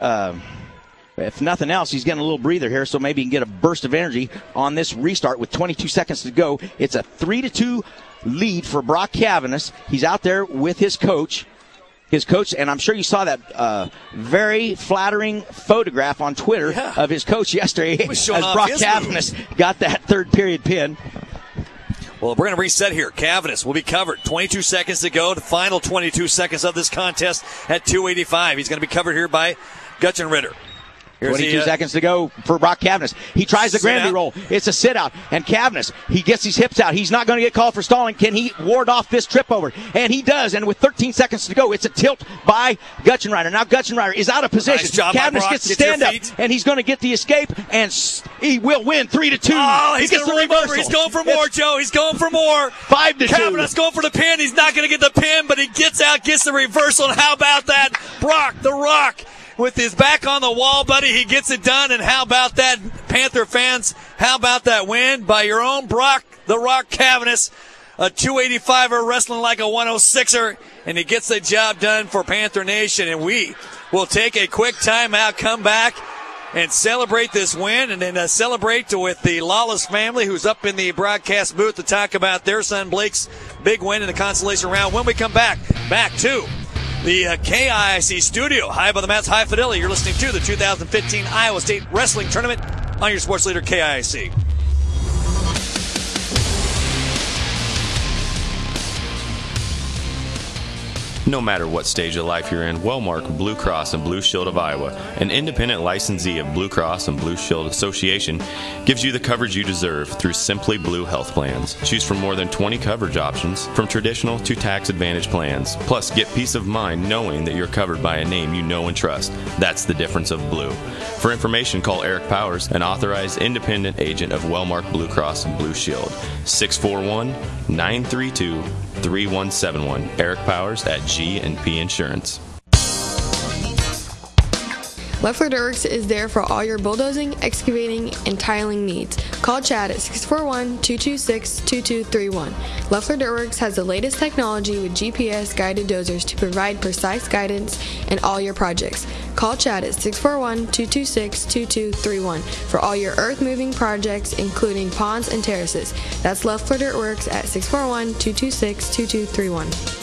if nothing else, he's getting a little breather here, so maybe he can get a burst of energy on this restart with 22 seconds to go. It's a 3-2 lead for Brock Cavanis. He's out there with his coach. And I'm sure you saw that very flattering photograph on Twitter of his coach yesterday as Brock Cavanis got that third period pin. Well, we're going to reset here. Cavanis will be covered. 22 seconds to go. The final 22 seconds of this contest at 285. He's going to be covered here by Gutchenreiter. 22 seconds to go for Brock Cavanis. He tries the Granby roll. It's a sit-out. And Cavanis, he gets his hips out. He's not going to get called for stalling. Can he ward off this trip over? And he does. And with 13 seconds to go, it's a tilt by Gutchenreiter. Now Gutchenreiter is out of position. Nice job, Cavanis gets to stand up, and he's going to get the escape, and he will win 3-2. Oh, he gets the reversal. He's going for more, Joe. He's going for more. 5-2. Cavanis going for the pin. He's not going to get the pin, but he gets out, gets the reversal. And how about that? Brock the Rock, with his back on the wall, buddy, he gets it done. And how about that, Panther fans? How about that win by your own Brock the Rock Cavanis? A 285er wrestling like a 106er, and he gets the job done for Panther Nation. And we will take a quick timeout, come back, and celebrate this win, and then celebrate with the Lawless family who's up in the broadcast booth to talk about their son Blake's big win in the consolation round. When we come back to the KIIC studio, high above the mats, high fidelity. You're listening to the 2015 Iowa State Wrestling Tournament on your sports leader, KIIC. No matter what stage of life you're in, Wellmark Blue Cross and Blue Shield of Iowa, an independent licensee of Blue Cross and Blue Shield Association, gives you the coverage you deserve through Simply Blue health plans. Choose from more than 20 coverage options, from traditional to tax advantage plans. Plus, get peace of mind knowing that you're covered by a name you know and trust. That's the difference of blue. For information, call Eric Powers, an authorized independent agent of Wellmark Blue Cross and Blue Shield. 641-932-3171. Eric Powers at G&P Insurance. Leffler Dirks is there for all your bulldozing, excavating, and tiling needs. Call Chad at 641-226-2231. Leffler Dirks has the latest technology with GPS-guided dozers to provide precise guidance in all your projects. Call Chad at 641-226-2231 for all your earth-moving projects, including ponds and terraces. That's Leffler Dirt Works at 641-226-2231.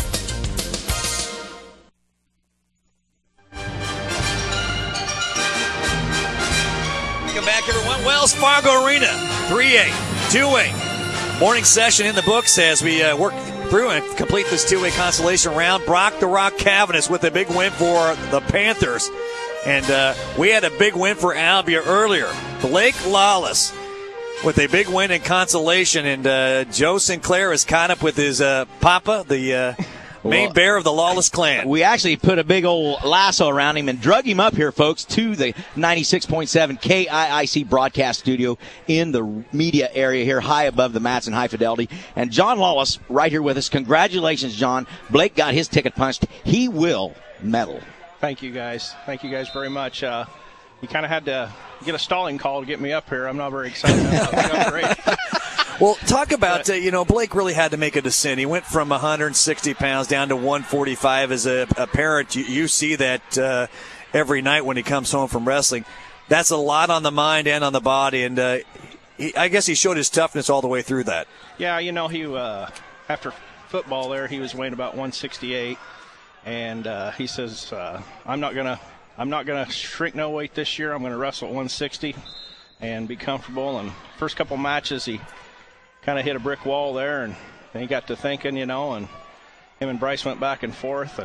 Everyone, Wells Fargo Arena, 3A, 2A. Morning session in the books as we work through and complete this 2A consolation round. Brock the Rock Cavanis with a big win for the Panthers. And we had a big win for Albia earlier. Blake Lawless with a big win in consolation. And Joe Sinclair is caught up with his papa, the main bear of the Lawless clan. We actually put a big old lasso around him and drug him up here, folks, to the 96.7 KIIC broadcast studio in the media area here, high above the mats and high fidelity. And John Lawless right here with us. Congratulations, John. Blake got his ticket punched. He will medal. Thank you, guys. Thank you guys very much. You kind of had to get a stalling call to get me up here. I'm not very excited. I'm great. Well, talk about, Blake really had to make a descent. He went from 160 pounds down to 145. As a parent, you see that every night when he comes home from wrestling. That's a lot on the mind and on the body, and I guess he showed his toughness all the way through that. Yeah, he after football there, he was weighing about 168, and he says, I'm not gonna shrink no weight this year. I'm gonna wrestle at 160 and be comfortable. And first couple matches, he kind of hit a brick wall there, and then he got to thinking, and him and Bryce went back and forth,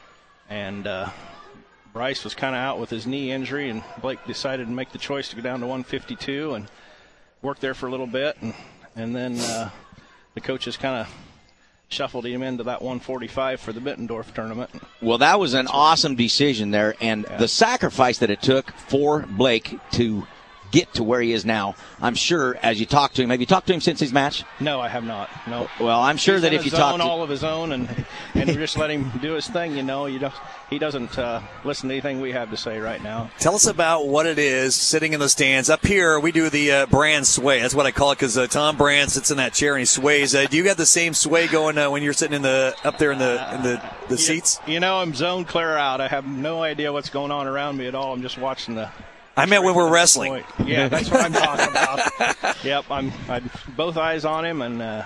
and Bryce was kind of out with his knee injury, and Blake decided to make the choice to go down to 152 and work there for a little bit, and then the coaches kind of shuffled him into that 145 for the Bittendorf tournament. Well, that was an awesome decision there, and the sacrifice that it took for Blake to get to where he is now. I'm sure as you talk to him, have you talked to him since his match? No, I have not. No. Well, I'm sure that if you talk to all of his own and just let him do his thing, he doesn't listen to anything we have to say right now. Tell us about what it is sitting in the stands. Up here, we do the Brand sway. That's what I call it, because Tom Brand sits in that chair and he sways. Do you got the same sway going when you're sitting up there in the seats? I'm zoned clear out. I have no idea what's going on around me at all. I'm just watching the. I meant when we're wrestling. Yeah, that's what I'm talking about. Yep, I'm both eyes on him and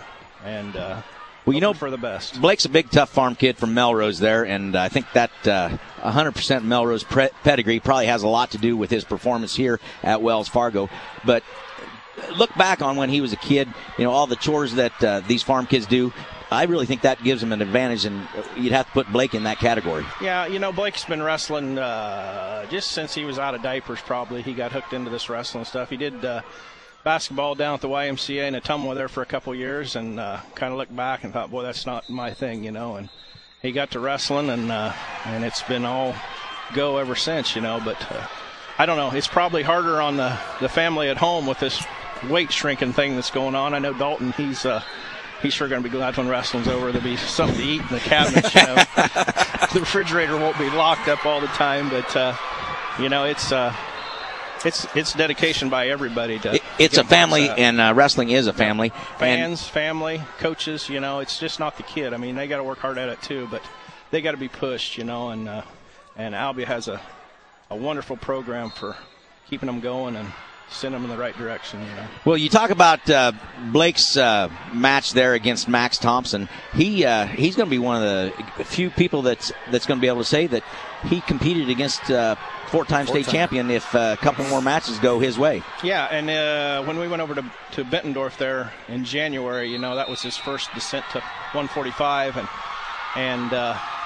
for the best. Blake's a big, tough farm kid from Melrose there, and I think that 100% Melrose pedigree probably has a lot to do with his performance here at Wells Fargo. But look back on when he was a kid, all the chores that these farm kids do. I really think that gives him an advantage, and you'd have to put Blake in that category. Yeah, Blake's been wrestling just since he was out of diapers, probably. He got hooked into this wrestling stuff. He did basketball down at the YMCA in Ottumwa there for a couple years, and kind of looked back and thought, boy, that's not my thing, and he got to wrestling, and it's been all go ever since, but I don't know. It's probably harder on the family at home with this weight shrinking thing that's going on. I know Dalton, he's sure going to be glad when wrestling's over. There'll be something to eat in the cabinets. The refrigerator won't be locked up all the time, but it's dedication by everybody. It's a family, and wrestling is a family. Fans, family, coaches. It's just not the kid. I mean, they got to work hard at it too, but they got to be pushed. And Albia has a wonderful program for keeping them going and send them in the right direction. Well, you talk about Blake's match there against Max Thompson. He's going to be one of the few people that's going to be able to say that he competed against four-time state champion if a couple more matches go his way. Yeah, and when we went over to Bittendorf there in January, that was his first descent to 145, and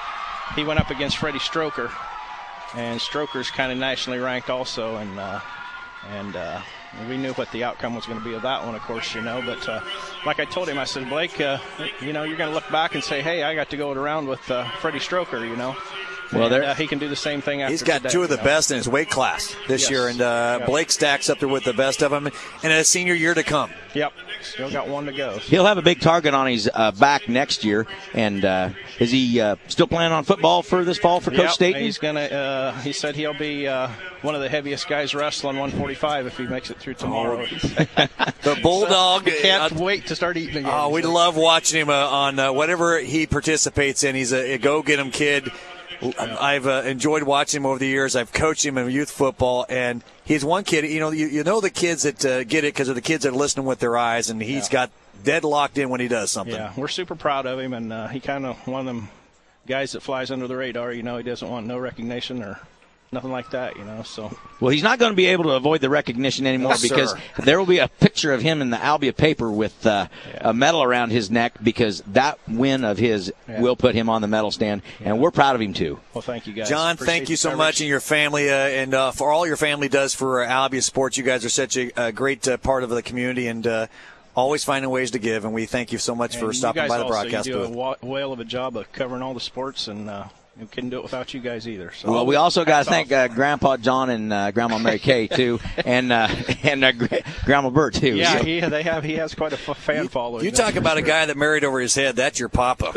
he went up against Freddie Stroker, and Stroker's kind of nationally ranked also, and we knew what the outcome was going to be of that one, of course, But like I told him, I said, Blake, you're going to look back and say, hey, I got to go around with Freddie Stroker, Well, he can do the same thing after He's got today, two of the best in his weight class this year, and Blake stacks up there with the best of them in a senior year to come. Yep, still got one to go. He'll have a big target on his back next year. And is he still planning on football for this fall for Coach Staten? He's gonna. He said he'll be one of the heaviest guys wrestling 145 if he makes it through tomorrow. The Bulldog. So, can't wait to start eating again. Oh, we love watching him on whatever he participates in. He's a go-get-him kid. I've enjoyed watching him over the years. I've coached him in youth football, and he's one kid. You know the kids that get it because they're the kids that are listening with their eyes, and he's got dead locked in when he does something. Yeah, we're super proud of him, and he kind of one of them guys that flies under the radar. He doesn't want no recognition or nothing like that. So. Well, he's not going to be able to avoid the recognition anymore because there will be a picture of him in the Albia paper with a medal around his neck because that win of his will put him on the medal stand, and we're proud of him too. Well, thank you guys. John, thank you so much, and your family, and for all your family does for Albia sports. You guys are such a great part of the community, and always finding ways to give, and we thank you so much for stopping by the broadcast booth. You do a whale of a job of covering all the sports, and we couldn't do it without you guys either. So well, we also got to thank Grandpa John and Grandma Mary Kay too, and Grandma Bert too. Yeah, he has quite a fan following. You talk about a guy that married over his head. That's your papa.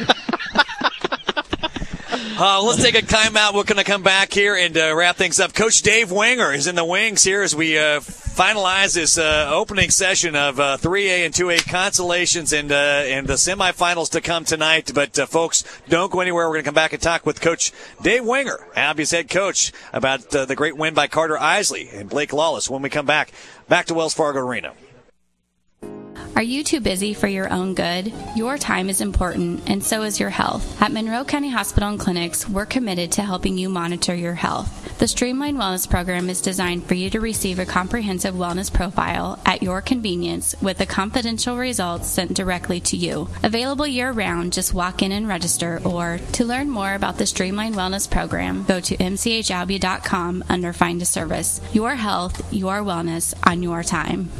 Let's take a timeout. We're going to come back here and wrap things up. Coach Dave Winger is in the wings here as we finalize this opening session of 3A and 2A consolations and the semifinals to come tonight. But, folks, don't go anywhere. We're going to come back and talk with Coach Dave Winger, Albia's head coach, about the great win by Carter Isley and Blake Lawless when we come back to Wells Fargo Arena. Are you too busy for your own good? Your time is important, and so is your health. At Monroe County Hospital and Clinics, we're committed to helping you monitor your health. The Streamline Wellness Program is designed for you to receive a comprehensive wellness profile at your convenience with the confidential results sent directly to you. Available year-round, just walk in and register, or to learn more about the Streamline Wellness Program, go to mchalbia.com under Find a Service. Your health, your wellness on your time.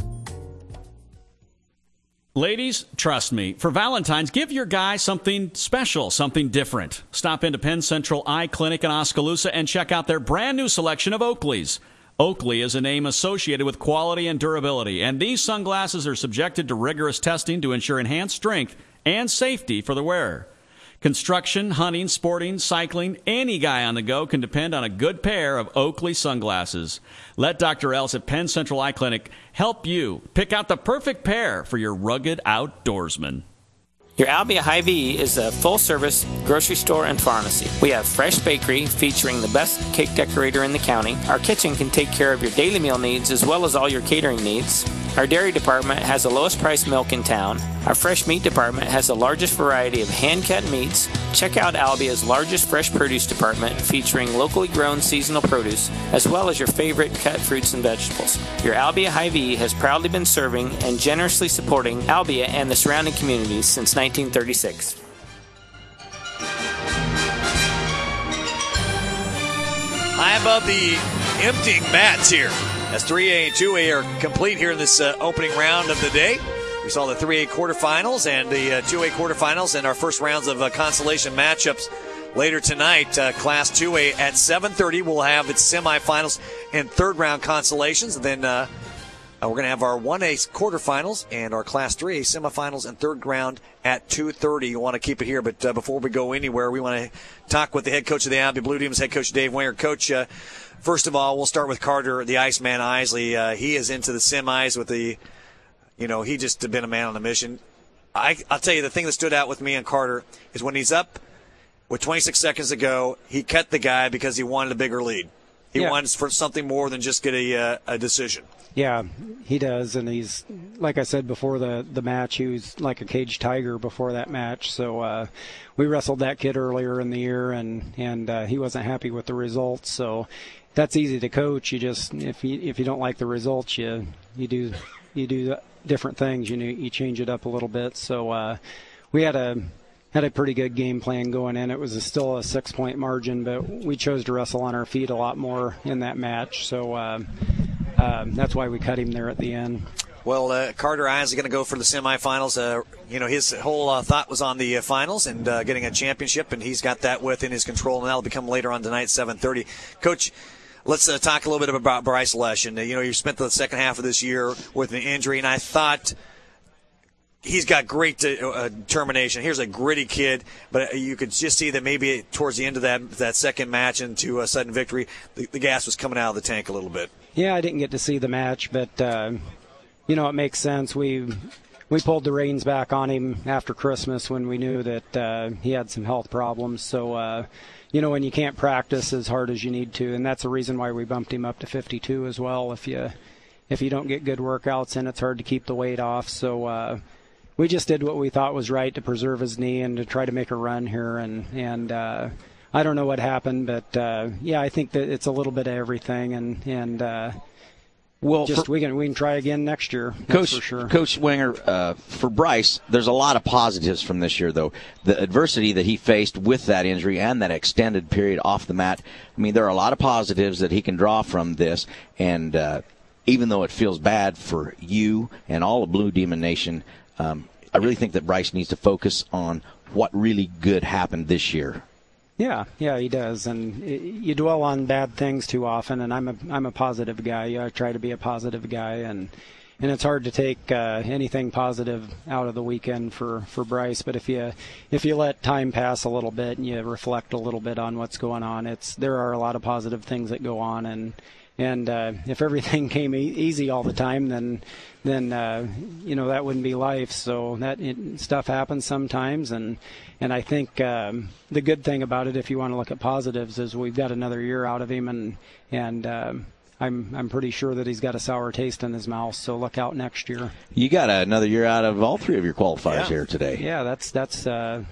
Ladies, trust me, for Valentine's, give your guy something special, something different. Stop into Penn Central Eye Clinic in Oskaloosa and check out their brand new selection of Oakleys. Oakley is a name associated with quality and durability, and these sunglasses are subjected to rigorous testing to ensure enhanced strength and safety for the wearer. Construction, hunting, sporting, cycling, any guy on the go can depend on a good pair of Oakley sunglasses. Let Dr. Els at Penn Central Eye Clinic help you pick out the perfect pair for your rugged outdoorsman. Your Albia Hy-Vee is a full-service grocery store and pharmacy. We have fresh bakery featuring the best cake decorator in the county. Our kitchen can take care of your daily meal needs as well as all your catering needs. Our dairy department has the lowest priced milk in town. Our fresh meat department has the largest variety of hand-cut meats. Check out Albia's largest fresh produce department featuring locally grown seasonal produce as well as your favorite cut fruits and vegetables. Your Albia Hy-Vee has proudly been serving and generously supporting Albia and the surrounding communities since 1936. High above the emptying mats here as 3A and 2A are complete here in this opening round of the day. We saw the 3A quarterfinals and the 2A quarterfinals and our first rounds of consolation matchups later tonight. Class 2A at 7:30 will have its semifinals and third round consolations. And then we're going to have our 1A quarterfinals and our Class 3A semifinals and third round at 2:30. You want to keep it here, but before we go anywhere, we want to talk with the head coach of the Albia Blue Demons, head coach Dave Winger. Coach, first of all, we'll start with Carter, the Iceman Isley. He is into the semis with the, he just been a man on a mission. I'll tell you, the thing that stood out with me and Carter is when he's up with 26 seconds to go, he cut the guy because he wanted a bigger lead. He wants for something more than just get a decision. Yeah, he does, and he's, like I said before the match, he was like a caged tiger before that match. So we wrestled that kid earlier in the year, and he wasn't happy with the results. So that's easy to coach. You just if you don't like the results, you do different things. You change it up a little bit. So we had a had a pretty good game plan going in. It was still a 6-point margin, but we chose to wrestle on our feet a lot more in that match. So that's why we cut him there at the end. Well, Carter Ives is going to go for the semifinals. His whole thought was on the finals and getting a championship, and he's got that within his control, and that'll become later on tonight, 7:30. Coach, let's talk a little bit about Bryce Lesh. And, you spent the second half of this year with an injury, and I thought he's got great determination. Here's a gritty kid, but you could just see that maybe towards the end of that second match into a sudden victory, the gas was coming out of the tank a little bit. Yeah, I didn't get to see the match, but it makes sense. We pulled the reins back on him after Christmas when we knew that he had some health problems. So, when you can't practice as hard as you need to, and that's the reason why we bumped him up to 52 as well. If you don't get good workouts in, it's hard to keep the weight off. So we just did what we thought was right to preserve his knee and to try to make a run here. And I don't know what happened, but I think that it's a little bit of everything. And well, we can try again next year, Coach, for sure. Coach Winger, for Bryce, there's a lot of positives from this year, though. The adversity that he faced with that injury and that extended period off the mat, I mean, there are a lot of positives that he can draw from this. And even though it feels bad for you and all of Blue Demon Nation, I really think that Bryce needs to focus on what really good happened this year. Yeah, he does, and you dwell on bad things too often. And I'm a positive guy. I try to be a positive guy, and it's hard to take anything positive out of the weekend for Bryce. But if you let time pass a little bit and you reflect a little bit on what's going on, there are a lot of positive things that go on, and if everything came easy all the time, then that wouldn't be life. So stuff happens sometimes, and I think the good thing about it, if you want to look at positives, is we've got another year out of him, and I'm pretty sure that he's got a sour taste in his mouth. So look out next year. You got another year out of all three of your qualifiers here today. Yeah, that's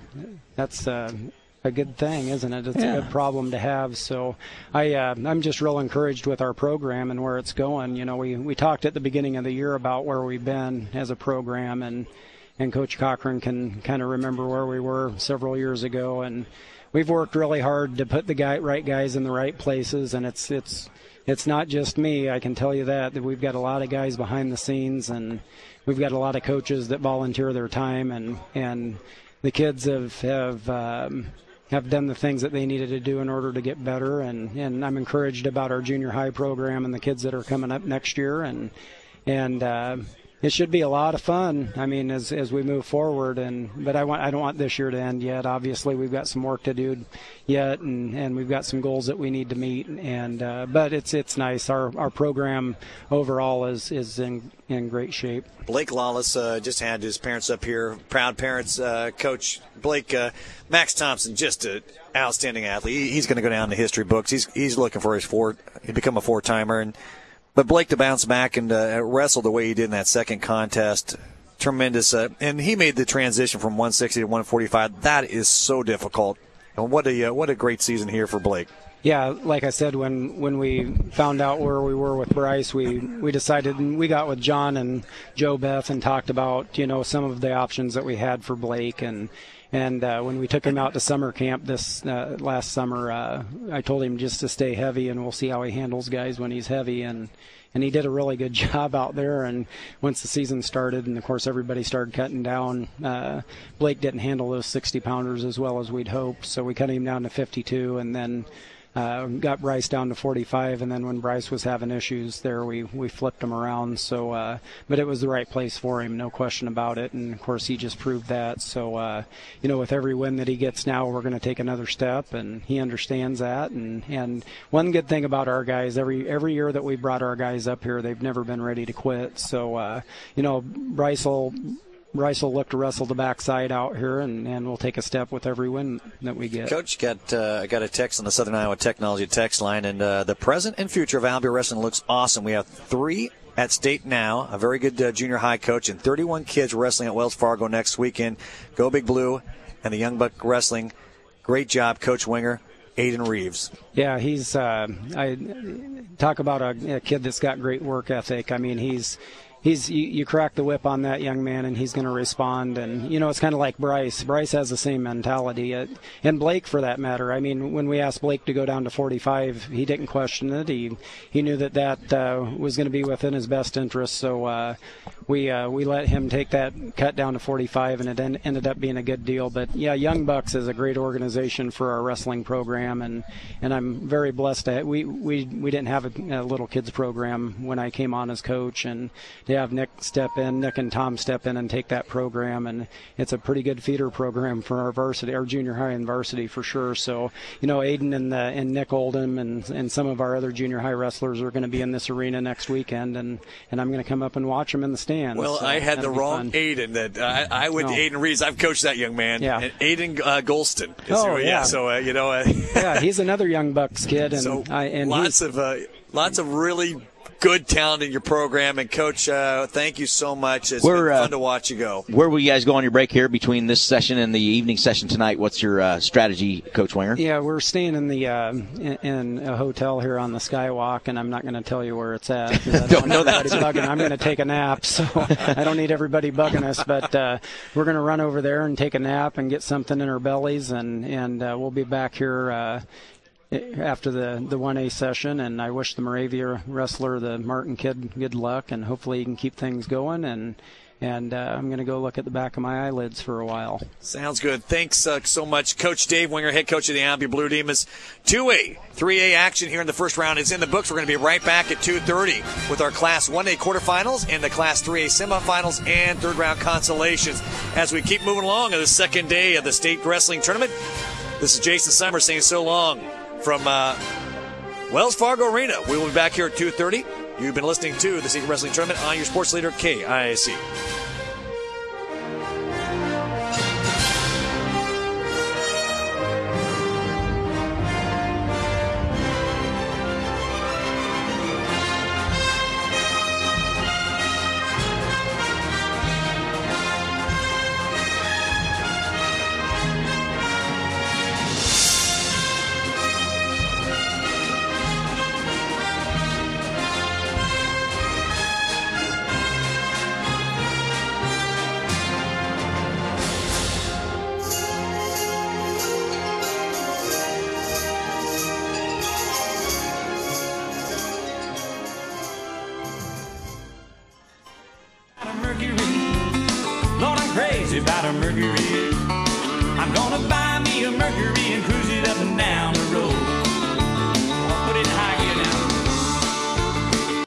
a good thing, isn't it? It's a good problem to have. So I'm just real encouraged with our program and where it's going. We talked at the beginning of the year about where we've been as a program, and Coach Cochran can kind of remember where we were several years ago, and we've worked really hard to put the right guys in the right places, and it's not just me. I can tell you that we've got a lot of guys behind the scenes, and we've got a lot of coaches that volunteer their time, and the kids have done the things that they needed to do in order to get better, and I'm encouraged about our junior high program and the kids that are coming up next year, and it should be a lot of fun. I mean, as we move forward, but I don't want this year to end yet. Obviously, we've got some work to do yet, and we've got some goals that we need to meet. But it's nice. Our program overall is in great shape. Blake Lawless just had his parents up here, proud parents. Coach Blake, Max Thompson, just an outstanding athlete. He's going to go down in the history books. He's looking for he'd become a 4-timer. But Blake to bounce back and wrestle the way he did in that second contest, tremendous. And he made the transition from 160 to 145. That is so difficult. And what a great season here for Blake. Yeah, like I said, when we found out where we were with Bryce, we decided, and we got with John and Joe Beth and talked about some of the options that we had for Blake, and when we took him out to summer camp this last summer, I told him just to stay heavy, and we'll see how he handles guys when he's heavy, and he did a really good job out there. And once the season started, and of course everybody started cutting down, Blake didn't handle those 60-pounders as well as we'd hoped, so we cut him down to 52, and then got Bryce down to 45, and then when Bryce was having issues there, we flipped him around. So, but it was the right place for him, no question about it. And of course, he just proved that. So, with every win that he gets now, we're going to take another step, and he understands that. And one good thing about our guys, every year that we brought our guys up here, they've never been ready to quit. So, Bryce will look to wrestle the backside out here, and we'll take a step with every win that we get. Coach, got a text on the Southern Iowa Technology text line, and the present and future of Albia Wrestling looks awesome. We have 3 at state now, a very good junior high coach, and 31 kids wrestling at Wells Fargo next weekend. Go Big Blue and the Young Buck Wrestling. Great job, Coach Winger. Aiden Reeves. Yeah, he's I talk about a kid that's got great work ethic. I mean, he's you crack the whip on that young man and he's going to respond. And, it's kind of like Bryce. Bryce has the same mentality. And Blake, for that matter. I mean, when we asked Blake to go down to 45, he didn't question it. He knew that was going to be within his best interest. So we let him take that cut down to 45, and it ended up being a good deal. But, yeah, Young Bucks is a great organization for our wrestling program, and I'm very blessed to we didn't have a little kids program when I came on as coach, and to have Nick and Tom step in and take that program, and it's a pretty good feeder program for our varsity, our junior high and varsity for sure. So, Aiden and Nick Oldham and some of our other junior high wrestlers are going to be in this arena next weekend, and I'm going to come up and watch them in the stands. Well, so I had the wrong fun. Aiden. That I went to Aiden Reeves. I've coached that young man. Yeah. And Aiden Golston. Yeah. So yeah, he's another Young Bucks kid, and so lots of really good talent in your program. And Coach, thank you so much. It's been fun to watch you go. Where will you guys go on your break here between this session and the evening session tonight? What's your strategy, Coach Winger? Yeah, we're staying in the in a hotel here on the Skywalk, and I'm not going to tell you where it's at. Don't know that. I'm going to take a nap, so I don't need everybody bugging us. But we're going to run over there and take a nap and get something in our bellies, and we'll be back here after the 1A session, and I wish the Moravia wrestler, the Martin kid, good luck, and hopefully he can keep things going, and I'm going to go look at the back of my eyelids for a while. Sounds good. Thanks so much, Coach Dave Winger, head coach of the Albion Blue Demons. 2A, 3A action here in the first round is in the books. We're going to be right back at 2:30 with our Class 1A quarterfinals and the Class 3A semifinals and third round consolations as we keep moving along on the second day of the state wrestling tournament. This is Jason Summers saying so long from Wells Fargo Arena. We will be back here at 2:30. You've been listening to the State Wrestling Tournament on your sports leader, KIAC. About a Mercury.